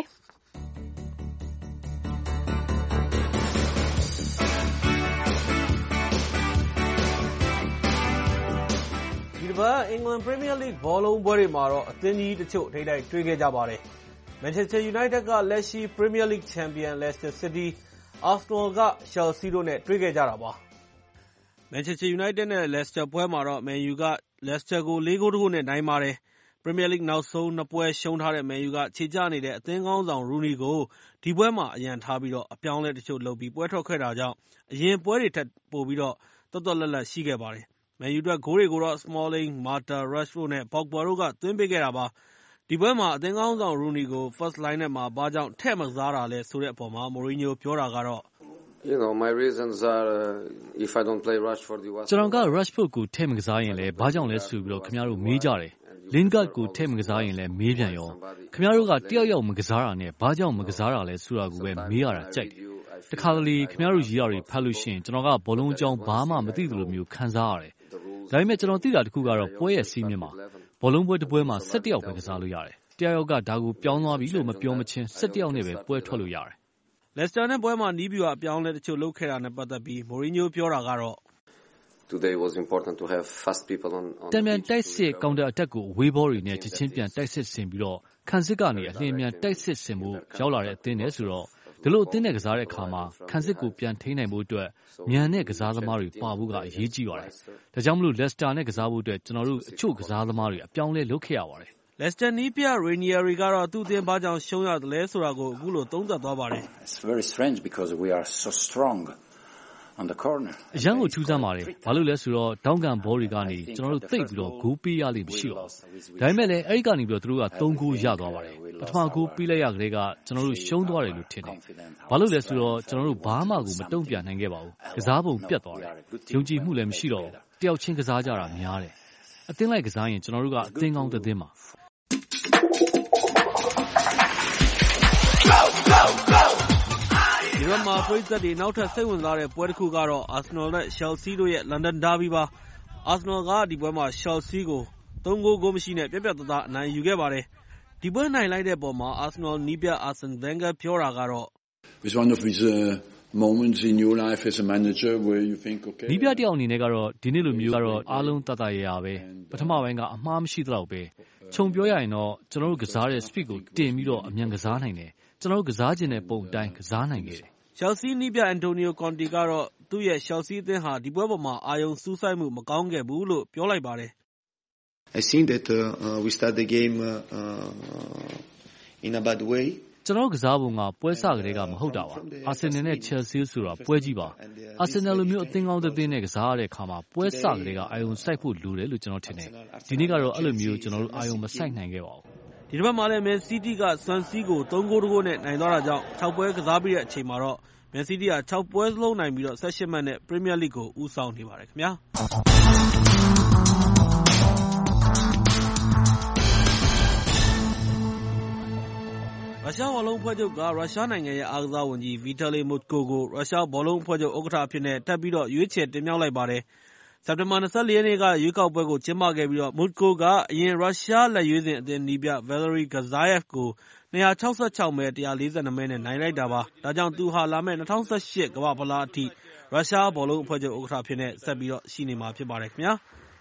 [SPEAKER 4] ဒီတစ်ပတ်အင်္ဂလန် Premier League ဘောလုံးပွဲတွေမှာတော့အသင်းကြီးတချို့ထိပ်တိုက်တွေ့ခဲ့ကြပါတယ် Manchester United ကလက်ရှိ Premier League Champion Leicester City Arsenal က Chelsea တို့နဲ့တွေ့ခဲ့ကြတာပါManchester United နဲ့ Leicester ပွဲမှာတော့ Man U က Leicester ကိုလေးဂိုးတစ်ခုနဲ့နိုင်ပါတယ်။ Premier League နောက်ဆုံးနှစ်ပွဲရှုံးထားတဲ့ Man U ကခြေကျနေတဲ့အသင်းခေါင်းဆောင် Rooney ကိုဒီပွဲမှာအရန်ထားပြီးတော့အပြောင်းအလဲတချို့လုပ်ပြီးပွဲထွက်ခဲ့တာကြောင့်အရင်ပွဲတွေထက်ပိုပြီးတော့သွက်သွက်လက်လက်ရှိခဲ့ပါတယ်။ မန်ယူအတွက်ဂိုးတွေကိုတော့ Smalling, Mata, Rashford နဲ့ Pogba တို့ကသွင်းပေးခဲ့တာပါ။ဒီပွဲမှာအသင်းခေါင်းဆောင် Rooney ကို First Line ထဲမှာဘာကြောင့်ထည့်မကစားတာလဲဆိုတဲ့အပေါ်မှာ Mourinho ပြောတာကတော့
[SPEAKER 8] You know, my reasons are uh, if I don't play Rashford, you ask.
[SPEAKER 6] ကျွန်တော်က Rashford ကိုထည့်မကစားရင်လည်းဘာကြောင့်လဲဆိုပြီးတော့ခင်ဗျားတို့မေးကြတယ်။ Lingard ကိုထည့်မကစားရင်လည်းမေးပြန်ရောခင်ဗျားတို့ကတယောက်ယောက်မကစားတာနဲ့ဘာကြောင့်မကစားတာလဲဆိုတာကိုပဲမေးရတာကြိုက်တယ်။တခါတလေခင်ဗျားတို့ရေးရတွေဖတ်လို့ရှိရင်ကျွန်တော်ကဘောလုံးအကြောင်းဘာမှမသိသလိုမျိုးခံစားရတယ်။ဒါပေမဲ့ကျွန်တော်သိတာတခုကတော့ပွဲရဲ့စီးမြင်မှာဘောလုံးပွဲတစ်ပွဲမှာ၁၁ယောက်ပဲကစားလို့ရတယ်။တယောက်ယောက်ကဒါကိုပြောင်းသွားပြီလို့မပြောမချင်း၁၁ယောက်နဲ့ပဲပွဲထွက်လို့ရတယ်
[SPEAKER 4] ။ Leicester နဲ့ပွဲမှာနီးဗျူဟာအပြောင်းအလဲတချို့လုပ်ခဲ့တာနဲ့ပတ်သက်ပြီး Mourinho ပြောတာကတော့
[SPEAKER 8] Today was important to have fast people on on
[SPEAKER 6] တံမြန်တိုက်စစ် counter attack ကိုအဝေးဘောတွေနဲ့ချက်ချင်းပြန်တိုက်စစ်ဆင်ပြီးတော့ခံစစ်ကနေအလင်းမြန်တိုက်စစ်ဆင်ဖို့ရောက်လာတဲ့အသင်းနဲ့ဆိုတော့ဒီလိုအသင်းနဲ့ကစားတဲ့အခါမှာခံစစ်ကိုပြန်ထိန်းနိုင်ဖို့အတွက်မြန်တဲ့ကစားသမားတွေပါဖို့ကအရေးကြီးပါတယ်။ဒါကြောင့်မလို့ Leicester နဲ့ကစားဖို့အတွက်ကျွန်တော်တို့အချို့ကစားသမားတွေအပြောင်းလဲလုပ်ခဲ့ရပါတယ်
[SPEAKER 4] ။ Leicester နီးပြ Ranieri ကတော့သူ့အသင်းဘာကြောင့်ရှုံးရတယ်လဲဆိုတာကိုအခုလိုသုံးသပ်သွားပါတယ်။
[SPEAKER 8] It's very strange because we are so strong on the corner.
[SPEAKER 6] အရန်ကိုထူးဆန်းပါတယ်။ဘာလို့လဲဆိုတော့ဒေါင်းကန်ဘောတွေကနေကျွန်တော်တို့သိပ်ပြီးတော့ဂိုးပေးရလိမ့်မရှိပါဘူး။ဒါပေမဲ့လည်းအဲ့ဒီကနေပြီးတော့သူတို့ကသုံးဂိုးရသွားပါတယ်။ပထမဂိုးပေးလိုက်ရကလေးကကျွန်တော်တို့ရှုံးသွားတယ်လို့ထင်တယ်။ဘာလို့လဲဆိုတော့ကျွန်တော်တို့ဘာမှကိုမတုံ့ပြန်နိုင်ခဲ့ပါဘူး။ကစားပုံပြတ်သွားတယ်။ယုံကြည်မှုလည်းမရှိတော့ဘူး။တယောက်ချင်းကစားကြတာများတယ်။အသင်းလိုက်ကစားရင်ကျွန်တော်တို့ကအသင်းကောင်းတဲ့သင်းပါ။
[SPEAKER 4] ဒီဘက်မှာပရိသတ်တွေနောက်ထပ်စိတ်ဝင်စားတဲ့ပွဲတစ်ခုကတော့ Arsenal နဲ့ Chelsea တို့ရဲ့ London Derby ပါ။ Arsenal ကဒီပွဲမှာ Chelsea ကိုသုံးဂိုးဂိုးမရှိနဲ့ပြတ်ပြတ်သားသားအနိုင်ယူခဲ့ပါတယ်။ဒီပွဲနိုင်လိုက်တဲ့အပေါ်မှာ Arsenal နီးပြ Arsene Wenger ပြောတာကတော့
[SPEAKER 10] It's one of his uh, moments in your life as a manager where you think okay
[SPEAKER 6] နီးပြတယောက်အနေနဲ့ကတော့ဒီနေ့လိုမျိုးကတော့အားလုံးတတရရပဲပထမပိုင်းကအမှားမရှိသလောက်ပဲခြုံပြောရရင်တော့ကျွန်တော်တို့ကစားတဲ့ speed ကိုတင်ပြီးတော့အမြန်ကစားနိုင်တယ်ကျွန်တော်တို့ကစားခြင်းတဲ့ပုံအတိုင်းကစားနိုင်ခဲ့တယ်
[SPEAKER 4] Chelsea နီးပြ Antonio Conte ကတော့သူ့ရဲ့ Chelsea အသင်းဟာဒီပွဲပေါ်မှာအာရုံစူးစိုက်မှုမကောင်းခဲ့ဘူးလို့ပြောလိုက်ပါတယ်
[SPEAKER 10] I think that uh, uh, we start the game uh, uh, in a bad way
[SPEAKER 6] ကျွန်တော်ကစားပုံကပွဲစကလေးကမဟုတ်တာပါအာဆင်နယ်နဲ့ Chelsea ဆိုတာပွဲကြီးပါအာဆင်နယ်လိုမျိုးအသင်းကောင်းတဲ့သင်းနဲ့ကစားရတဲ့အခါမှာပွဲစကလေးကအာရုံစိုက်ဖို့လိုတယ်လို့ကျွန်တော်ထင်တယ်ဒီနေ့ကတော့အဲ့လိုမျိုးကျွန်တော်တို့အာရုံမစိုက်နိုင်ခဲ့ပါဘူး
[SPEAKER 4] ဒီတစ်ပတ်မှာလည်း Man City က Swansea ကိုသုံးဂိုးတစ်ဂိုးနဲ့နိုင်သွားတာကြောင့်၆ပွဲကစားပြီးတဲ့အချိန်မှာတော့ Man City က၆ပွဲစလုံးနိုင်ပြီးတော့၁၈မှတ်နဲ့ Premier League ကိုဦးဆောင်နေပါတယ်ခင်ဗျာရုရှားဘောလုံးအဖွဲ့ချုပ်ကရုရှားနိုင်ငံရဲ့အားကစားဝန်ကြီး Vitaly Mutko ကိုရုရှားဘောလုံးအဖွဲ့ချုပ်ဥက္ကဋ္ဌအဖြစ်နဲ့ထပ်ပြီးတော့ရွေးချယ်တင်မြှောက်လိုက်ပါတယ်စက်တင်ဘာ၂၄ရက်နေ့ကရွေးကောက်ပွဲကိုကျင်းပခဲ့ပြီးတော့ Mutko ကအရင်ရုရှားလက်ရွေးစင်အသင်းနီးပြ Valery Gaziev ကို၂၆၆မဲ၁၄၂မဲနဲ့နိုင်လိုက်တာပါဒါကြောင့်သူဟာလာမယ့်၂၀၁၈ကမ္ဘာ့ဖလားအထိရုရှားဘောလုံးအဖွဲ့ချုပ်ဥက္ကဋ္ဌအဖြစ်နဲ့ဆက်ပြီးတော့ရှိနေမှာဖြစ်ပါတယ်ခင်ဗျာ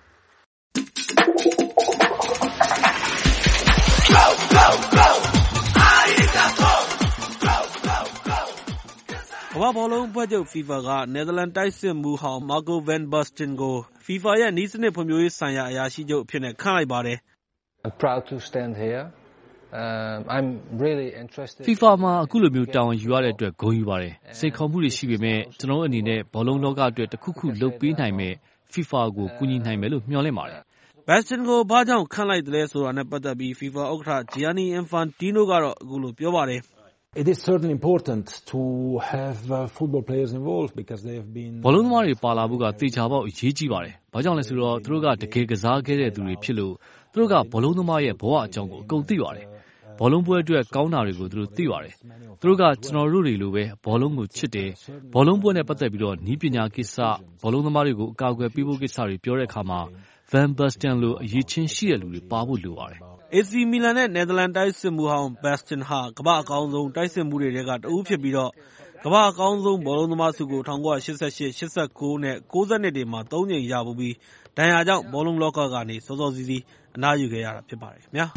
[SPEAKER 4] ကမ္ဘာ့ဘောလုံးအဖွဲ့ချုပ် FIFA ကနယ်သာလန်တိုက်စစ်မှူးဟောင်း Marco van Basten ကို FIFA ရဲ့နည်းစနစ်ဖွံ့ဖြိုးရေးဆိုင်ရာအရာရှိချုပ်အဖြစ်နဲ့ခန့်လိုက်ပါတယ်
[SPEAKER 23] I'm proud to stand here Um, I'm really interested
[SPEAKER 6] FIFA မှာအခုလိုမျိုးတာဝန်ယူရတဲ့အတွက်ဂုဏ်ယူပါတယ်စိတ်ခေါ်မှုတွေရှိပေမဲ့ကျွန်တော်အနေနဲ့ဘောလုံးလောကအတွက်တစ်ခုခုလုပ်ပေးနိုင်မဲ့ FIFA ကိုကူညီနိုင်မယ်လို့မျှော်လင့်ပါတယ်
[SPEAKER 4] Basten ကိုဘာကြောင့်ခန့်လိုက်တယ်လဲဆိုတာနဲ့ပတ်သက်ပြီး FIFA ဥက္ကဋ္ဌ Gianni Infantino ကတော့အခုလိုပြောပါတယ်
[SPEAKER 24] It is certainly important to have uh, football players involved because they have been
[SPEAKER 6] ဘောလုံးသမားတွေပါလာဖို့ကသေချာပေါက်အရေးကြီးပါတယ်။ဘာကြောင့်လဲဆိုတော့သူတို့ကတကယ်ကစားခဲ့တဲ့သူတွေဖြစ်လို့သူတို့ကဘောလုံးသမားရဲ့ဘဝအကြောင်းကိုအကုန်သိပါတယ်။ဘောလုံးပွဲအတွက်ကောင်းတာတွေကိုသူတို့သိပါတယ်။သူတို့ကကျွန်တော်တို့တွေလိုပဲဘောလုံးကိုချစ်တယ်။ဘောလုံးပွဲနဲ့ပတ်သက်ပြီးတော့နည်းပညာကိစ္စဘောလုံးသမားတွေကိုအကာအကွယ်ပေးဖို့ကိစ္စတွေပြောတဲ့အခါမှာ Van Basten လိုအရေးချင်းရှိတဲ့လူတွေပါဖို့လိုပါတယ်
[SPEAKER 4] A C Milan နဲ့ Netherlands တိုက်စစ်မှူးဟောင်း Basten ဟာကမ္ဘာအကောင်းဆုံးတိုက်စစ်မှူးတွေထဲကတဦးဖြစ်ပြီးတော့ကမ္ဘာအကောင်းဆုံးဘောလုံးသမားဆုကို၁၉၈၈ ၈၉ နဲ့ ၉၂ တွေမှာသုံးကြိမ်ရဘူးပြီးဒဏ်ရာကြောင့်ဘောလုံးလောကကနေစောစောစီးစီးအနားယူခဲ့ရတာဖြစ်ပါတယ်ခင်ဗျာ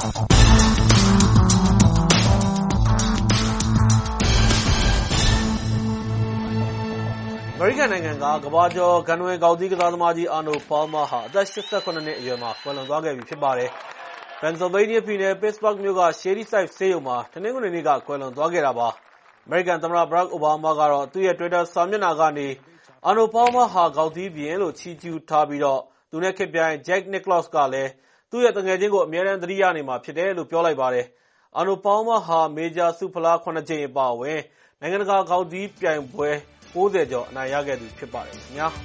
[SPEAKER 4] အမေရိကန်နိုင်ငံကကမ္ဘာကျော်ဂန္ဓဝင်ကောက်သီးကစားသမားကြီး Arnold Palmer ဟာအသက်၈၇နှစ်အရွယ်မှာကွယ်လွန်သွားခဲ့ပြီဖြစ်ပါတယ်။ Pennsylvania ပြည်နယ် Pittsburgh မြို့က Shadyside ဆေးရုံမှာတနင်္ဂနွေနေ့ကကွယ်လွန်သွားခဲ့တာပါ။ အမေရိကန်သမ္မတ Barack Obama ကတော့သူ့ရဲ့ Twitter စာမျက်နှာကနေအာနိုပေါမဟာဂေါက်သီးပြင်လို့ချီးကျူးထားပြီးတော့သူနဲ့ခေတ်ပြိုင် Jack Nicklaus ကလည်းသူ့ရဲ့တငယ်ချင်းကိုအမြဲတမ်းသတိရနေမှာဖြစ်တယ်လို့ပြောလိုက်ပါတယ်။အာနိုပေါမဟာမေဂျာဆုဖလားခုနှစ်ကြိမ်အပါအဝင်နိုင်ငံတကာဂေါက်သီးပြိုင်ပွဲကိုးဆယ်ကျော်အနိုင်ရခဲ့သူဖြစ်ပါတယ်ခင်ဗျာ။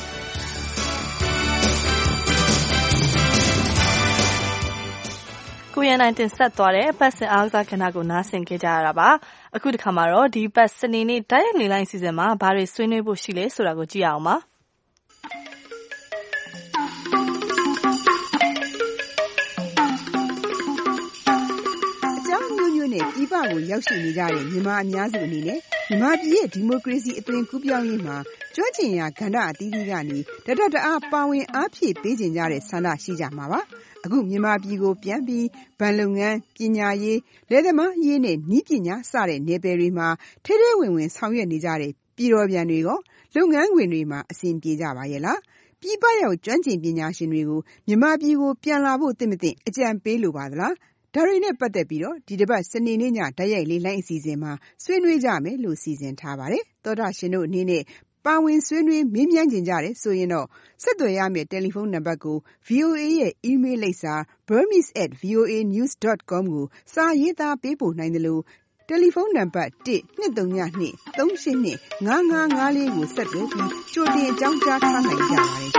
[SPEAKER 2] ကိုရန်နိုင်တင်ဆက်သွားတဲ့အပတ်စဉ်အားကစားကဏ္ဍကိုနားဆင်ကြကြရတာပါအခုတစ်ခါမှာတော့ဒီပတ်စနေနေ့တိုက်ရိုက်လေလိုင်းစီစဉ်မှာဘာတွေဆွေးနွေးဖို့ရှိလဲဆိုတာကိုကြည့်အောင်ပါ
[SPEAKER 7] အကြောင်းမျိုးမျိုးနဲ့ပြည်ပကိုရောက်ရှိနေကြတဲ့မြန်မာအများစုအနေနဲ့မြန်မာပြည်ရဲ့ဒီမိုကရေစီအသွင်ကူးပြောင်းရေးမှာကျွမ်းကျင်ရာကဏ္ဍအသီးသီးကနေတတတအားပါဝင်အားဖြည့်ပေးခြင်းကြတဲ့ဆန္ဒရှိကြမှာပါအခုမြန်မာပြည်ကိုပြန်ပြီးဗန်လုပ်ငန်းပညာရေးလယ်သမားရေးနဲ့နည်းပညာစတဲ့နယ်ပယ်တွေမှာထဲထဲဝင်ဝင်ဆောင်ရွက်နေကြတဲ့ပြည်တော်ပြန်တွေကလုပ်ငန်းခွင်တွေမှာအဆင်ပြေကြပါရဲ့လားပြည်ပရောက်ကျွမ်းကျင်ပညာရှင်တွေကိုမြန်မာပြည်ကိုပြန်လာဖို့သင့်မသင့်အကြံပေးလိုပါသလားဒါတွေနဲ့ပတ်သက်ပြီးတော့ဒီတစ်ပတ်စနေနေ့ညတိုက်ရိုက်လေးလိုင်းအစီအစဉ်မှာဆွေးနွေးကြမယ်လို့စီစဉ်ထားပါတယ်သောတာရှင်တို့အနေနဲ့ပါဝင်ဆွေးနွေးမေးမြန်းကြကြတယ်ဆိုရင်တော့ဆက်သွယ်ရမယ့်တယ်လီဖုန်းနံပါတ်ကို ဗွီအိုအေ ရဲ့ email လိပ်စာ burmese at voa news dot com ကိုစာရေးသားပေးပို့နိုင်တယ်လို့တယ်လီဖုန်းနံပါတ်one two three two three eight two five five fourကိုဆက်သွယ်ပြီးကြိုတင်အကြောင်းကြားထားနိုင်ကြပါတယ်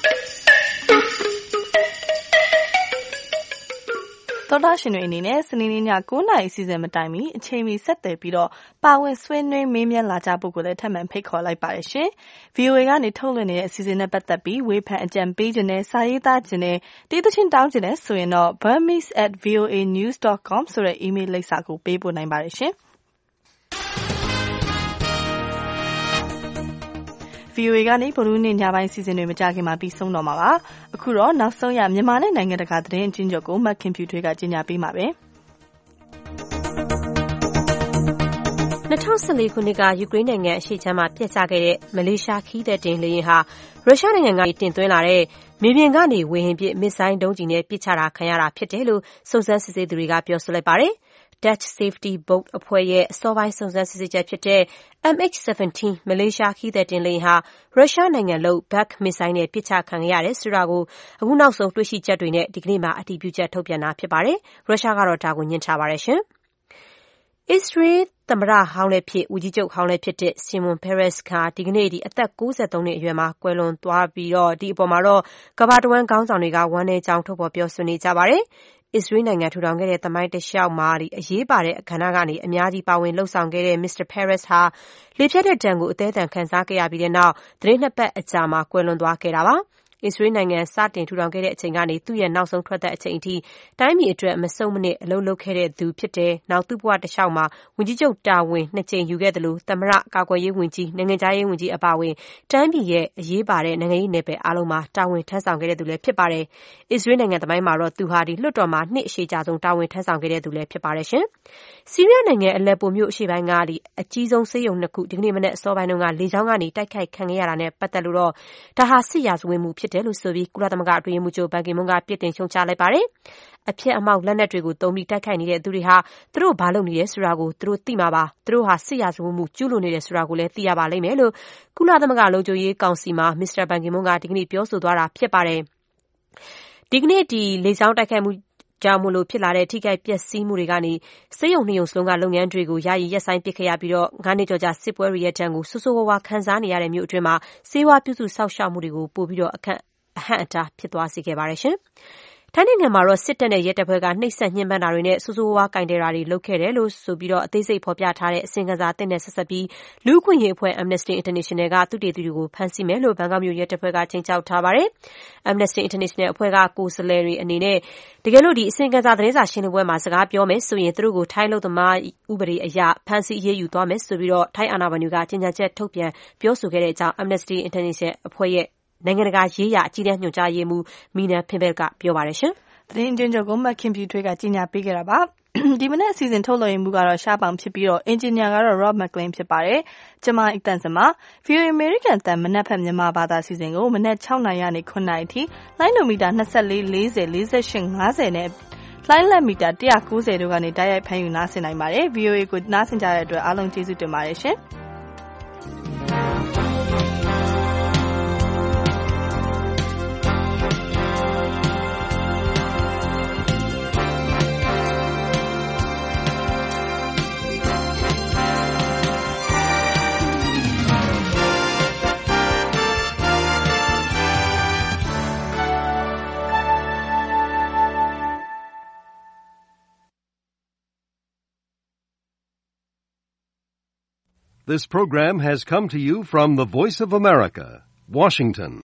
[SPEAKER 2] သောတာရှင်တွေအနေနဲ့စနေနေ့ည9နာရီအစီအစဉ်မတိုင်မီအချိန်မီဆက်သွယ်ပြီးတော့ပါဝင်ဆွေးနွေးမေးမြန်းလာကြဖို့ကိုလည်းထပ်မံဖိတ်ခေါ်လိုက်ပါတယ်ရှင်။ဗွီအိုအေ ကနေထုတ်လွှင့်နေတဲ့အစီအစဉ်နဲ့ပတ်သက်ပြီးဝေဖန်အကြံပေးခြင်းနဲ့စာရေးသားခြင်းနဲ့တေးသချင်းတောင်းခြင်းနဲ့ဆိုရင်တော့ burmese at voa news dot com ဆိုတဲ့ email လိပ်စာကိုပေးပို့နိုင်ပါတယ်ရှင်။ဗွီအိုအေ ကနေဗုဒ္ဓဟူးနေ့ညပိုင်းစီစဉ်တွေမကြခင်မှာပြီးဆုံးတော့မှာပါအခုတော့နောက်ဆုံးရမြန်မာနဲ့နိုင်ငံတကာသတင်းအကျဉ်းချုပ်ကိုမတ်ခင်ဖြူထွေးကကြီးညာပေးမှာပဲ
[SPEAKER 3] ၂၀၁၄ခုနှစ်ကယူကရိန်းနိုင်ငံအရှေ့ခြမ်းမှာပျက်ကျခဲ့တဲ့မလေးရှားခရီးသည်တင်လေယာဉ်ဟာရုရှားနိုင်ငံကနေတင်သွင်းလာတဲ့မြေပြင်ကနေဝေဟင်ပစ်မစ်ဇိုင်းဒုံးကျည်နဲ့ပစ်ချတာခံရတာဖြစ်တယ်လို့စုံစမ်းစစ်ဆေးသူတွေကပြောဆိုလိုက်ပါတယ်Dutch Safety Boat အဖွဲ့ရဲ့အစောပိုင်းစုံစမ်းစစ်ဆေးချက်ဖြစ်တဲ့ M H seventeen မလေးရှားခရီးသည်တင်လေယာဉ်ဟာရုရှားနိုင်ငံလုပ် Buk မစ်ဇိုင်းနဲ့ပစ်ချခံခဲ့ရတယ်ဆိုတာကိုအခုနောက်ဆုံးတွေ့ရှိချက်တွေနဲ့ဒီကနေ့မှာအတည်ပြုချက်ထုတ်ပြန်တာဖြစ်ပါတယ်။ရုရှားကတော့ဒါကိုညှင်းထားပါတယ်ရှင်။ Israel သမ္မတဟောင်းလည်းဖြစ်ဦးကြီးချုပ်ဟောင်းလည်းဖြစ်တဲ့ Shimon Peres ကဒီကနေ့ဒီအသက်၉၃နှစ်အရွယ်မှာကွယ်လွန်သွားပြီးတော့ဒီအပေါ်မှာတော့ကမ္ဘာတဝန်းခေါင်းဆောင်တွေကဝမ်းနည်းကြောင်းထုတ်ဖော်ပြောဆိုနေကြပါတယ်။အစ္စရေးနိုင်ငံထူထောင်ခဲ့တဲ့သမိုင်းတလျှောက်မှာအရေးပါတဲ့အခမ်းအနားကနေအများကြီးပါဝင်လှုပ်ဆောင်ခဲ့တဲ့ မစ္စတာ Peres ဟာလေဖြတ်တဲ့ဒဏ်ကိုအသည်းအသန်ခံစားခဲ့ရပြီးတဲ့နောက်သီတင်းနှစ်ပတ်အကြာမှာကွယ်လွန်သွားခဲ့တာပါ။အစ္စရေးနိုင်ငံစတင်ထူထောင်ခဲ့တဲ့အချိန်ကနေသူ့ရဲ့နောက်ဆုံးထွက်သက်အချိန်အထိတိုင်းပြည်အတွက်မဆုံးမနစ်အလုပ်လုပ်ခဲ့တဲ့သူဖြစ်တယ်။နောက်သူ့ဘဝတစ်လျှောက်မှာဝန်ကြီးချုပ်တာဝန်နှစ်ကြိမ်ယူခဲ့တယ်လို့သမ္မတကာကွယ်ရေးဝန်ကြီးနိုင်ငံခြားရေးဝန်ကြီးအပါအဝင်တိုင်းပြည်ရဲ့အရေးပါတဲ့နိုင်ငံရေးနယ်ပယ်အားလုံးမှာတာဝန်ထမ်းဆောင်ခဲ့တဲ့သူလည်းဖြစ်ပါတယ်။အစ္စရေးနိုင်ငံသမိုင်းမှာတော့သူဟာဒီလွှတ်တော်မှာနှစ်အရှည်ကြာဆုံးတာဝန်ထမ်းဆောင်ခဲ့တဲ့သူလည်းဖြစ်ပါတယ်ရှင်။ဆီးရီးယားနိုင်ငံအလက်ပိုမြို့အရှေ့ပိုင်းကဒီအကြီးဆုံးဆေးရုံနှစ်ခုဒီကနေ့မနက်အစောပိုင်းတုန်းကလေကြောင်းကနေတိုက်ခိုက်ခံခဲ့ရတာနဲ့ပတ်သက်လို့တော့ဒါဟာစစ်ရာဇဝတ်မှုဖြစ်တယ်လို့ဆိုပြီးကုလသမဂ္ဂအတွင်းရေးမှူးချုပ်ဘန်ကီမွန်းကပြစ်တင်ရှုံချလိုက်ပါတယ်။အဖျက်အမှောက်လက်နက်တွေကိုသုံးပြီးတိုက်ခိုက်နေတဲ့သူတွေဟာသူတို့ဘာလုပ်နေလဲဆိုတာကိုသူတို့သိမှာပါ။သူတို့ဟာစစ်ရာဇဝတ်မှုကျူးလွန်နေတယ်ဆိုတာကိုလည်းသိရပါလိမ့်မယ်လို့ကုလသမဂ္ဂလုံခြုံရေးကောင်စီမှာမစ္စတာဘန်ကီမွန်းကဒီကနေ့ပြောဆိုသွားတာဖြစ်ပါတယ်။ဒီကနေ့ဒီလေကြောင်းတိုက်ခိုက်မှုကြောင့်မို့လို့ဖြစ်လာတဲ့ထိခိုက်ပျက်စီးမှုတွေကနေစေယုံနှစ်ယုံစလုံးကလုပ်ငန်းတွေကိုယာယီရပ်ဆိုင်းပစ်ခဲ့ရပြီးတော့ငါးနှစ်ကျော်ကြာစစ်ပွဲတွေရဲ့တန်းကိုဆူဆူဝါးဝါခံစားနေရတဲ့မြို့အတွင်းမှာစေဝါပြုစုစောက်ရှောက်မှုတွေကိုပို့ပြီးတော့အခန့်အဟန့်အတားဖြစ်သွားစေခဲ့ပါတယ်ရှင်။ထိုင်းနိုင်ငံမှာတော့စစ်တပ်နဲ့ရဲတပ်ဖွဲ့ကနှိပ်စက်ညှဉ်းပန်းတာတွေနဲ့ဆူဆူဝါးဝါကင်တယ်တာတွေလုပ်ခဲ့တယ်လို့ဆိုပြီးတော့အသေးစိတ်ဖော်ပြထားတဲ့အစီရင်ခံစာအသစ်နဲ့ဆက်ဆက်ပြီးလူ့အခွင့်အရေးအဖွဲ့ Amnesty International ကသုတေသီတွေကိုဖမ်းဆီးမယ်လို့ဘန်ကောက်မြို့ရဲတပ်ဖွဲ့ကချိန်ချောက်ထားပါတယ်။ Amnesty International အဖွဲ့ကကိုယ်စားလှယ်တွေအနေနဲ့တကယ်လို့ဒီအစီရင်ခံစာသတင်းစာရှင်းလင်းပွဲမှာစကားပြောမယ်ဆိုရင်သူတို့ကိုထိုင်းလူသမားဥပဒေအရဖမ်းဆီးအရေးယူသွားမယ်ဆိုပြီးတော့ထိုင်းအာဏာပိုင်တွေကကြေညာချက်ထုတ်ပြန်ပြောဆိုခဲ့တဲ့အကြောင်း Amnesty International အဖွဲ့ရဲ့နိုင်ငံတကာရေးရာအကြီးတန်းညွှန်ကြားရေးမှူးမီနာဖင်ဘယ်ကပြောပါတယ်ရှင်
[SPEAKER 2] ။သတင်းအကျဉ်းချုပ်ကိုမခင်ဖြူထွေးကကြီးညာပေးခဲ့တာပါ။ဒီမနေ့အစီအစဉ်ထုတ်လွှင့်မှုကတော့ရှားပောင်ဖြစ်ပြီးတော့အင်ဂျင်နီယာကတော့ Rob McLean ဖြစ်ပါတယ်။ကျွန်မအတန်စမှာ ဗွီအိုအေ American တန်မနက်ဖက်မြန်မာဘာသာအစီအစဉ်ကိုမနက်၆နာရီကနေခုနှစ်နာရီအထိလိုင်းနိုမီတာ၂၄ ၄၀ ၄၈ ၅၀နဲ့လိုင်းလက်မီတာ၁၉၀တို့ကနေတိုက်ရိုက်ဖမ်းယူနားဆင်နိုင်ပါတယ်။ ဗွီအိုအေကိုနားဆင်ကြတဲ့အတွက်အားလုံးကျေးဇူးတင်ပါတယ်ရှင်။
[SPEAKER 9] This program has come to you from the Voice of America, Washington.